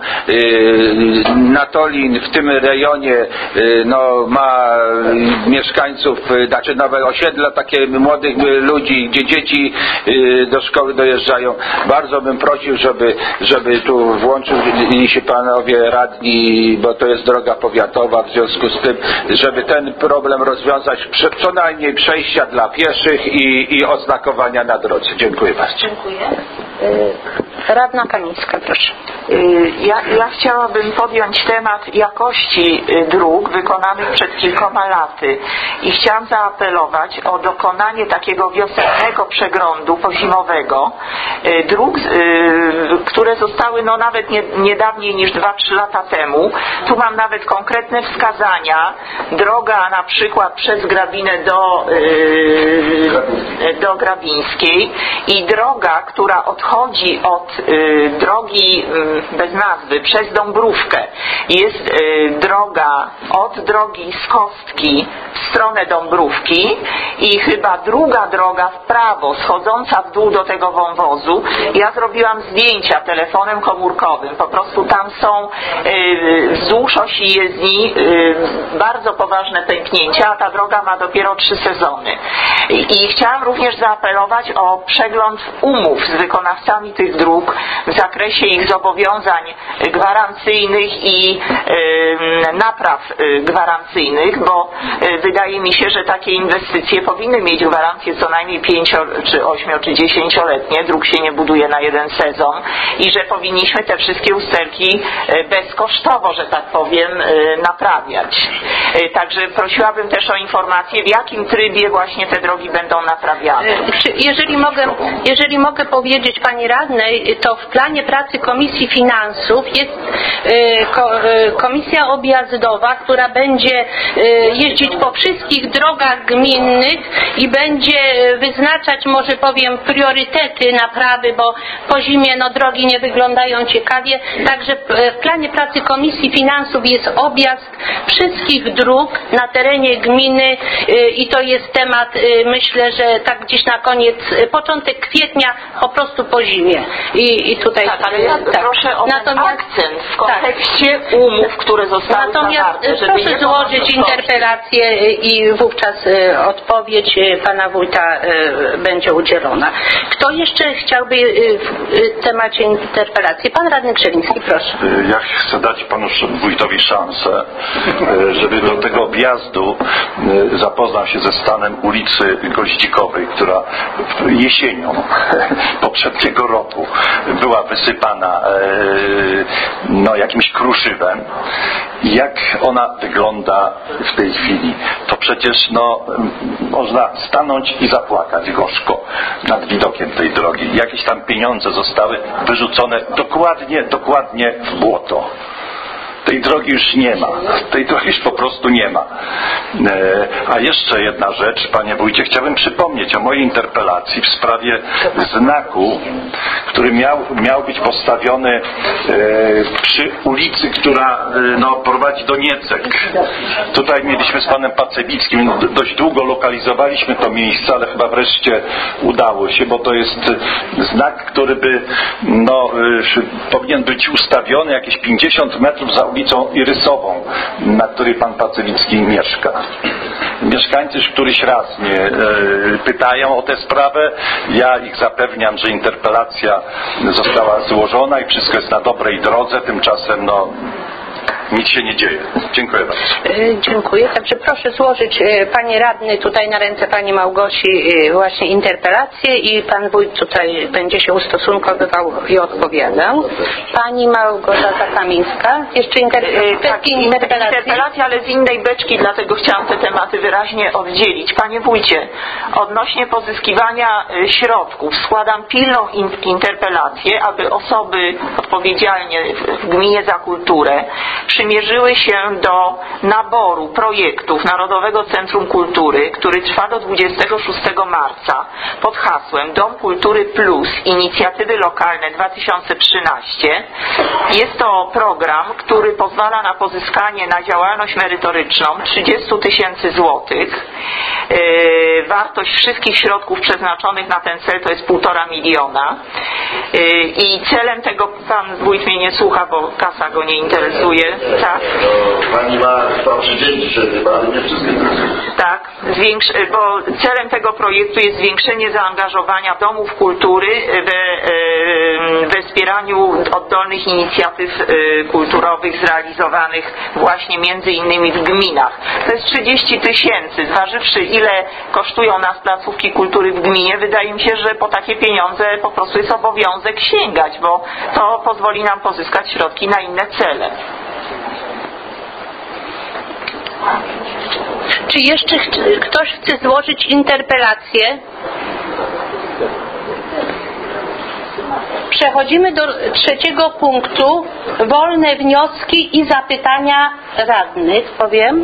Natolin w tym rejonie no, ma mieszkańców, znaczy nowe osiedla takie młodych ludzi, gdzie dzieci do szkoły dojeżdżają. Bardzo bym prosił, żeby, żeby tu włączyli się panowie radni, bo to jest droga powiatowa, w związku z tym, żeby ten problem rozwiązać, co najmniej przejścia dla pieszych i, i oznakowania na drodze. Dziękuję bardzo. Dziękuję. Radna Kamińska, proszę. Ja, ja chciałabym podjąć temat jakości dróg wykonanych przed kilkoma laty i chciałam zaapelować o dokonanie takiego wiosennego przeglądu pozimowego dróg, które zostały no nawet nie, nie dawniej niż dwa trzy lata temu. Tu mam nawet konkretne wskazania. Droga na przykład przez Grabinę do, do Grabińskiej i droga, która odchodzi od y, drogi y, bez nazwy przez Dąbrówkę. Jest y, droga od drogi z Kostki w stronę Dąbrówki i chyba druga droga w prawo schodząca w dół do tego wąwozu. Ja zrobiłam zdjęcia telefonem komórkowym. Po prostu tam są y, wzdłuż osi jezdni y, bardzo poważne pęknięcia, a ta droga ma dopiero trzy sezony. I, i chciałam również zaapelować o przegląd umów z wykonawcami tych dróg w zakresie ich zobowiązań gwarancyjnych i y, napraw y, gwarancyjnych, bo y, wydaje mi się, że takie inwestycje powinny mieć gwarancje co najmniej pięcio, czy ośmiu, czy dziesięcioletnie. Dróg się nie buduje na jeden sezon i że powinniśmy te wszystkie usterki y, bezkosztowo, że tak powiem, y, naprawiać. Y, także prosiłabym też o informację, w jakim trybie właśnie te drogi będą naprawiane. Jeżeli mogę, jeżeli mogę powiedzieć Pani Radnej, to w planie pracy Komisji Finansów jest komisja objazdowa, która będzie jeździć po wszystkich drogach gminnych i będzie wyznaczać, może powiem, priorytety naprawy, bo po zimie no, drogi nie wyglądają ciekawie. Także w planie pracy Komisji Finansów jest objazd wszystkich dróg na terenie gminy i to jest temat, myślę, że tak gdzieś na koniec, początek kwietnia, po prostu po zimie. I, i tutaj tak, ale ja tak. proszę o Natomiast, akcent w kontekście umów, które zostały Natomiast zawarte. Żeby proszę nie złożyć interpelację i wówczas odpowiedź pana wójta będzie udzielona. Kto jeszcze chciałby w temacie interpelacji? Pan radny Krzewiński, proszę. Ja chcę dać panu wójtowi szansę, żeby do tego objazdu zapoznał się ze stanem ulicy Goździkowej, która jesienią poprzedniego roku była wysypana no, jakimś kruszywem. Jak ona wygląda w tej chwili? To przecież no, można stanąć i zapłakać gorzko nad widokiem tej drogi. Jakieś tam pieniądze zostały wyrzucone dokładnie, dokładnie w błoto. Tej drogi już nie ma. Tej drogi już po prostu nie ma. E, a jeszcze jedna rzecz, panie wójcie, chciałbym przypomnieć o mojej interpelacji w sprawie znaku, który miał, miał być postawiony e, przy ulicy, która e, no, prowadzi do Niecek. Tutaj mieliśmy z panem Pacewickim, no, dość długo lokalizowaliśmy to miejsce, ale chyba wreszcie udało się, bo to jest znak, który by no, e, powinien być ustawiony jakieś pięćdziesiąt metrów za ulicą Irysową, na której pan Pacewicki mieszka. Mieszkańcy już któryś raz mnie e, pytają o tę sprawę. Ja ich zapewniam, że interpelacja została złożona i wszystko jest na dobrej drodze. Tymczasem no nic się nie dzieje. Dziękuję bardzo. Dziękuję. Także proszę złożyć panie radny tutaj na ręce pani Małgosi właśnie interpelację i pan wójt tutaj będzie się ustosunkowywał i odpowiadał. Pani Małgorzata Kamińska. Jeszcze inter... tak, interpelacja, ale z innej beczki, dlatego chciałam te tematy wyraźnie oddzielić. Panie wójcie, odnośnie pozyskiwania środków składam pilną interpelację, aby osoby odpowiedzialne w gminie za kulturę przymierzyły się do naboru projektów Narodowego Centrum Kultury, który trwa do dwudziestego szóstego marca pod hasłem Dom Kultury Plus Inicjatywy Lokalne dwa tysiące trzynaście. Jest to program, który pozwala na pozyskanie na działalność merytoryczną trzydzieści tysięcy złotych. Yy, wartość wszystkich środków przeznaczonych na ten cel to jest półtora miliona. Yy, I celem tego, pan wójt mnie nie słucha, bo kasa go nie interesuje. Tak. No, pani ma trzydzieści chyba, ale nie wszystkie. Tak, zwiększ, bo celem tego projektu jest zwiększenie zaangażowania domów kultury we, we wspieraniu oddolnych inicjatyw kulturowych zrealizowanych właśnie między innymi w gminach. To jest trzydzieści tysięcy. Zważywszy, ile kosztują nas placówki kultury w gminie, wydaje mi się, że po takie pieniądze po prostu jest obowiązek sięgać, bo to pozwoli nam pozyskać środki na inne cele. Czy jeszcze ktoś chce złożyć interpelację? Przechodzimy do trzeciego punktu. Wolne wnioski i zapytania radnych, powiem.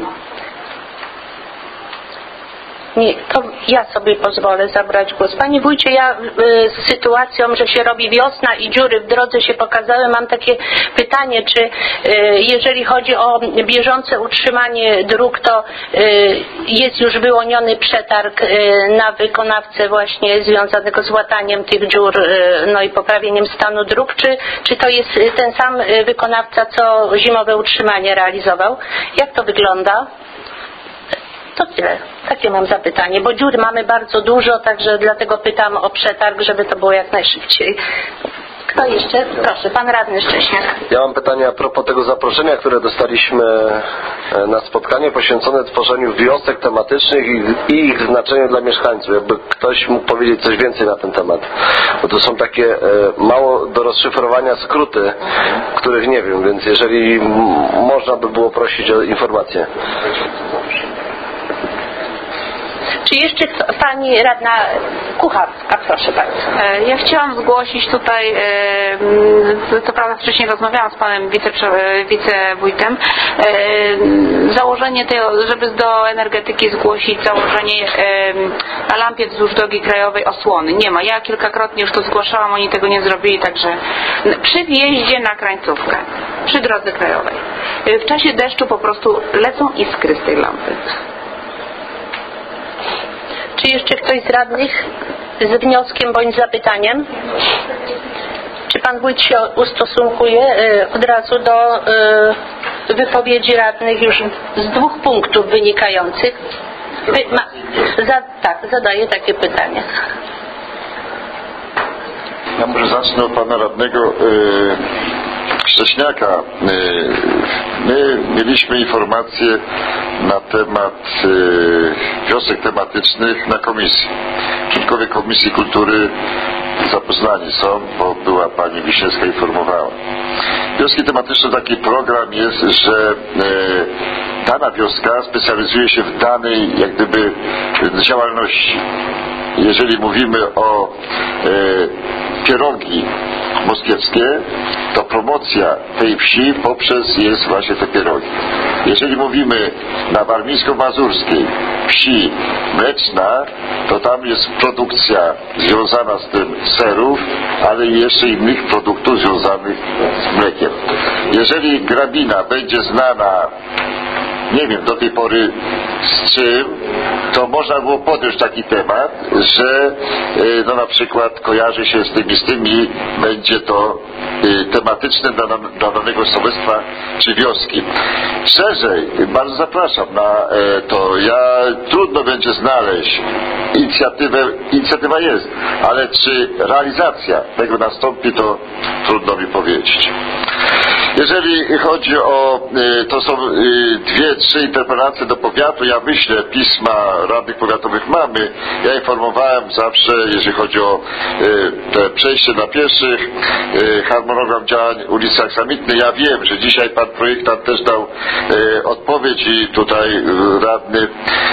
Nie, to ja sobie pozwolę zabrać głos. Panie wójcie, ja y, z sytuacją, że się robi wiosna i dziury w drodze się pokazały, mam takie pytanie, czy y, jeżeli chodzi o bieżące utrzymanie dróg, to y, jest już wyłoniony przetarg y, na wykonawcę właśnie związanego z łataniem tych dziur y, no i poprawieniem stanu dróg, czy, czy to jest ten sam wykonawca, co zimowe utrzymanie realizował? Jak to wygląda? To tyle. Takie mam zapytanie, bo dziur mamy bardzo dużo, także dlatego pytam o przetarg, żeby to było jak najszybciej. Kto jeszcze? Proszę, pan radny Szcześniak. Ja mam pytanie a propos tego zaproszenia, które dostaliśmy na spotkanie poświęcone tworzeniu wiosek tematycznych i ich znaczeniu dla mieszkańców. Jakby ktoś mógł powiedzieć coś więcej na ten temat. Bo to są takie mało do rozszyfrowania skróty, których nie wiem, więc jeżeli można by było prosić o informację. Czy jeszcze pani radna Kucharska, proszę pani. Ja chciałam zgłosić tutaj, co prawda wcześniej rozmawiałam z panem wice, wicewójtem, założenie tego, żeby do energetyki zgłosić założenie na lampie wzdłuż drogi krajowej osłony. Nie ma. Ja kilkakrotnie już to zgłaszałam, oni tego nie zrobili, także przy wjeździe na krańcówkę, przy drodze krajowej. W czasie deszczu po prostu lecą iskry z tej lampy. Czy jeszcze ktoś z radnych z wnioskiem bądź zapytaniem? Czy pan wójt się ustosunkuje od razu do wypowiedzi radnych już z dwóch punktów wynikających. Wy, ma, za, tak, zadaję takie pytanie. Ja może zacznę od pana radnego yy, Szcześniaka. Yy, my mieliśmy informacje na temat yy, wiosek tematycznych na komisji. Członkowie Komisji Kultury zapoznani są, bo była pani Wiśniewska informowała. Wioski tematyczne, taki program jest, że yy, dana wioska specjalizuje się w danej jak gdyby działalności. Jeżeli mówimy o e, pierogi moskiewskie, to promocja tej wsi poprzez jest właśnie te pierogi. Jeżeli mówimy na warmińsko-mazurskiej wsi mleczna, to tam jest produkcja związana z tym serów, ale i jeszcze innych produktów związanych z mlekiem. Jeżeli grabina będzie znana, nie wiem do tej pory z czym, to można było podjąć taki temat, że no na przykład kojarzy się z tymi z tymi, będzie to tematyczne dla, dla danego sołectwa czy wioski. Szerzej, bardzo zapraszam na to. Ja trudno będzie znaleźć inicjatywę, inicjatywa jest, ale czy realizacja tego nastąpi, to trudno mi powiedzieć. Jeżeli chodzi o, to są dwie, trzy interpelacje do powiatu, ja wyślę pisma radnych powiatowych mamy. Ja informowałem zawsze, jeżeli chodzi o te przejście dla pieszych, harmonogram działań ulicy Aksamitnej. Ja wiem, że dzisiaj pan projektant też dał odpowiedź i tutaj radny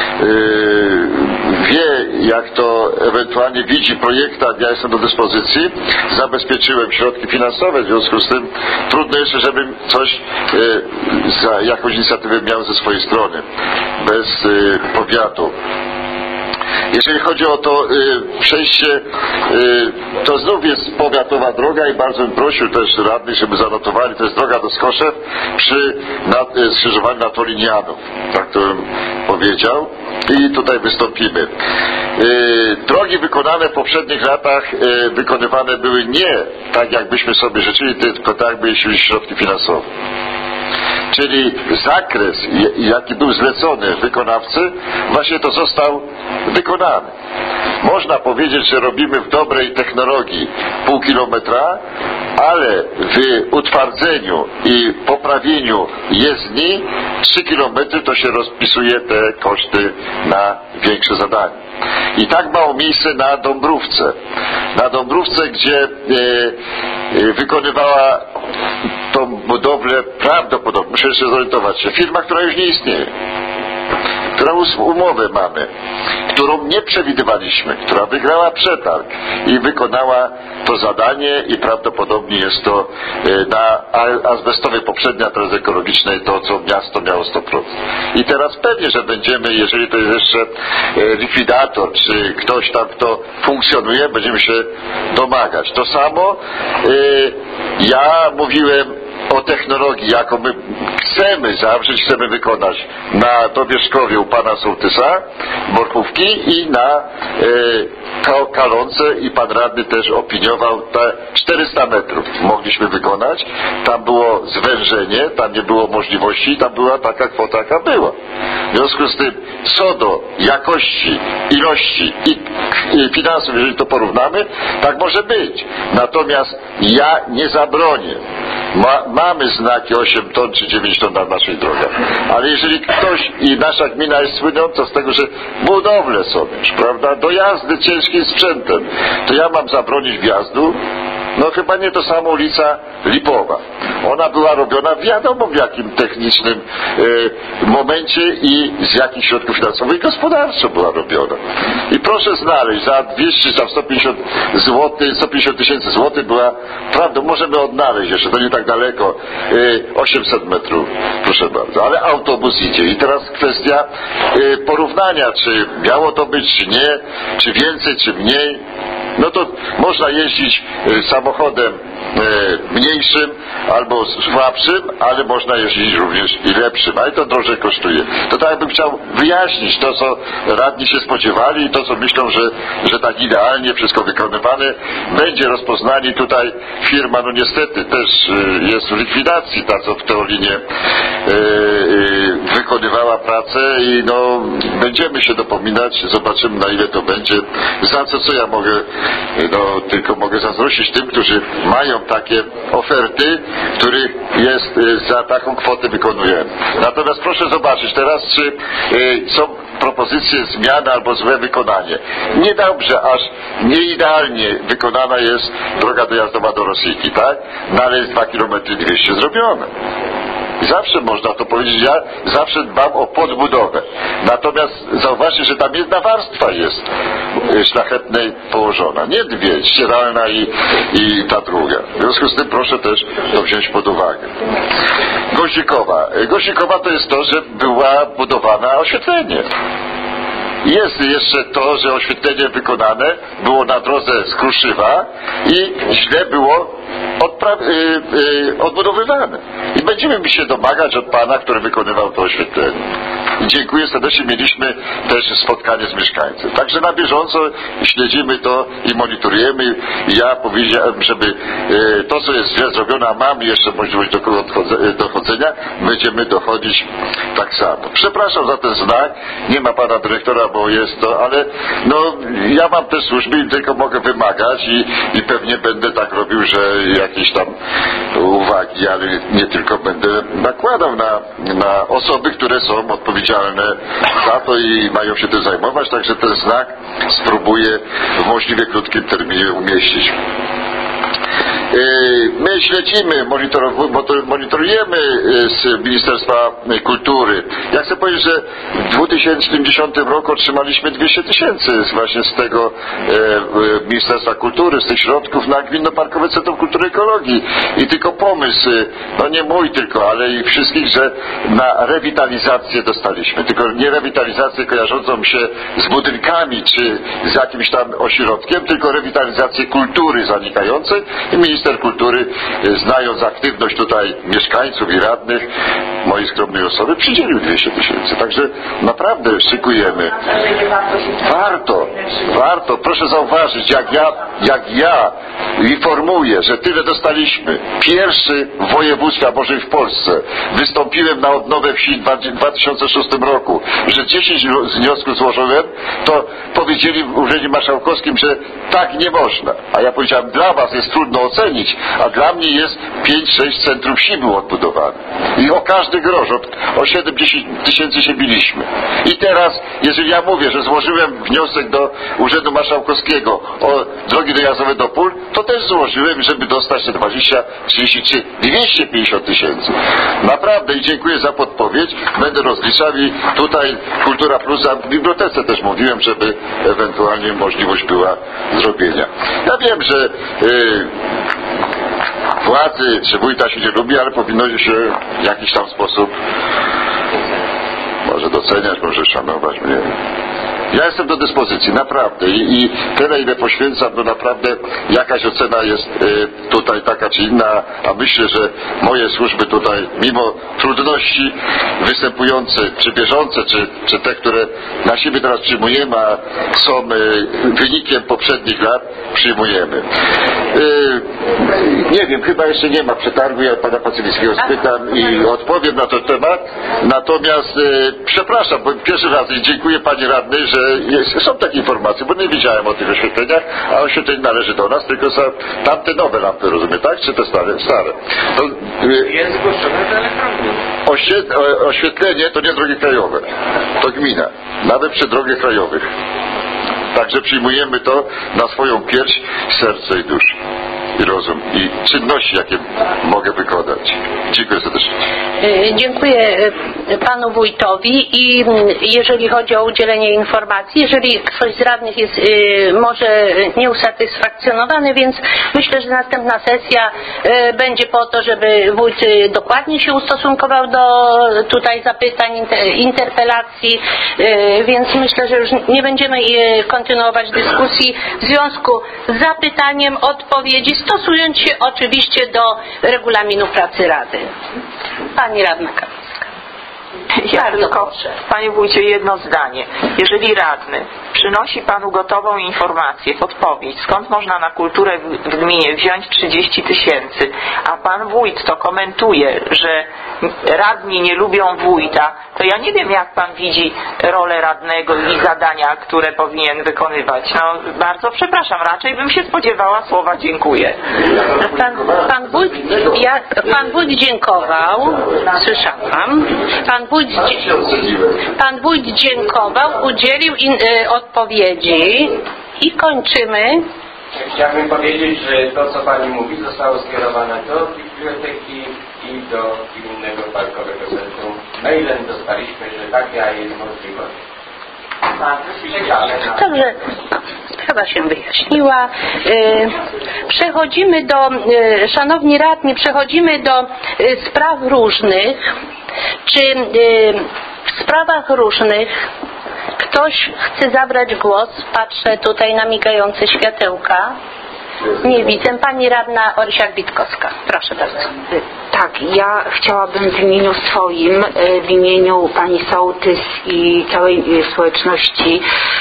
wie, jak to ewentualnie widzi projektant. Ja jestem do dyspozycji, zabezpieczyłem środki finansowe, w związku z tym trudno jeszcze, żebym coś za jakąś inicjatywę miał ze swojej strony, bez powiatu. Jeżeli chodzi o to y, przejście, y, to znów jest powiatowa droga i bardzo bym prosił też radnych, żeby zanotowali, to jest droga do Skoszew przy na, y, skrzyżowaniu na Tolinianów, tak to bym powiedział, i tutaj wystąpimy. Y, drogi wykonane w poprzednich latach y, wykonywane były nie tak jakbyśmy sobie życzyli, tylko tak jakby jeśli środki finansowe. Czyli zakres, jaki był zlecony wykonawcy, właśnie to został wykonany. Można powiedzieć, że robimy w dobrej technologii pół kilometra, ale w utwardzeniu i poprawieniu jezdni trzy kilometry to się rozpisuje te koszty na większe zadanie. I tak mało miejsce na Dąbrówce. Na Dąbrówce, gdzie e, e, wykonywała tą budowlę prawdopodobnie, muszę jeszcze zorientować się, firma, która już nie istnieje, która umowę mamy, którą nie przewidywaliśmy, która wygrała przetarg i wykonała to zadanie i prawdopodobnie jest to na azbestowej poprzedniej, a teraz ekologicznej, to co miasto miało sto procent. I teraz pewnie, że będziemy, jeżeli to jest jeszcze likwidator, czy ktoś tam, kto funkcjonuje, będziemy się domagać. To samo ja mówiłem o technologii, jaką my chcemy zawrzeć, chcemy wykonać na Dobierzkowie u pana sołtysa Morchówki i na e, Kalonce, i pan radny też opiniował, te czterysta metrów mogliśmy wykonać. Tam było zwężenie, tam nie było możliwości, tam była taka kwota, jaka była. W związku z tym, co do jakości, ilości i, i finansów, jeżeli to porównamy, tak może być. Natomiast ja nie zabronię. Ma, mamy znaki osiem ton czy dziewięć ton na naszych drogach. Ale jeżeli ktoś, i nasza gmina jest słynąca z tego, że budowle są już, prawda, do jazdy ciężkim sprzętem, to ja mam zabronić wjazdu? No chyba nie to samo ulica Lipowa. Ona była robiona wiadomo w jakim technicznym e, momencie i z jakich środków finansowych i gospodarczo była robiona. I proszę znaleźć, za dwieście, za sto pięćdziesiąt złotych, sto pięćdziesiąt tysięcy złotych była, prawda, możemy odnaleźć jeszcze, to nie tak daleko, e, osiemset metrów, proszę bardzo, ale autobus idzie. I teraz kwestia e, porównania, czy miało to być, czy nie, czy więcej, czy mniej. no to można jeździć samochodem mniejszym albo słabszym, ale można jeździć również i lepszym, ale to drożej kosztuje. To tak bym chciał wyjaśnić to, co radni się spodziewali i to, co myślą, że, że tak idealnie wszystko wykonywane będzie. Rozpoznani tutaj firma, no niestety też jest w likwidacji, ta co w Teolinie yy, wykonywała pracę i no będziemy się dopominać, zobaczymy na ile to będzie. Za co, co ja mogę, no tylko mogę zazdrościć tym, którzy mają takie oferty, których jest za taką kwotę wykonujemy. Natomiast proszę zobaczyć teraz, czy y, są propozycje zmiany albo złe wykonanie. Niedobrze, aż nieidealnie wykonana jest droga dojazdowa do Rosiki, tak? No ale jest dwa kilometry dwieście zrobione. I zawsze można to powiedzieć, ja zawsze dbam o podbudowę. Natomiast zauważcie, że tam jedna warstwa jest szlachetnej położona. Nie dwie, ścieralna i, i ta druga. W związku z tym proszę też to wziąć pod uwagę. Gozikowa. Gozikowa to jest to, że była budowana oświetlenie. Jest jeszcze to, że oświetlenie wykonane było na drodze z Kruszywa i źle było odpra- yy, yy, odbudowywane. I będziemy się domagać od pana, który wykonywał to oświetlenie. I dziękuję serdecznie, mieliśmy też spotkanie z mieszkańcem. Także na bieżąco śledzimy to i monitorujemy. Ja powiedziałem, żeby yy, to, co jest źle zrobione, a mamy jeszcze możliwość dochodzenia, będziemy dochodzić tak samo. Przepraszam za ten znak, nie ma pana dyrektora, bo jest to, ale no ja mam te służby i tylko mogę wymagać i, i pewnie będę tak robił, że jakieś tam uwagi, ale nie tylko będę nakładał na, na osoby, które są odpowiedzialne za to i mają się tym zajmować, także ten znak spróbuję w możliwie krótkim terminie umieścić. My śledzimy, monitorujemy z Ministerstwa Kultury. Ja chcę powiedzieć, że w dwa tysiące dziesiątym roku otrzymaliśmy dwieście tysięcy właśnie z tego e, Ministerstwa Kultury, z tych środków na Gminno-Parkowe Centrum Kultury i Ekologii. I tylko pomysł, no nie mój tylko, ale i wszystkich, że na rewitalizację dostaliśmy. Tylko nie rewitalizację kojarzącą się z budynkami czy z jakimś tam ośrodkiem, tylko rewitalizację kultury zanikającej. I Minister Kultury, znając aktywność tutaj mieszkańców i radnych, mojej skromnej osoby, przydzielił dwieście tysięcy. Także naprawdę szykujemy. Warto, warto. Proszę zauważyć, jak ja, jak ja informuję, że tyle dostaliśmy. Pierwszy w województwie, a może i w Polsce. Wystąpiłem na odnowę wsi w dwa tysiące szóstym roku, że dziesięć wniosków złożyłem, to powiedzieli w Urzędzie Marszałkowskim, że tak nie można. A ja powiedziałem, dla was jest trudno ocenić, a dla mnie jest pięć sześć centrum wsi było odbudowane. I o każdy grosz, o siedem dziesięć tysięcy się biliśmy. I teraz, jeżeli ja mówię, że złożyłem wniosek do Urzędu Marszałkowskiego o drogi dojazdowe do pól, to też złożyłem, żeby dostać te dwadzieścia, trzydzieści czy dwieście pięćdziesiąt tysięcy. Naprawdę i dziękuję za podpowiedź. Będę rozliczał i tutaj Kultura Plus, a w bibliotece też mówiłem, żeby ewentualnie możliwość była zrobienia. Ja wiem, że yy, władzy czy wójta się nie lubi, ale powinno się w jakiś tam sposób może doceniać, może szanować mnie. Ja jestem do dyspozycji, naprawdę. I, i tyle, ile poświęcam, to naprawdę jakaś ocena jest y, tutaj taka czy inna, a myślę, że moje służby tutaj, mimo trudności występujące, czy bieżące, czy, czy te, które na siebie teraz przyjmujemy, a są y, wynikiem poprzednich lat, przyjmujemy. Y, nie wiem, chyba jeszcze nie ma przetargu, ja pana Pacyfickiego spytam i odpowiem na ten temat. Natomiast y, przepraszam, bo pierwszy raz i dziękuję pani radnej, że jest, są takie informacje, bo nie wiedziałem o tych oświetleniach, a oświetlenie należy do nas, tylko są tamte nowe lampy, rozumiem, tak? Czy te stare? stare. To, y, jest zgłoszone do elektrowni. Oświe- oświetlenie to nie drogi krajowe, to gmina, nawet przy drogach krajowych. Także przyjmujemy to na swoją pierś, serce i duszę. i rozum i czynności, jakie mogę wykonać. Dziękuję serdecznie. Dziękuję panu wójtowi i jeżeli chodzi o udzielenie informacji, jeżeli ktoś z radnych jest może nieusatysfakcjonowany, więc myślę, że następna sesja będzie po to, żeby wójt dokładnie się ustosunkował do tutaj zapytań, interpelacji, więc myślę, że już nie będziemy kontynuować dyskusji w związku z zapytaniem, odpowiedzi, stosując się oczywiście do regulaminu pracy Rady. Pani radna Kamińska. Ja tylko, panie wójcie, jedno zdanie. Jeżeli radny przynosi panu gotową informację, podpowiedź, skąd można na kulturę w gminie wziąć trzydzieści tysięcy, a pan wójt to komentuje, że radni nie lubią wójta, to ja nie wiem, jak pan widzi rolę radnego i zadania, które powinien wykonywać. No, bardzo przepraszam, raczej bym się spodziewała słowa dziękuję. Pan, pan, wójt, ja, pan wójt dziękował, słyszałam, pan wójt, pan wójt dziękował, udzielił in, y, odpowiedzi i kończymy. Chciałbym powiedzieć, że to, co pani mówi, zostało skierowane do biblioteki i do Gminnego Parkowego Centrum. Mailem dostaliśmy, że taka jest możliwość. Dobrze, sprawa się wyjaśniła. Przechodzimy do, szanowni radni, przechodzimy do spraw różnych. Czy w sprawach różnych ktoś chce zabrać głos? Patrzę tutaj na migające światełka. Nie widzę. Pani radna Orysiak-Witkowska. Proszę bardzo. Tak, ja chciałabym w imieniu swoim, w imieniu pani sołtys i całej społeczności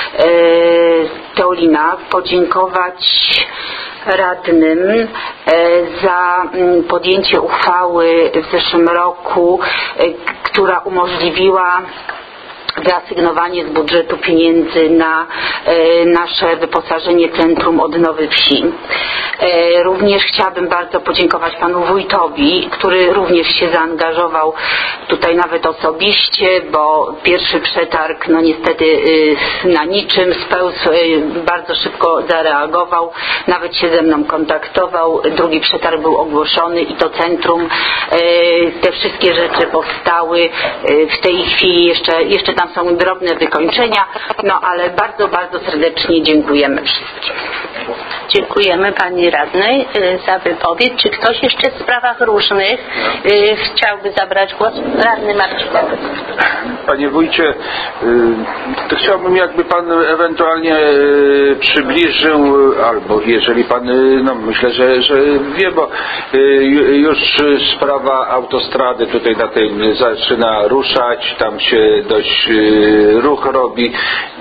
Teolina podziękować radnym za podjęcie uchwały w zeszłym roku, która umożliwiła wyasygnowanie z budżetu pieniędzy na e, nasze wyposażenie Centrum Odnowy Wsi. E, również chciałabym bardzo podziękować panu wójtowi, który również się zaangażował tutaj nawet osobiście, bo pierwszy przetarg no niestety e, na niczym spełzł, e, bardzo szybko zareagował, nawet się ze mną kontaktował, drugi przetarg był ogłoszony i to centrum, e, te wszystkie rzeczy powstały. E, w tej chwili jeszcze, jeszcze tam są drobne wykończenia, no ale bardzo, bardzo serdecznie dziękujemy wszystkim. Dziękujemy pani radnej za wypowiedź. Czy ktoś jeszcze w sprawach różnych chciałby zabrać głos? Radny Marcin. Panie wójcie, to chciałbym, jakby pan ewentualnie przybliżył, albo jeżeli pan, no myślę, że, że wie, bo już sprawa autostrady tutaj na tej zaczyna ruszać, tam się dość ruch robi.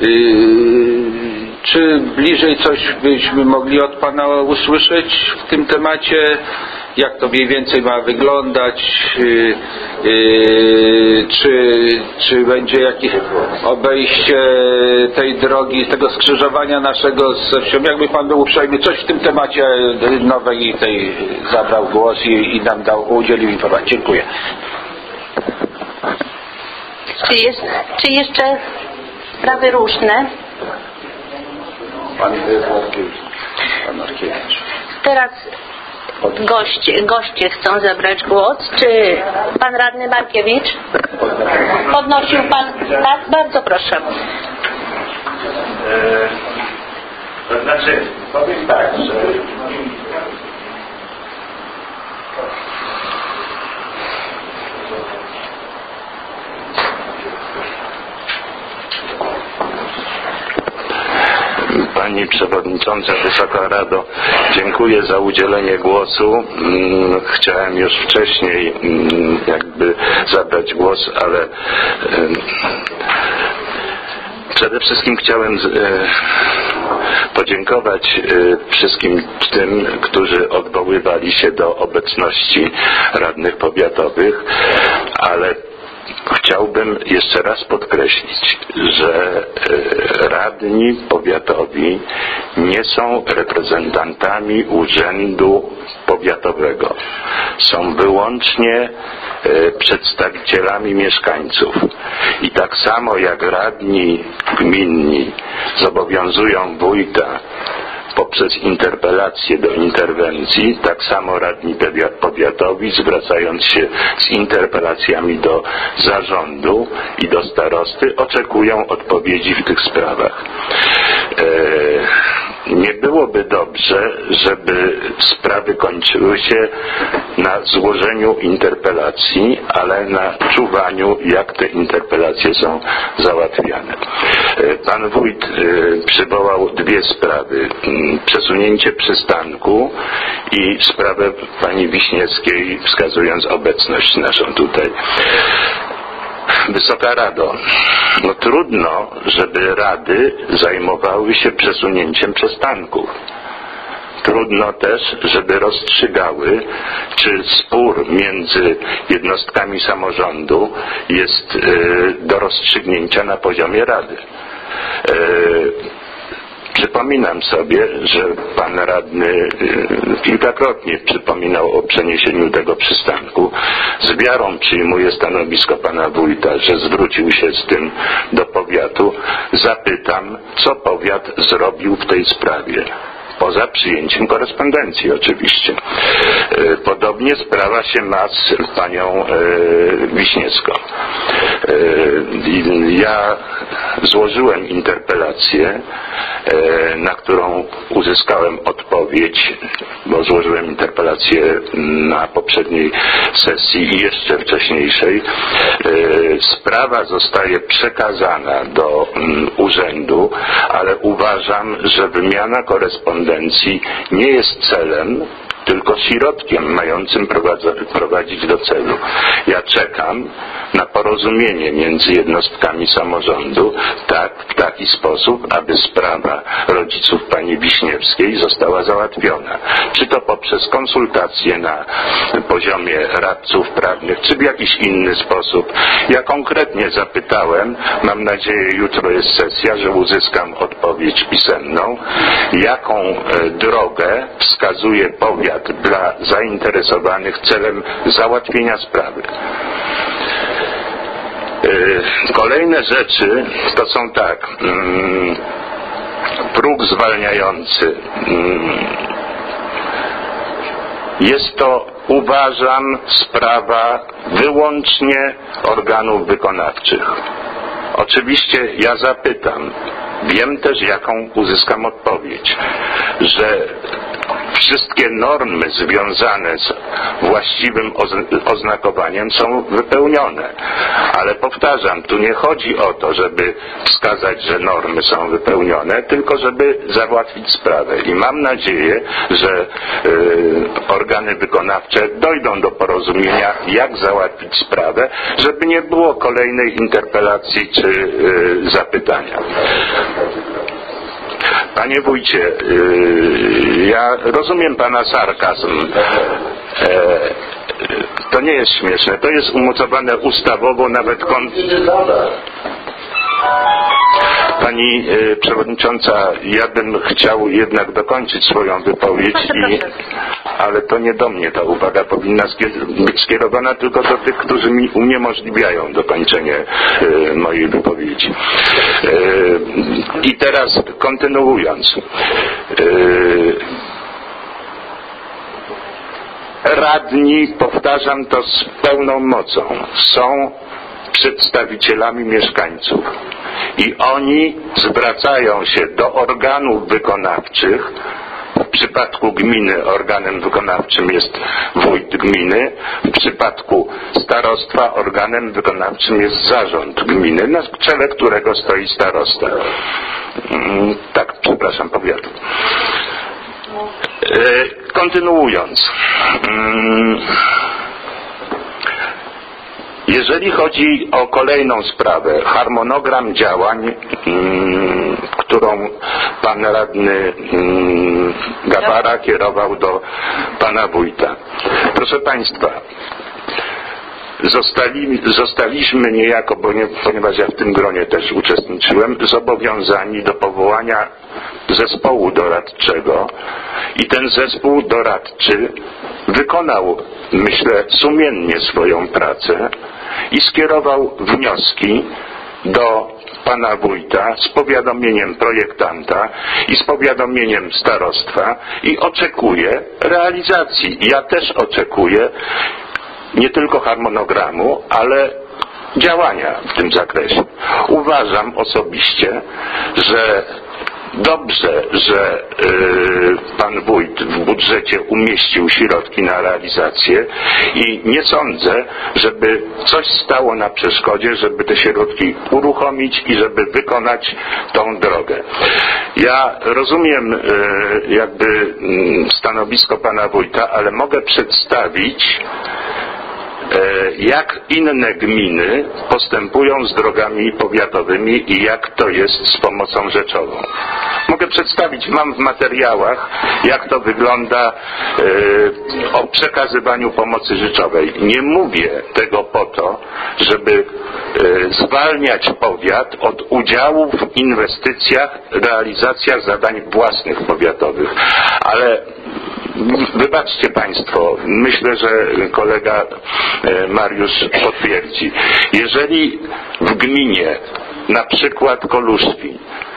Czy bliżej coś byśmy mogli od pana usłyszeć w tym temacie? Jak to mniej więcej ma wyglądać? Yy, yy, czy, czy będzie jakieś obejście tej drogi, tego skrzyżowania naszego z wsią? Jakby pan był uprzejmy, coś w tym temacie nowej tej zabrał głos i, i nam dał, udzielił informacji. Dziękuję. Czy, jest, czy jeszcze sprawy różne? Pan Markiewicz. Teraz goście, goście chcą zabrać głos. Czy pan radny Markiewicz? Podnosił pan? Tak? Bardzo proszę. E, to znaczy, powiem tak, że Pani Przewodnicząca, Wysoka Rado, dziękuję za udzielenie głosu. Chciałem już wcześniej jakby zabrać głos, ale przede wszystkim chciałem podziękować wszystkim tym, którzy odwoływali się do obecności radnych powiatowych, ale chciałbym jeszcze raz podkreślić, że radni powiatowi nie są reprezentantami urzędu powiatowego. Są wyłącznie przedstawicielami mieszkańców. I tak samo jak radni gminni zobowiązują wójta poprzez interpelację do interwencji, tak samo radni powiatowi, zwracając się z interpelacjami do zarządu i do starosty, oczekują odpowiedzi w tych sprawach. Nie byłoby dobrze, żeby sprawy kończyły się na złożeniu interpelacji, ale na czuwaniu, jak te interpelacje są załatwiane. Pan wójt przywołał dwie sprawy. Przesunięcie przystanku i sprawę pani Wiśniewskiej, wskazując obecność naszą tutaj. Wysoka Rado, no trudno, żeby rady zajmowały się przesunięciem przystanków. Trudno też, żeby rozstrzygały, czy spór między jednostkami samorządu jest y, do rozstrzygnięcia na poziomie rady. Y, Przypominam sobie, że pan radny kilkakrotnie przypominał o przeniesieniu tego przystanku. Z wiarą przyjmuję stanowisko pana wójta, że zwrócił się z tym do powiatu. Zapytam, co powiat zrobił w tej sprawie. Poza przyjęciem korespondencji oczywiście. Podobnie sprawa się ma z panią Wiśniewską. Ja złożyłem interpelację, na którą uzyskałem odpowiedź, bo złożyłem interpelację na poprzedniej sesji i jeszcze wcześniejszej. Sprawa zostaje przekazana do urzędu, ale uważam, że wymiana korespondencji nie jest celem, tylko środkiem mającym prowadzić do celu. Ja czekam na porozumienie między jednostkami samorządu tak, w taki sposób, aby sprawa rodziców pani Wiśniewskiej została załatwiona. Czy to poprzez konsultacje na poziomie radców prawnych, czy w jakiś inny sposób. Ja konkretnie zapytałem, mam nadzieję jutro jest sesja, że uzyskam odpowiedź pisemną, jaką drogę wskazuje powiat dla zainteresowanych celem załatwienia sprawy. Kolejne rzeczy to są tak, próg zwalniający. Jest to, uważam, sprawa wyłącznie organów wykonawczych. Oczywiście ja zapytam, wiem też jaką uzyskam odpowiedź, że wszystkie normy związane z właściwym oznakowaniem są wypełnione. Ale powtarzam, tu nie chodzi o to, żeby wskazać, że normy są wypełnione, tylko żeby załatwić sprawę. I mam nadzieję, że y, organy wykonawcze dojdą do porozumienia, jak załatwić sprawę, żeby nie było kolejnej interpelacji czy y, zapytania. Panie wójcie, ja rozumiem pana sarkazm. To nie jest śmieszne, to jest umocowane ustawowo, nawet kon... Pani e, przewodnicząca, ja bym chciał jednak dokończyć swoją wypowiedź, i, ale to nie do mnie ta uwaga powinna być skierowana tylko do tych, którzy mi uniemożliwiają dokończenie e, mojej wypowiedzi. E, I teraz kontynuując. E, radni, powtarzam to z pełną mocą, są przedstawicielami mieszkańców i oni zwracają się do organów wykonawczych. W przypadku gminy organem wykonawczym jest wójt gminy, w przypadku starostwa organem wykonawczym jest zarząd gminy, na czele którego stoi starosta. Tak, przepraszam, powiatu. Kontynuując. Jeżeli chodzi o kolejną sprawę, harmonogram działań, mm, którą pan radny mm, Gawara kierował do pana wójta. Proszę państwa, Zostali, zostaliśmy niejako, bo nie, ponieważ ja w tym gronie też uczestniczyłem, zobowiązani do powołania zespołu doradczego i ten zespół doradczy wykonał, myślę, sumiennie swoją pracę i skierował wnioski do pana wójta z powiadomieniem projektanta i z powiadomieniem starostwa i oczekuję realizacji. Ja też oczekuję nie tylko harmonogramu, ale działania w tym zakresie. Uważam osobiście, że dobrze, że yy, pan wójt w budżecie umieścił środki na realizację i nie sądzę, żeby coś stało na przeszkodzie, żeby te środki uruchomić i żeby wykonać tą drogę. Ja rozumiem yy, jakby yy, stanowisko pana wójta, ale mogę przedstawić, jak inne gminy postępują z drogami powiatowymi i jak to jest z pomocą rzeczową. Mogę przedstawić, mam w materiałach, jak to wygląda yy, o przekazywaniu pomocy rzeczowej. Nie mówię tego po to, żeby yy, zwalniać powiat od udziału w inwestycjach, realizacjach zadań własnych powiatowych, ale wybaczcie państwo, myślę, że kolega Mariusz potwierdzi. Jeżeli w gminie, na przykład Koluszki,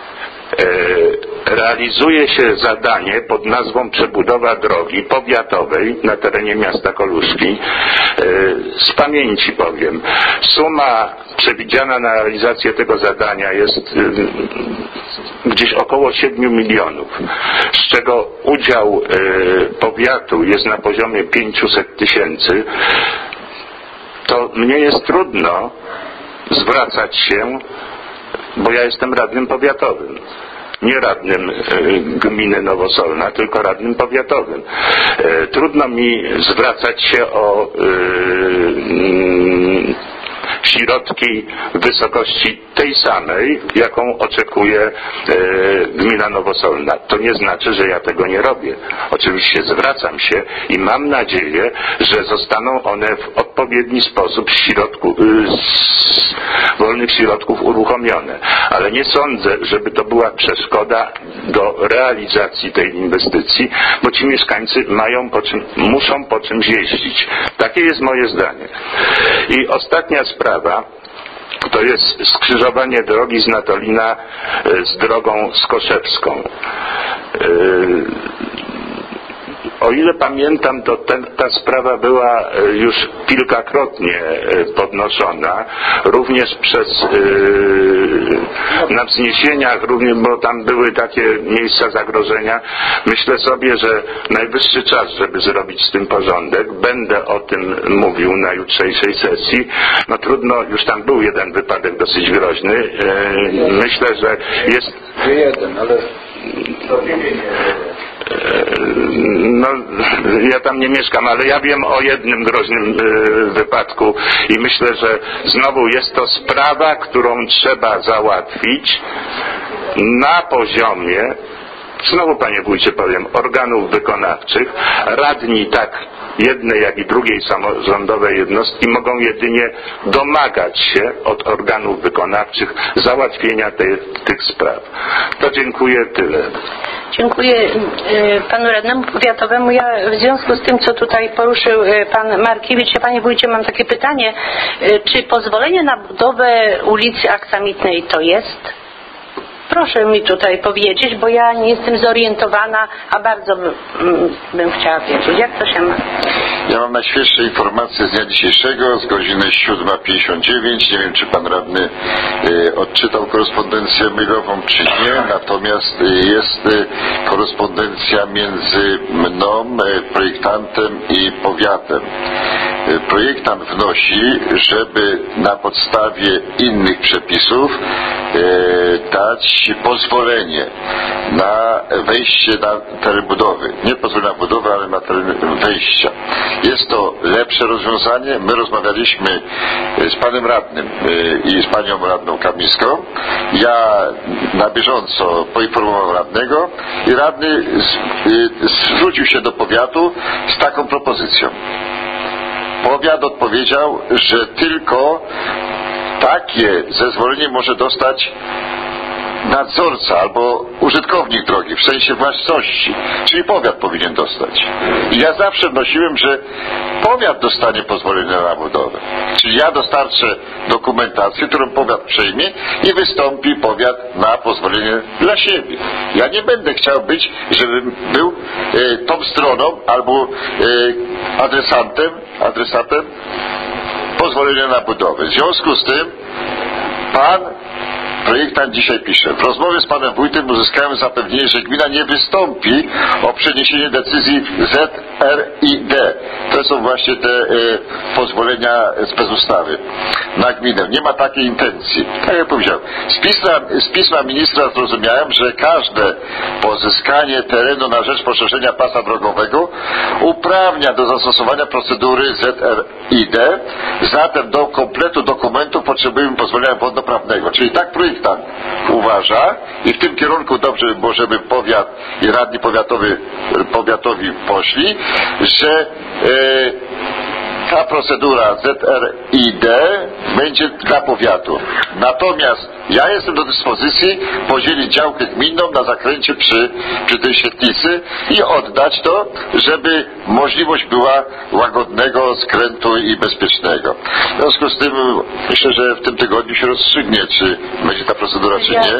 realizuje się zadanie pod nazwą przebudowa drogi powiatowej na terenie miasta Koluszki, z pamięci powiem, suma przewidziana na realizację tego zadania jest gdzieś około siedmiu milionów, z czego udział powiatu jest na poziomie pięciuset tysięcy, to mnie jest trudno zwracać się, bo ja jestem radnym powiatowym. Nie radnym gminy Nowosolna, tylko radnym powiatowym. Trudno mi zwracać się o środki w wysokości tej samej, jaką oczekuje e, gmina Nowosolna. To nie znaczy, że ja tego nie robię. Oczywiście zwracam się i mam nadzieję, że zostaną one w odpowiedni sposób z, środku, z wolnych środków uruchomione. Ale nie sądzę, żeby to była przeszkoda do realizacji tej inwestycji, bo ci mieszkańcy mają po czym, muszą po czymś jeździć. Takie jest moje zdanie. I ostatnia sprawa to jest skrzyżowanie drogi z Natolina z drogą skoszewską. O ile pamiętam, to ten, ta sprawa była już kilkakrotnie podnoszona, również przez yy, na wzniesieniach, również, bo tam były takie miejsca zagrożenia. Myślę sobie, że najwyższy czas, żeby zrobić z tym porządek. Będę o tym mówił na jutrzejszej sesji. No trudno, już tam był jeden wypadek dosyć groźny. Yy, myślę, że jest... Nie jeden, ale... No, ja tam nie mieszkam, ale ja wiem o jednym groźnym y, wypadku i myślę, że znowu jest to sprawa, którą trzeba załatwić na poziomie, znowu panie wójcie powiem, organów wykonawczych. Radni tak jednej, jak i drugiej samorządowej jednostki mogą jedynie domagać się od organów wykonawczych załatwienia tej, tych spraw. To dziękuję, tyle. Dziękuję panu radnemu powiatowemu. Ja w związku z tym, co tutaj poruszył pan Markiewicz, ja panie wójcie mam takie pytanie, czy pozwolenie na budowę ulicy Aksamitnej to jest? Proszę mi tutaj powiedzieć, bo ja nie jestem zorientowana, a bardzo bym, bym chciała wiedzieć, jak to się ma. Ja mam najświeższe informacje z dnia dzisiejszego, z godziny siódma pięćdziesiąt dziewięć. Nie wiem, czy pan radny y, odczytał korespondencję mailową, czy nie. Natomiast y, jest y, korespondencja między mną, y, projektantem i powiatem. Y, projektant wnosi, żeby na podstawie innych przepisów y, dać pozwolenie na wejście na teren budowy. Nie pozwolenie na budowę, ale na teren wejścia. Jest to lepsze rozwiązanie. My rozmawialiśmy z panem radnym i z panią radną Kamińską. Ja na bieżąco poinformowałem radnego i radny zwrócił się do powiatu z taką propozycją. Powiat odpowiedział, że tylko takie zezwolenie może dostać nadzorca albo użytkownik drogi w sensie własności, czyli powiat powinien dostać. I ja zawsze wnosiłem, że powiat dostanie pozwolenie na budowę. Czyli ja dostarczę dokumentację, którą powiat przejmie i wystąpi powiat na pozwolenie dla siebie. Ja nie będę chciał być, żebym był e, tą stroną albo e, adresantem, adresatem pozwolenia na budowę. W związku z tym pan projektant dzisiaj pisze: w rozmowie z panem wójtem uzyskałem zapewnienie, że gmina nie wystąpi o przeniesienie decyzji Z R I D. To są właśnie te e, pozwolenia z specustawy na gminę. Nie ma takiej intencji. Tak jak powiedziałem, z pisma, z pisma ministra zrozumiałem, że każde pozyskanie terenu na rzecz poszerzenia pasa drogowego uprawnia do zastosowania procedury Z R I D. Zatem do kompletu dokumentu potrzebujemy pozwolenia wodnoprawnego. Czyli tak projekt uważa i w tym kierunku dobrze by było, żeby powiat i radni powiatowy, powiatowi poszli, że e, ta procedura Z R I D będzie dla powiatu. Natomiast ja jestem do dyspozycji podzielić działkę gminną na zakręcie przy, przy tej świetlicy i oddać to, żeby możliwość była łagodnego skrętu i bezpiecznego. W związku z tym myślę, że w tym tygodniu się rozstrzygnie, czy będzie ta procedura, czy nie.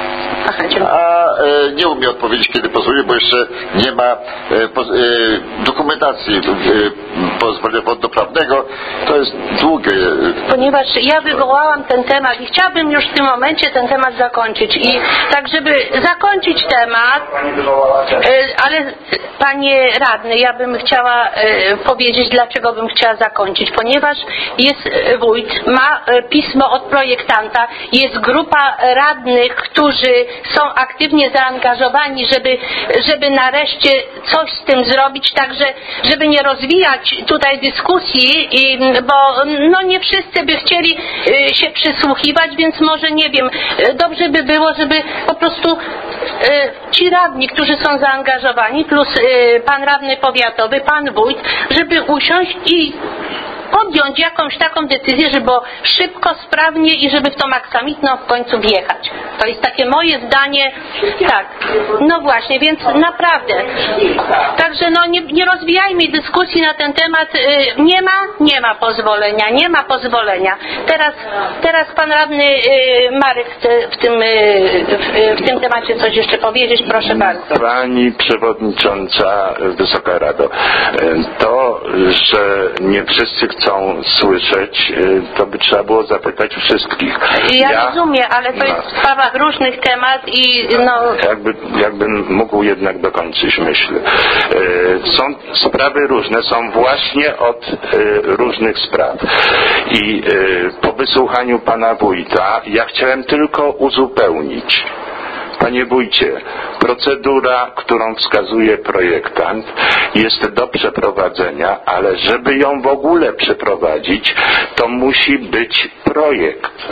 A e, nie umiem odpowiedzieć, kiedy pozwolę, bo jeszcze nie ma e, po, e, dokumentacji e, pozwolenia wodnoprawnego. To jest długie. Ponieważ ja wywołałam ten temat i chciałabym już w tym momencie ten temat zakończyć. I tak, żeby zakończyć temat, e, ale panie radny, ja bym chciała e, powiedzieć, dlaczego bym chciała zakończyć. Ponieważ jest wójt, ma e, pismo od projektanta, jest grupa radnych, którzy są aktywnie zaangażowani, żeby, żeby nareszcie coś z tym zrobić, także żeby nie rozwijać tutaj dyskusji, i, bo no nie wszyscy by chcieli y, się przysłuchiwać, więc może nie wiem, y, dobrze by było, żeby po prostu y, ci radni, którzy są zaangażowani, plus y, pan radny powiatowy, pan wójt, żeby usiąść i podjąć jakąś taką decyzję, żeby szybko, sprawnie i żeby w tą aksamitną w końcu wjechać. To jest takie moje zdanie. Tak, no właśnie, więc naprawdę. Także no nie, nie rozwijajmy dyskusji na ten temat. Nie ma, nie ma pozwolenia, nie ma pozwolenia. Teraz, teraz pan radny Marek chce w tym, w tym temacie coś jeszcze powiedzieć. Proszę bardzo. Pani przewodnicząca, Wysoka Rado, to, że nie wszyscy chcą słyszeć, to by trzeba było zapytać wszystkich. Ja, ja rozumiem, ale to no. jest w sprawach różnych temat i no... Jakby, jakbym mógł jednak dokończyć myśl. Są sprawy różne, są właśnie od różnych spraw. I po wysłuchaniu pana wójta ja chciałem tylko uzupełnić. Panie wójcie, procedura, którą wskazuje projektant, jest do przeprowadzenia, ale żeby ją w ogóle przeprowadzić, to musi być projekt.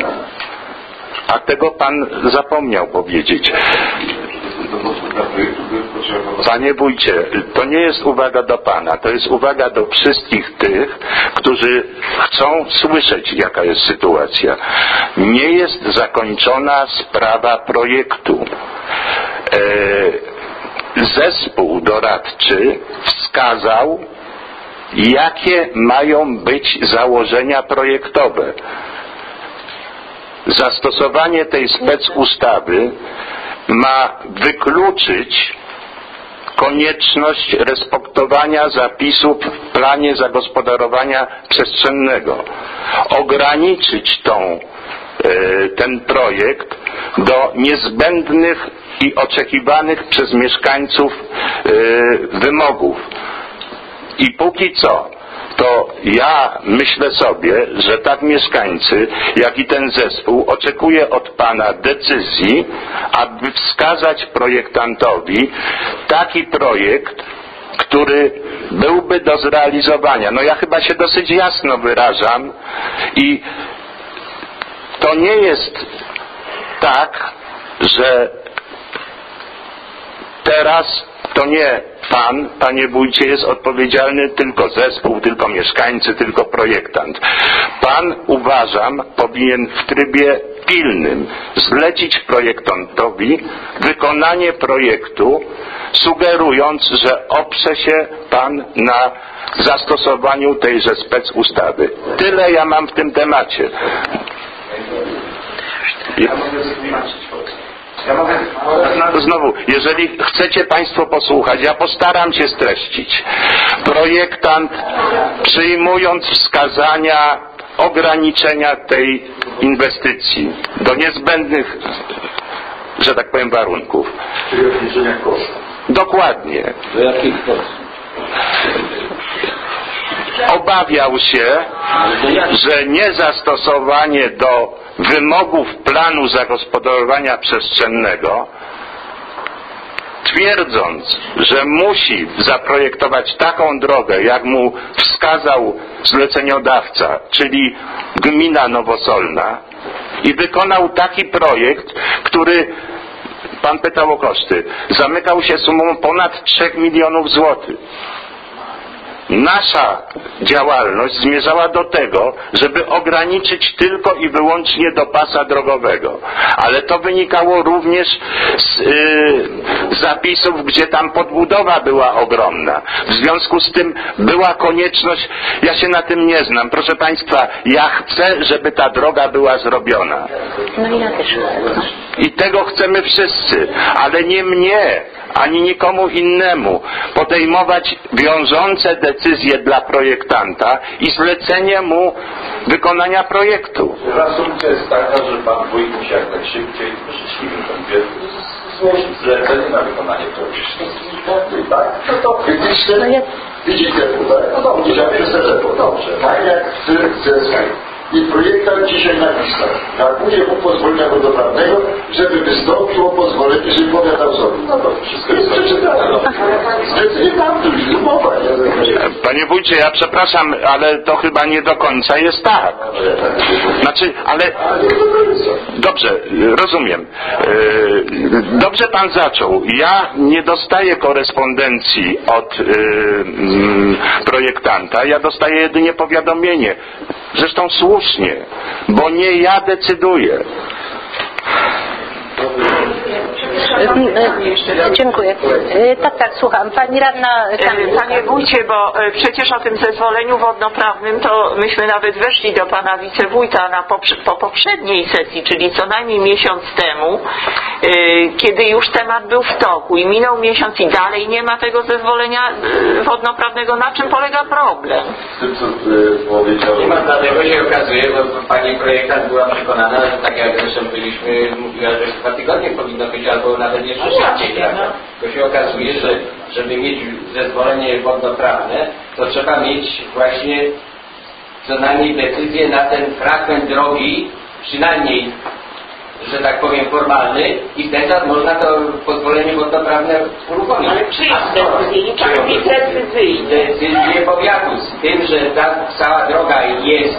A tego pan zapomniał powiedzieć. Panie wójcie, to nie jest uwaga do pana, to jest uwaga do wszystkich tych, którzy chcą słyszeć, jaka jest sytuacja. Nie jest zakończona sprawa projektu. Zespół doradczy wskazał, jakie mają być założenia projektowe. Zastosowanie tej specustawy ma wykluczyć konieczność respektowania zapisów w planie zagospodarowania przestrzennego, ograniczyć tą, ten projekt do niezbędnych i oczekiwanych przez mieszkańców wymogów. I póki co, to ja myślę sobie, że tak mieszkańcy, jak i ten zespół oczekuje od pana decyzji, aby wskazać projektantowi taki projekt, który byłby do zrealizowania. No ja chyba się dosyć jasno wyrażam i to nie jest tak, że teraz to nie pan, panie wójcie, jest odpowiedzialny, tylko zespół, tylko mieszkańcy, tylko projektant. Pan, uważam, powinien w trybie pilnym zlecić projektantowi wykonanie projektu, sugerując, że oprze się Pan na zastosowaniu tejże specustawy. Tyle ja mam w tym temacie. Ja mogę wytłumaczyć. Ja mogę, znowu, jeżeli chcecie Państwo posłuchać, ja postaram się streścić. Projektant, przyjmując wskazania ograniczenia tej inwestycji do niezbędnych, że tak powiem, warunków. Czyli obniżenia kosztów. Dokładnie. Do jakich kosztów? Obawiał się, że niezastosowanie do wymogów planu zagospodarowania przestrzennego, twierdząc, że musi zaprojektować taką drogę, jak mu wskazał zleceniodawca, czyli gmina Nowosolna, i wykonał taki projekt, który, Pan pytał o koszty, zamykał się sumą ponad trzech milionów złotych. Nasza działalność zmierzała do tego, żeby ograniczyć tylko i wyłącznie do pasa drogowego. Ale to wynikało również z yy, zapisów, gdzie tam podbudowa była ogromna. W związku z tym była konieczność, ja się na tym nie znam. Proszę Państwa, ja chcę, żeby ta droga była zrobiona. No i ja też chcę. I tego chcemy wszyscy, ale nie mnie, ani nikomu innemu podejmować wiążące decyzje dla projektanta i zlecenie mu wykonania projektu. Reasumpcja jest taka, że Pan Wójt musi jak najszybciej, życzliwym tempie, złożyć zlecenie na wykonanie projektu. Tak? No to widzicie, No jest. widzicie tutaj, no dobrze, ja myślę, że to dobrze. Tak jak chce, chce i projektant dzisiaj napisał, brakuje mu pozwolenia wodoprawnego, żeby wystąpił o pozwolenie, żeby powiadał sobie. No to wszystko jest przeczytane. No. Nie tam tu już umowa. Panie wójcie, ja przepraszam, ale to chyba nie do końca jest tak. Znaczy, ale... Dobrze, rozumiem. Dobrze Pan zaczął. Ja nie dostaję korespondencji od projektanta, ja dostaję jedynie powiadomienie. Zresztą słusznie, bo nie ja decyduję. Dziękuję. Tak, tak, słucham. Pani radna... Panie wójcie, bo przecież o tym zezwoleniu wodnoprawnym to myśmy nawet weszli do pana wicewójta na poprze- po poprzedniej sesji, czyli co najmniej miesiąc temu, kiedy już temat był w toku i minął miesiąc i dalej nie ma tego zezwolenia wodnoprawnego. Na czym polega problem? Z tym, co powiedział... Nie ma, dlatego się okazuje, bo pani projektant była przekonana, że tak jak zresztą byliśmy, mówiła, że dwa tygodnie powinno być, albo nawet jeszcze szybciej, prawda? To się okazuje, że żeby mieć zezwolenie wodnoprawne, to trzeba mieć właśnie co najmniej decyzję na ten fragment drogi, przynajmniej, że tak powiem, formalny, i wtedy można to pozwolenie wodnoprawne uruchomić. Ale czyj decyzji? Decyzyjne. Decyzję powiatu, z tym, że ta cała droga jest...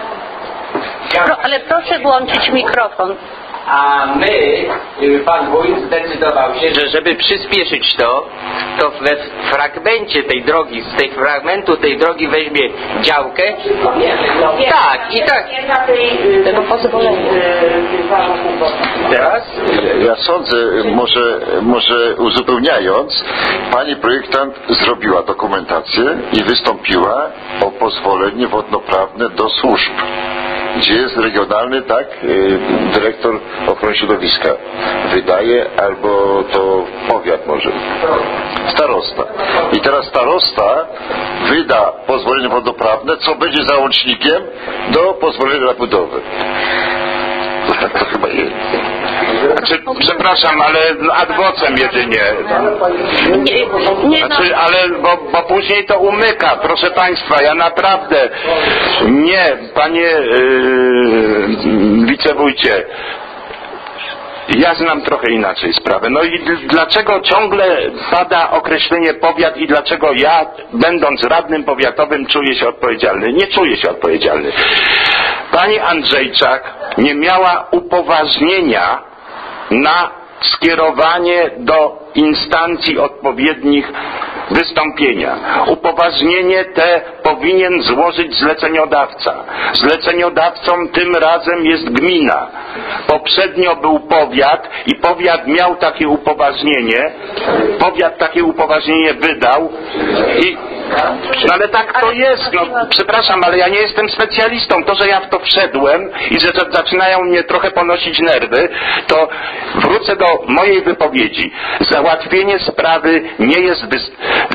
Pro, ale proszę włączyć mikrofon. A my, pan wójt zdecydował się, że żeby przyspieszyć to, to we fragmencie tej drogi, z tej fragmentu tej drogi weźmie działkę. Tak, i tak. Tego pozwolenia. Teraz? Ja sądzę, może, może uzupełniając, pani projektant zrobiła dokumentację i wystąpiła o pozwolenie wodnoprawne do służb, gdzie jest regionalny, tak, dyrektor ochrony środowiska wydaje, albo to powiat może, starosta. I teraz starosta wyda pozwolenie wodoprawne, co będzie załącznikiem do pozwolenia na budowę. Tak to chyba jest. Znaczy, przepraszam, ale ad vocem jedynie. Nie, nie, znaczy, ale, bo, bo później to umyka. Proszę Państwa, ja naprawdę nie, Panie yy, wicewójcie, ja znam trochę inaczej sprawę. No i dlaczego ciągle pada określenie powiat i dlaczego ja, będąc radnym powiatowym, czuję się odpowiedzialny? Nie czuję się odpowiedzialny. Pani Andrzejczak nie miała upoważnienia na skierowanie do instancji odpowiednich wystąpienia. Upoważnienie te powinien złożyć zleceniodawca. Zleceniodawcą tym razem jest gmina. Poprzednio był powiat i powiat miał takie upoważnienie. Powiat takie upoważnienie wydał i no ale tak to jest, no przepraszam, ale ja nie jestem specjalistą. To, że ja w to wszedłem i że zaczynają mnie trochę ponosić nerwy, to wrócę do mojej wypowiedzi. Załatwienie sprawy nie jest wys...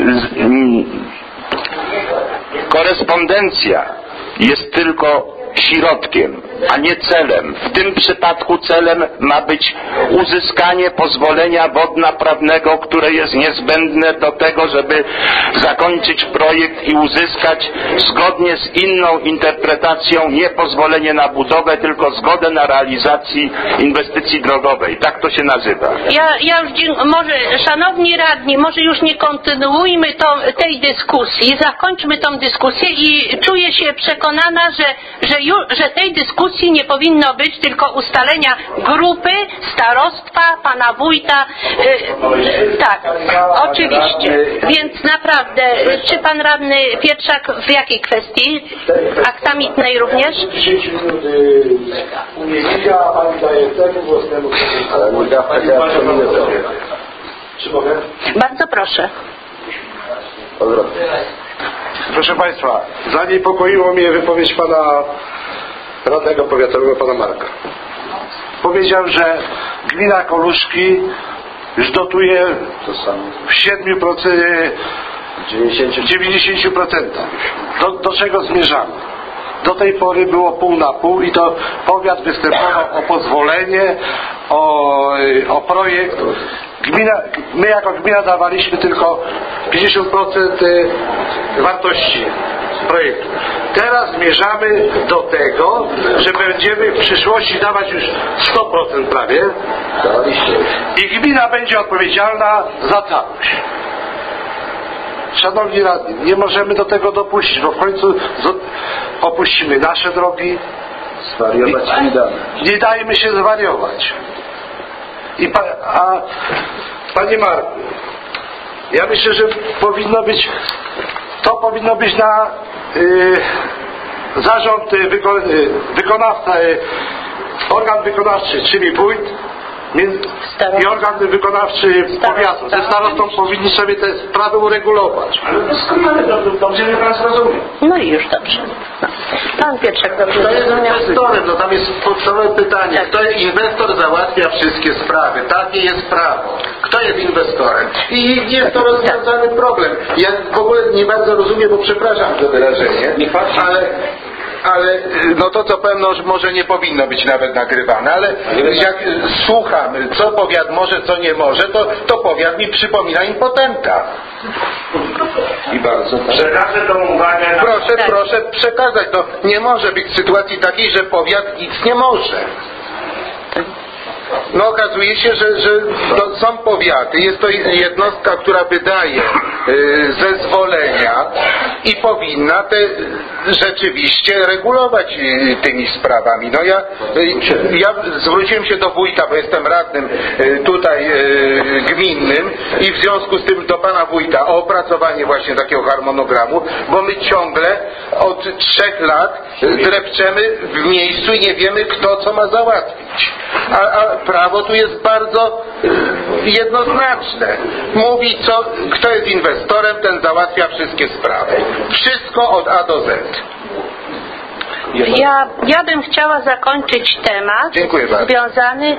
korespondencja jest tylko środkiem, a nie celem. W tym przypadku celem ma być uzyskanie pozwolenia wodno-prawnego, które jest niezbędne do tego, żeby zakończyć projekt i uzyskać zgodnie z inną interpretacją nie pozwolenie na budowę, tylko zgodę na realizację inwestycji drogowej. Tak to się nazywa. Ja, ja już dziękuję. Może, szanowni radni, może już nie kontynuujmy to, tej dyskusji, zakończmy tą dyskusję i czuję się przekonana, że, że że tej dyskusji nie powinno być, tylko ustalenia grupy, starostwa, pana wójta. Yy, tak, oczywiście. Więc naprawdę, czy pan radny Pietrzak w jakiej kwestii? Aksamitnej również? Bardzo proszę. Proszę Państwa, zaniepokoiło mnie wypowiedź pana radnego powiatowego, pana Marka. Powiedział, że gmina Koluszki już dotuje w siedmiu procentach, dziewięćdziesięciu procentach. Do, do czego zmierzamy? Do tej pory było pół na pół i to powiat występował o pozwolenie, o, o projekt. Gmina, my jako gmina dawaliśmy tylko pięćdziesiąt procent wartości projektu. Teraz zmierzamy do tego, że będziemy w przyszłości dawać już sto procent prawie i gmina będzie odpowiedzialna za całość. Szanowni radni, nie możemy do tego dopuścić, bo w końcu opuścimy nasze drogi. Zwariować nie damy. Nie dajmy się zwariować. I pa, a Panie Marku, ja myślę, że powinno być, to powinno być na y, zarząd y, wyko, y, wykonawca, y, organ wykonawczy, czyli wójt i organ wykonawczy powiatu. Ze starostą powinni sobie te sprawy uregulować. Ale doskonale, dobrze mnie pan zrozumie. No i już dobrze. No. Pan Pietrzak dobrze Kto jest inwestorem? No tam jest podstawowe pytanie. Kto jest inwestor załatwia wszystkie sprawy. Takie jest prawo. Kto jest inwestorem? I jest to rozwiązany problem. Ja w ogóle nie bardzo rozumiem, bo przepraszam za wyrażenie, ale ale no to co powiem, no, może nie powinno być nawet nagrywane, ale jak słucham, co powiat może, co nie może, to, to powiat mi przypomina impotenta. I bardzo tak. Przekażę tą uwagę na... Proszę, proszę przekazać. No, nie może być sytuacji takiej, że powiat nic nie może. No okazuje się, że, że to są powiaty, jest to jednostka, która wydaje y, zezwolenia i powinna te rzeczywiście regulować y, tymi sprawami. No ja, y, ja zwróciłem się do wójta, bo jestem radnym y, tutaj y, gminnym i w związku z tym do pana wójta o opracowanie właśnie takiego harmonogramu, bo my ciągle od trzech lat drepczemy w miejscu i nie wiemy, kto co ma załatwić. A, a prawo tu jest bardzo jednoznaczne. Mówi, co, kto jest inwestorem, ten załatwia wszystkie sprawy. Wszystko od A do Z. Ja, ja bym chciała zakończyć temat związany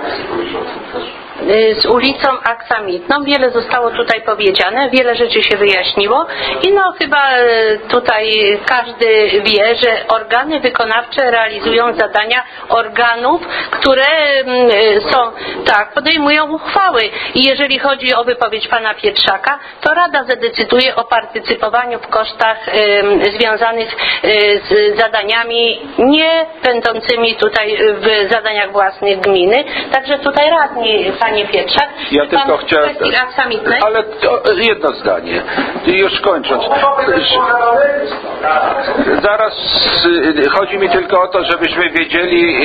z ulicą Aksamitną. Wiele zostało tutaj powiedziane, wiele rzeczy się wyjaśniło i no chyba tutaj każdy wie, że organy wykonawcze realizują zadania organów, które są, tak, podejmują uchwały i jeżeli chodzi o wypowiedź pana Pietrzaka, to Rada zadecyduje o partycypowaniu w kosztach y, związanych y, z zadaniami nie będącymi tutaj w zadaniach własnych gminy, także tutaj radni Panie Pietrze. Ja tylko chciałem... aksamitnej? Ale to jedno zdanie. Już kończąc. Zaraz chodzi mi tylko o to, żebyśmy wiedzieli,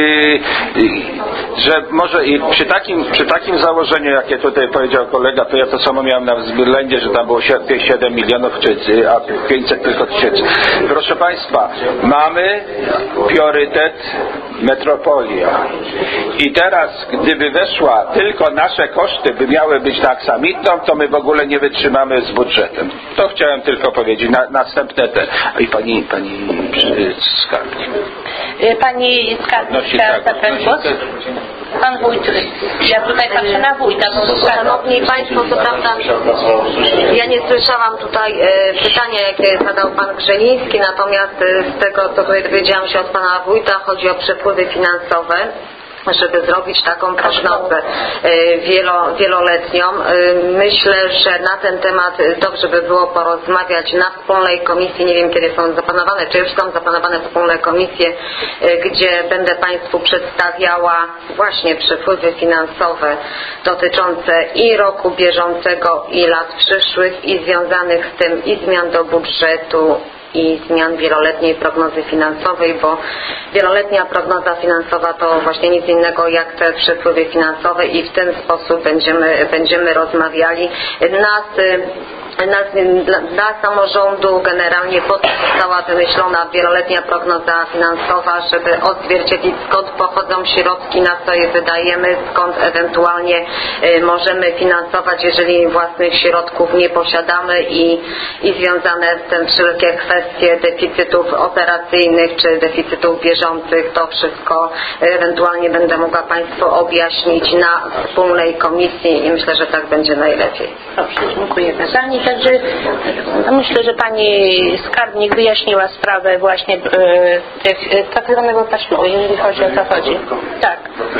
że może i przy takim, przy takim założeniu, jakie tutaj powiedział kolega, to ja to samo miałem na względzie, że tam było siedem milionów, czy, a pięćset tylko tysięcy. Proszę Państwa, mamy priorytet metropolia. I teraz, gdyby weszła tylko nasze koszty, by miały być na aksamitną, to my w ogóle nie wytrzymamy z budżetem. To chciałem tylko powiedzieć. Na, następne te. I pani, pani skarbnik. Pani skarbnik chciała zabrać głos? Pan wójt. Ja tutaj patrzę na wójta. Szanowni Państwo, co prawda ja nie słyszałam tutaj e, pytania, jakie zadał Pan Grzeliński, natomiast e, z tego, co tutaj dowiedziałam się od Pana wójta, chodzi o przepływy finansowe, żeby zrobić taką prognozę wielo, wieloletnią. Myślę, że na ten temat dobrze by było porozmawiać na wspólnej komisji. Nie wiem, kiedy są zaplanowane, czy już są zaplanowane wspólne komisje, gdzie będę Państwu przedstawiała właśnie przepływy finansowe dotyczące i roku bieżącego, i lat przyszłych, i związanych z tym i zmian do budżetu, i zmian wieloletniej prognozy finansowej, bo wieloletnia prognoza finansowa to właśnie nic innego jak te przepływy finansowe i w ten sposób będziemy, będziemy rozmawiali. Nas, nas, dla, dla samorządu generalnie po to została wymyślona wieloletnia prognoza finansowa, żeby odzwierciedlić, skąd pochodzą środki, na co je wydajemy, skąd ewentualnie możemy finansować, jeżeli własnych środków nie posiadamy i, i związane z tym wszelkie kwestie deficytów operacyjnych czy deficytów bieżących, to wszystko ewentualnie będę mogła Państwu objaśnić na wspólnej komisji i myślę, że tak będzie najlepiej. Dobrze, dziękuję Pani. Także myślę, że Pani skarbnik wyjaśniła sprawę właśnie e, tych tak zwanego taśmowy, jeżeli chodzi o co chodzi. Tak.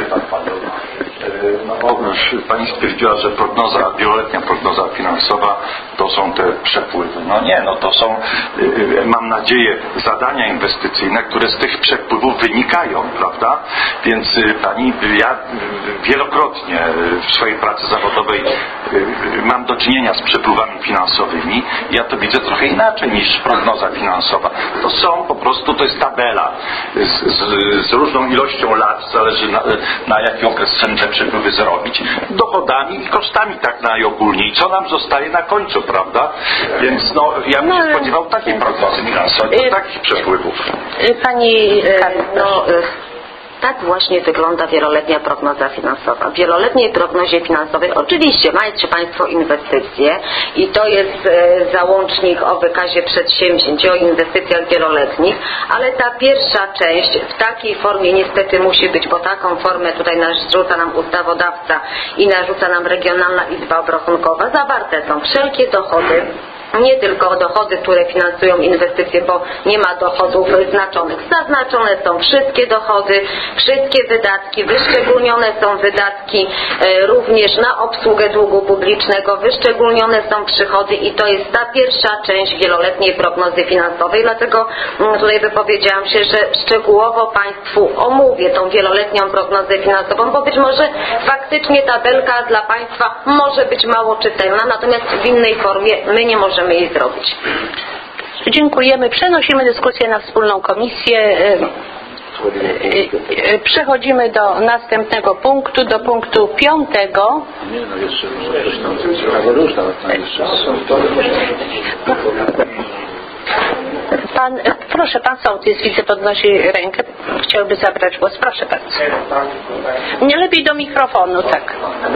No, Pani stwierdziła, że prognoza, wieloletnia prognoza finansowa to są te przepływy. No nie, no to są, mam nadzieję, zadania inwestycyjne, które z tych przepływów wynikają, prawda? Więc Pani, ja wielokrotnie w swojej pracy zawodowej mam do czynienia z przepływami finansowymi. Ja to widzę trochę inaczej niż prognoza finansowa. To są po prostu, to jest tabela z, z, z różną ilością lat, zależy na, na jaki okres chcemy te przepływy zrobić, dochodami i kosztami tak najogólniej. Co nam zostaje na końcu, prawda? Więc no, ja bym się spodziewał takiej prognozy finansowej, takich przepływów. Pani, no, tak właśnie wygląda wieloletnia prognoza finansowa. W wieloletniej prognozie finansowej oczywiście macie Państwo inwestycje i to jest e, załącznik o wykazie przedsięwzięć, o inwestycjach wieloletnich, ale ta pierwsza część w takiej formie niestety musi być, bo taką formę tutaj narzuca nam ustawodawca i narzuca nam Regionalna Izba Obrachunkowa. Zawarte są wszelkie dochody, nie tylko dochody, które finansują inwestycje, bo nie ma dochodów znaczonych. Zaznaczone są wszystkie dochody, wszystkie wydatki, wyszczególnione są wydatki e, również na obsługę długu publicznego, wyszczególnione są przychody i to jest ta pierwsza część wieloletniej prognozy finansowej. Dlatego m, tutaj wypowiedziałam się, że szczegółowo Państwu omówię tą wieloletnią prognozę finansową, bo być może faktycznie tabelka dla Państwa może być mało czytelna, natomiast w innej formie my nie możemy jej zrobić. Dziękujemy. Przenosimy dyskusję na wspólną komisję. Przechodzimy do następnego punktu, do punktu piątego. Pan, proszę, pan sołtys, widzę, podnosi rękę. Chciałby zabrać głos. Proszę bardzo. Nie lepiej do mikrofonu, tak.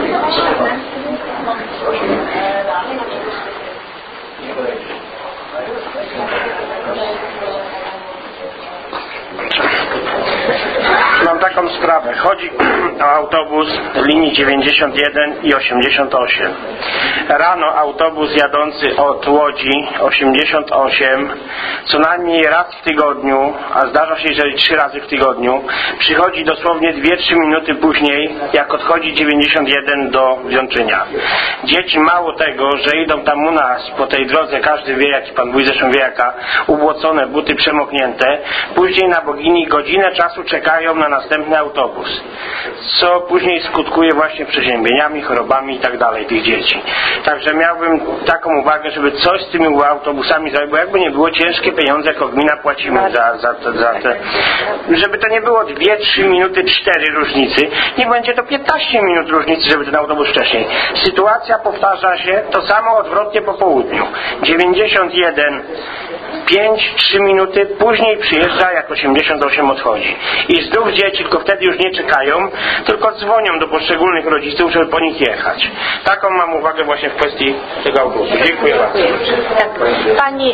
Mam taką sprawę. Chodzi o autobus linii dziewięćdziesiąt jeden i osiemdziesiąt osiem. Rano autobus jadący od Łodzi osiemdziesiąt osiem co najmniej raz w tygodniu, a zdarza się, że trzy razy w tygodniu, przychodzi dosłownie dwie trzy minuty później, jak odchodzi dziewięćdziesiąt jeden do Wiączynia. Dzieci mało tego, że idą tam u nas po tej drodze, każdy wie, jaki pan wójt zresztą wie, jaka, ubłocone, buty przemoknięte, później na Bogini godzinę czasu czekają na następny dostępny autobus, co później skutkuje właśnie przeziębieniami, chorobami i tak dalej tych dzieci. Także miałbym taką uwagę, żeby coś z tymi autobusami zrobić, bo jakby nie było, ciężkie pieniądze jako gmina płacimy za, za, te, za te, żeby to nie było dwie, trzy minuty, cztery różnicy, nie będzie to piętnaście minut różnicy, żeby ten autobus wcześniej. Sytuacja powtarza się, to samo odwrotnie po południu. dziewięćdziesiąt jeden, pięć, trzy minuty, później przyjeżdża, jak osiemdziesiąt osiem odchodzi. I znów dzieci, tylko wtedy już nie czekają, tylko dzwonią do poszczególnych rodziców, żeby po nich jechać. Taką mam uwagę właśnie w kwestii tego autobusu. Dziękuję bardzo. Pani,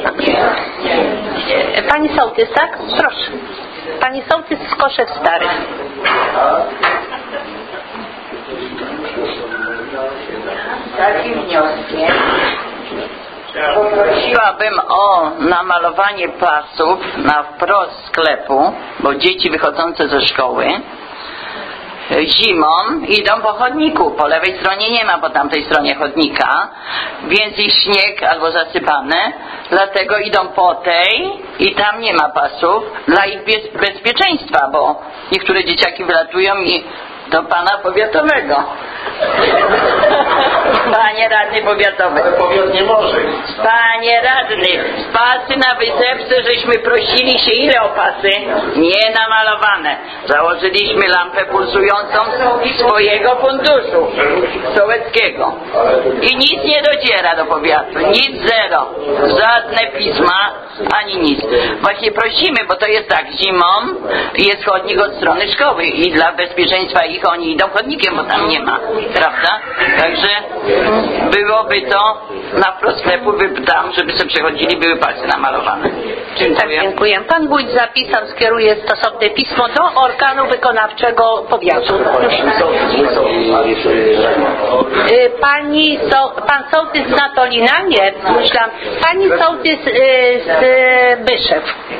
pani sołtys, tak? Proszę. Pani sołtys z Koszew Starych. Takim wnioskiem poprosiłabym o namalowanie pasów na wprost sklepu, bo dzieci wychodzące ze szkoły zimą idą po chodniku. Po lewej stronie nie ma po tamtej stronie chodnika, więc ich śnieg albo zasypane, dlatego idą po tej i tam nie ma pasów dla ich bezpieczeństwa, bo niektóre dzieciaki wylatują i do pana powiatowego. Panie radny powiatowy. Ale powiat nie może. Panie radny, pasy na wysepce żeśmy prosili się, ile o pasy? Nie namalowane. Założyliśmy lampę pulsującą z swojego funduszu sołeckiego. I nic nie dociera do powiatu. Nic, zero. Żadne pisma, ani nic. Właśnie prosimy, bo to jest tak, zimą jest chodnik od strony szkoły i dla bezpieczeństwa ich oni idą chodnikiem, bo tam nie ma, prawda? Także byłoby to na wprost sklepu, by tam, żeby sobie przechodzili, były pasy namalowane. Dziękuję. Tak, dziękuję. Pan wójt zapisał, skieruje stosowne pismo do organu wykonawczego powiatu. Pani so, pan sołtys z Natolina? Nie, myślałam. Pani sołtys z Byszew.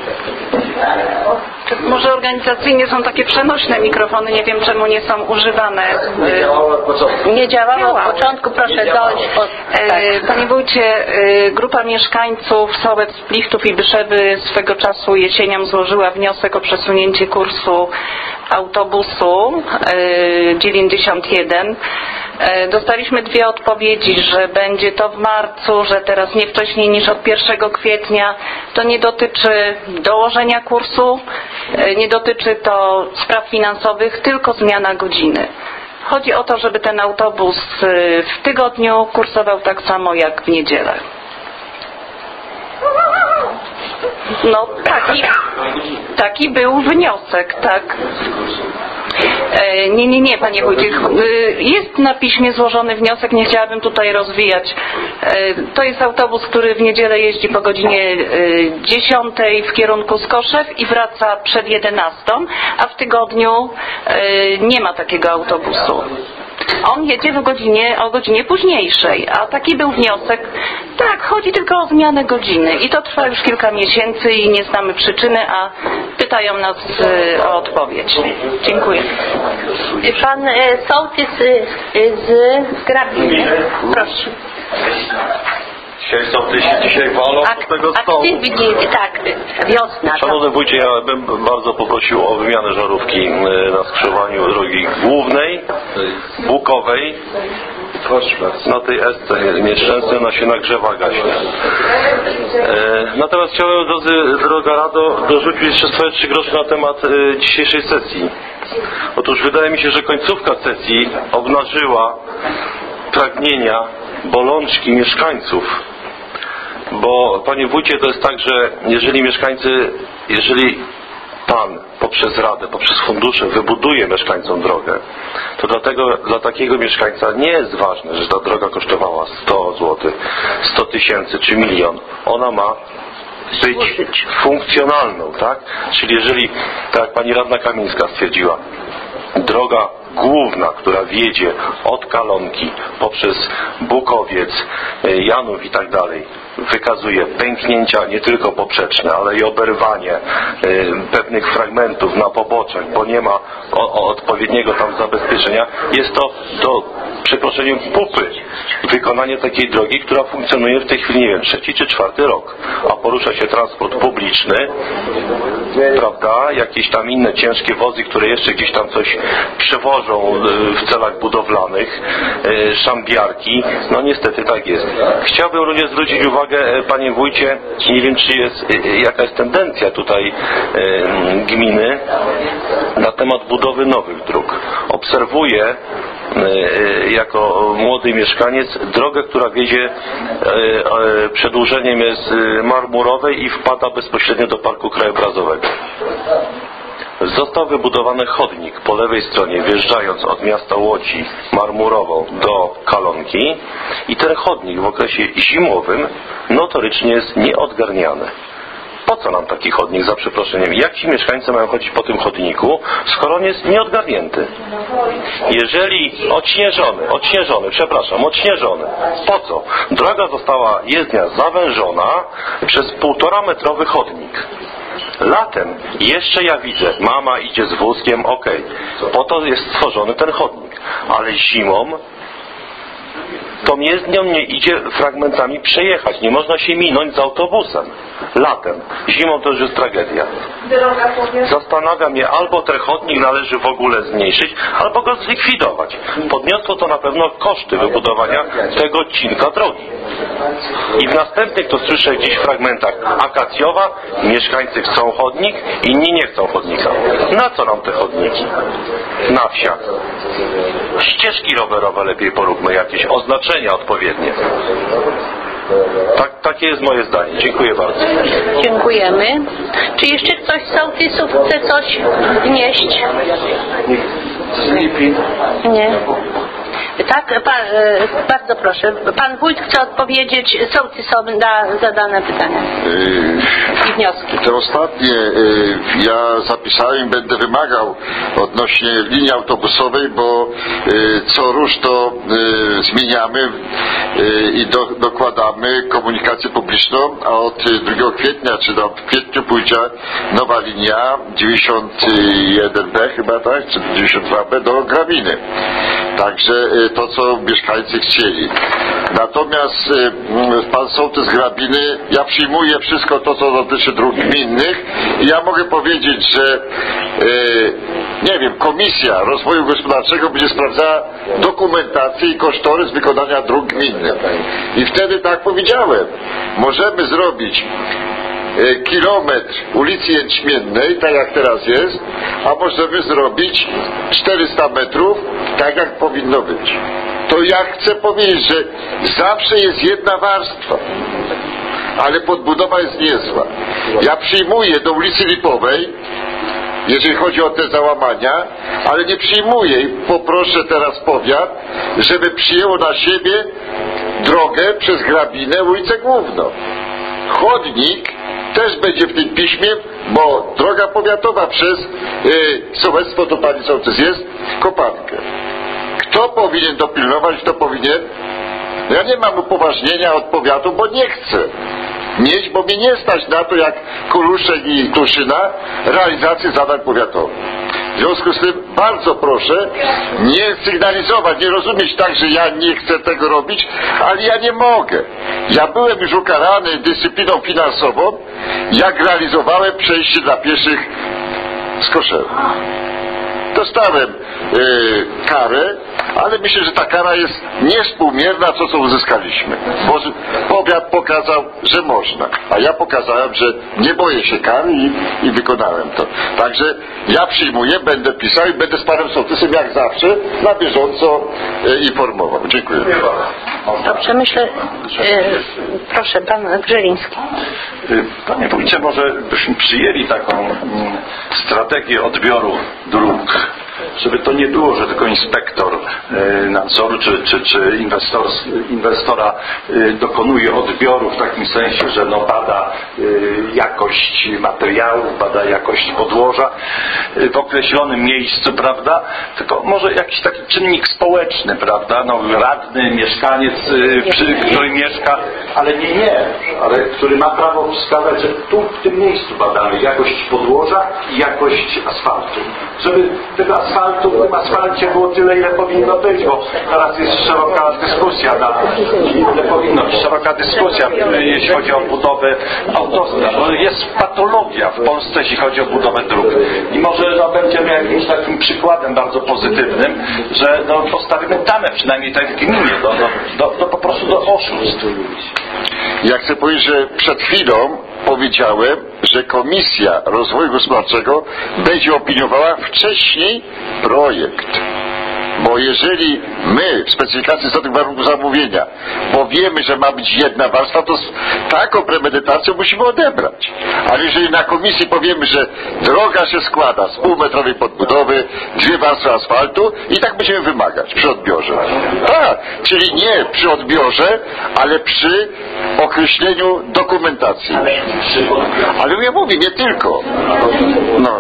Może organizacyjnie są takie przenośne mikrofony, nie wiem czemu nie są używane. Nie działało od początku, proszę dojść. Od... Tak. Panie wójcie, grupa mieszkańców Sołec, Plichtów i Byszewy swego czasu jesienią złożyła wniosek o przesunięcie kursu autobusu dziewięćdziesiąt jeden. Dostaliśmy dwie odpowiedzi, że będzie to w marcu, że teraz nie wcześniej niż od pierwszego kwietnia. To nie dotyczy dołożenia kursu, nie dotyczy to spraw finansowych, tylko zmiana godziny. Chodzi o to, żeby ten autobus w tygodniu kursował tak samo jak w niedzielę. No taki, taki był wniosek, tak. E, nie, nie, nie, panie wójcie. Jest na piśmie złożony wniosek, nie chciałabym tutaj rozwijać. E, to jest autobus, który w niedzielę jeździ po godzinie dziesiątej w kierunku Skoszew i wraca przed jedenastą, a w tygodniu e, nie ma takiego autobusu. On jedzie w godzinie, o godzinie późniejszej, a taki był wniosek. Tak, chodzi tylko o zmianę godziny i to trwa już kilka miesięcy i nie znamy przyczyny, a pytają nas y, o odpowiedź. Dziękuję. Pan y, sołtys y, z Grabiny. Proszę. Dzisiaj sołtysi dzisiaj walą Ak- do tego stołu. Aktywnie, tak, wiosna. Szanowny wójcie, ja bym bardzo poprosił o wymianę żarówki na skrzyżowaniu drogi głównej, Bukowej. Na tej esce nieszczęsnej ona się nagrzewa, gaśnie. E, natomiast chciałem, drodzy, droga Rado, dorzucić jeszcze swoje trzy grosze na temat e, dzisiejszej sesji. Otóż wydaje mi się, że końcówka sesji obnażyła pragnienia, bolączki mieszkańców. Bo, panie wójcie, to jest tak, że jeżeli mieszkańcy, jeżeli pan poprzez Radę, poprzez fundusze wybuduje mieszkańcom drogę, to dlatego dla takiego mieszkańca nie jest ważne, że ta droga kosztowała sto złotych, sto tysięcy czy milion. Ona ma być funkcjonalną, tak? Czyli jeżeli, tak jak pani radna Kamińska stwierdziła, droga główna, która wiedzie od Kalonki poprzez Bukowiec, Janów i tak dalej, wykazuje pęknięcia nie tylko poprzeczne, ale i oberwanie y, pewnych fragmentów na poboczach, bo nie ma o, o odpowiedniego tam zabezpieczenia, jest to do przeproszeniem pupy wykonanie takiej drogi, która funkcjonuje w tej chwili, nie wiem, trzeci czy czwarty rok, a porusza się transport publiczny, prawda, jakieś tam inne ciężkie wozy, które jeszcze gdzieś tam coś przewożą w celach budowlanych, szambiarki, no niestety tak jest. Chciałbym również zwrócić uwagę, panie wójcie, nie wiem, czy jest jaka jest tendencja tutaj gminy na temat budowy nowych dróg. Obserwuję jako młody mieszkaniec drogę, która wiedzie przedłużeniem jest Marmurowej i wpada bezpośrednio do Parku Krajobrazowego. Został wybudowany chodnik po lewej stronie, wjeżdżając od miasta Łodzi Marmurową do Kalonki, i ten chodnik w okresie zimowym notorycznie jest nieodgarniany. Po co nam taki chodnik, za przeproszeniem? Jak ci mieszkańcy mają chodzić po tym chodniku, skoro on jest nieodgarnięty? Jeżeli odśnieżony, odśnieżony, przepraszam, odśnieżony, po co? Droga została, jezdnia zawężona przez półtora metrowy chodnik. Latem jeszcze ja widzę, mama idzie z wózkiem, okej, okay. Po to jest stworzony ten chodnik, ale zimą tą jezdnią nie idzie fragmentami przejechać, nie można się minąć z autobusem. Latem, zimą to już jest tragedia. Zastanawia mnie, albo ten chodnik należy w ogóle zmniejszyć, albo go zlikwidować. Podniosło to na pewno koszty wybudowania tego odcinka drogi. I w następnych, to słyszę gdzieś w fragmentach, Akacjowa, mieszkańcy chcą chodnik, inni nie chcą chodnika. Na co nam te chodniki? Na wsiach. Ścieżki rowerowe lepiej poróbmy, jakieś oznaczenia odpowiednie. Tak, takie jest moje zdanie. Dziękuję bardzo. Dziękujemy. Czy jeszcze ktoś z sołtysów chce coś wnieść? Nie. Tak, pan, bardzo proszę. Pan wójt chce odpowiedzieć sołtysom na zadane pytania i wnioski. Te ostatnie ja zapisałem, będę wymagał odnośnie linii autobusowej, bo co rusz to zmieniamy i do, dokładamy komunikację publiczną, a od drugiego kwietnia, czy tam w kwietniu pójdzie nowa linia dziewięćdziesiąt jeden B chyba, tak? Czy dziewięćdziesiąt dwa B do Grabiny. Także to, co mieszkańcy chcieli. Natomiast pan sołtys Grabiny, ja przyjmuję wszystko to, co dotyczy dróg gminnych, i ja mogę powiedzieć, że nie wiem, Komisja Rozwoju Gospodarczego będzie sprawdzała dokumentację i kosztorys wykonania dróg gminnych. I wtedy tak powiedziałem, możemy zrobić kilometr ulicy Jęczmiennej, tak jak teraz jest, a możemy zrobić czterysta metrów, tak jak powinno być. To ja chcę powiedzieć, że zawsze jest jedna warstwa, ale podbudowa jest niezła. Ja przyjmuję do ulicy Lipowej, jeżeli chodzi o te załamania, ale nie przyjmuję i poproszę teraz powiat, żeby przyjęło na siebie drogę przez Grabinę, ulicę Główną. Chodnik też będzie w tym piśmie, bo droga powiatowa przez yy, sołectwo, to pani sołtys jest, Kopankę. Kto powinien dopilnować, kto powinien? Ja nie mam upoważnienia od powiatu, bo nie chcę mieć, bo mnie nie stać na to, jak Koluszek i Tuszyna, realizację zadań powiatowych. W związku z tym bardzo proszę nie sygnalizować, nie rozumieć tak, że ja nie chcę tego robić, ale ja nie mogę. Ja byłem już ukarany dyscypliną finansową, jak realizowałem przejście dla pieszych z Koszelu. Dostałem yy, karę, ale myślę, że ta kara jest niewspółmierna co co uzyskaliśmy. Bo powiat pokazał, że można, a ja pokazałem, że nie boję się kary i, i wykonałem to. Także ja przyjmuję, będę pisał i będę z panem sołtysem jak zawsze na bieżąco yy, informował. Dziękuję. Dobrze, myślę, yy, proszę, pan Grzeliński. Panie wójcie, może byśmy przyjęli taką mm, strategię odbioru dróg, żeby to nie było, że tylko inspektor y, nadzoru czy, czy, czy inwestor, inwestora y, dokonuje odbioru w takim sensie, że no bada y, jakość materiałów, bada jakość podłoża y, w określonym miejscu, prawda? Tylko może jakiś taki czynnik społeczny, prawda? No, radny, mieszkaniec, y, przy, który mieszka, ale nie, nie, ale który ma prawo wskazać, że tu w tym miejscu badamy jakość podłoża i jakość asfaltu. Żeby tego asfaltu asfaltu w tym asfalcie było tyle, ile powinno być, bo teraz jest szeroka dyskusja na ile powinno być szeroka dyskusja, jeśli chodzi o budowę autostrad. No, jest patologia w Polsce, jeśli chodzi o budowę dróg. I może no, będziemy jakimś takim przykładem bardzo pozytywnym, że no, postawimy tamę przynajmniej tak w gminie, do, do, do, do po prostu do oszustw. Ja chcę powiedzieć, że przed chwilą powiedziałem, że Komisja Rozwoju Gospodarczego będzie opiniowała wcześniej projekt. Bo jeżeli my w specyfikacji za tych warunków zamówienia powiemy, że ma być jedna warstwa, to z taką premedytacją musimy odebrać. Ale jeżeli na komisji powiemy, że droga się składa z półmetrowej podbudowy, dwie warstwy asfaltu i tak będziemy wymagać przy odbiorze. Tak, czyli nie przy odbiorze, ale przy określeniu dokumentacji. Ale ja mówię, nie tylko. No.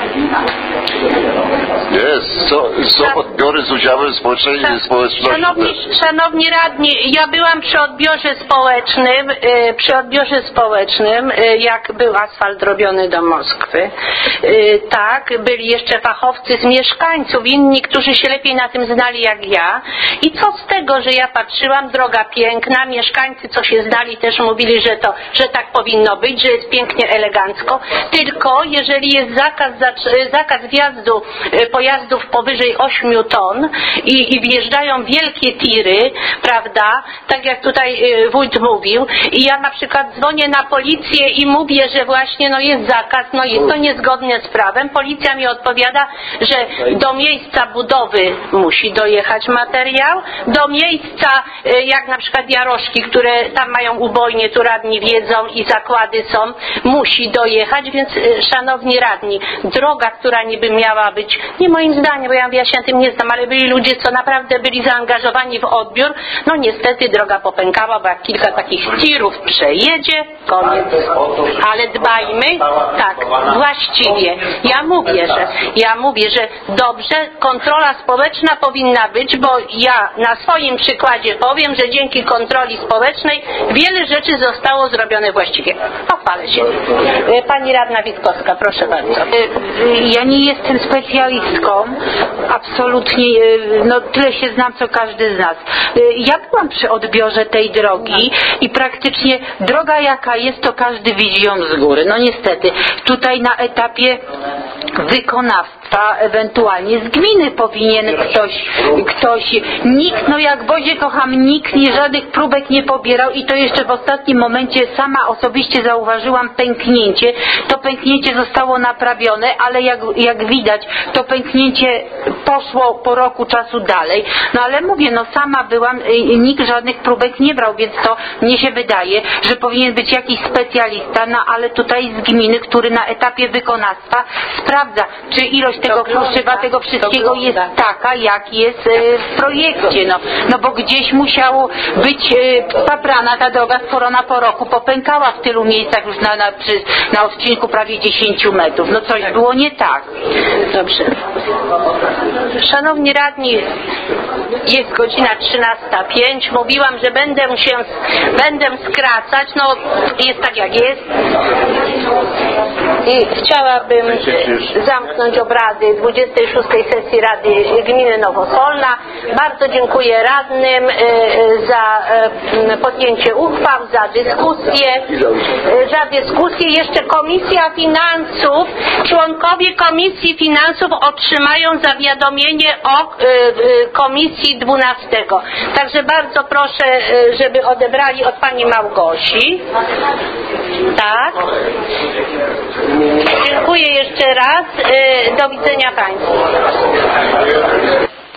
Jest, są, są odbiory z udziałem społecznej, tak. społeczności. Szanowni, szanowni radni, ja byłam przy odbiorze społecznym, y, przy odbiorze społecznym, y, jak był asfalt robiony do Moskwy. Y, tak, byli jeszcze fachowcy z mieszkańców, inni, którzy się lepiej na tym znali jak ja. I co z tego, że ja patrzyłam, droga piękna, mieszkańcy, co się znali, też mówili, że to, że tak powinno być, że jest pięknie, elegancko. Tylko jeżeli jest zakaz, zakaz wjazdu pojazdów powyżej ośmiu ton i, i wjeżdżają wielkie tiry, prawda, tak jak tutaj wójt mówił, i ja na przykład dzwonię na policję i mówię, że właśnie no jest zakaz, no jest to niezgodne z prawem, policja mi odpowiada, że do miejsca budowy musi dojechać materiał, do miejsca jak na przykład Jaroszki, które tam mają ubojnie, tu radni wiedzą i zakłady są, musi dojechać, więc szanowni radni, droga, która niby miała być, nie moim zdaniem, bo ja, ja się na tym nie znam, ale byli ludzie, co naprawdę byli zaangażowani w odbiór, no niestety droga popękała, bo jak kilka takich tirów przejedzie, koniec. Ale dbajmy, tak, właściwie. Ja mówię, że ja mówię, że dobrze, kontrola społeczna powinna być, bo ja na swoim przykładzie powiem, że dzięki kontroli społecznej wiele rzeczy zostało zrobione właściwie. Pochwalę się. Pani radna Witkowska, proszę bardzo. Ja nie jestem specjalistką, absolutnie, no tyle się znam co każdy z nas. Ja byłam przy odbiorze tej drogi i praktycznie droga jaka jest, to każdy widzi ją z góry. No niestety, tutaj na etapie wykonawstwa, ewentualnie z gminy powinien ktoś, ktoś, nikt, no jak Bozie kocham, nikt nie, żadnych próbek nie pobierał i to jeszcze w ostatnim momencie sama osobiście zauważyłam pęknięcie. To pęknięcie zostało naprawione, ale jak, jak widać, to pęknięcie poszło po roku czasu dalej. No ale mówię, no sama byłam, nikt żadnych próbek nie brał, więc to mnie się wydaje, że powinien być jakiś specjalista, no ale tutaj z gminy, który na etapie wykonawstwa sprawdza, czy ilość tego kruszywa, tego wszystkiego jest taka, jak jest w projekcie. No, no bo gdzieś musiało być paprana ta droga, skoro ona po roku popękała w tylu miejscach już na, na, przy, na odcinku prawie dziesięciu metrów. No coś było nie tak. Dobrze. Szanowni radni, jest godzina trzynasta pięć. Mówiłam, że będę się będę skracać. No jest tak jak jest. I chciałabym zamknąć obrady dwudziestej szóstej sesji Rady Gminy Nowosolna. Bardzo dziękuję radnym za podjęcie uchwał, za dyskusję. Za dyskusję. Jeszcze Komisja Finansów, członkowie Komisji Finansów otrzymają zawiadomienie o Komisji dwunastego. Także bardzo proszę, żeby odebrali od Pani Małgosi. Tak. Dziękuję jeszcze raz. Do widzenia Państwu.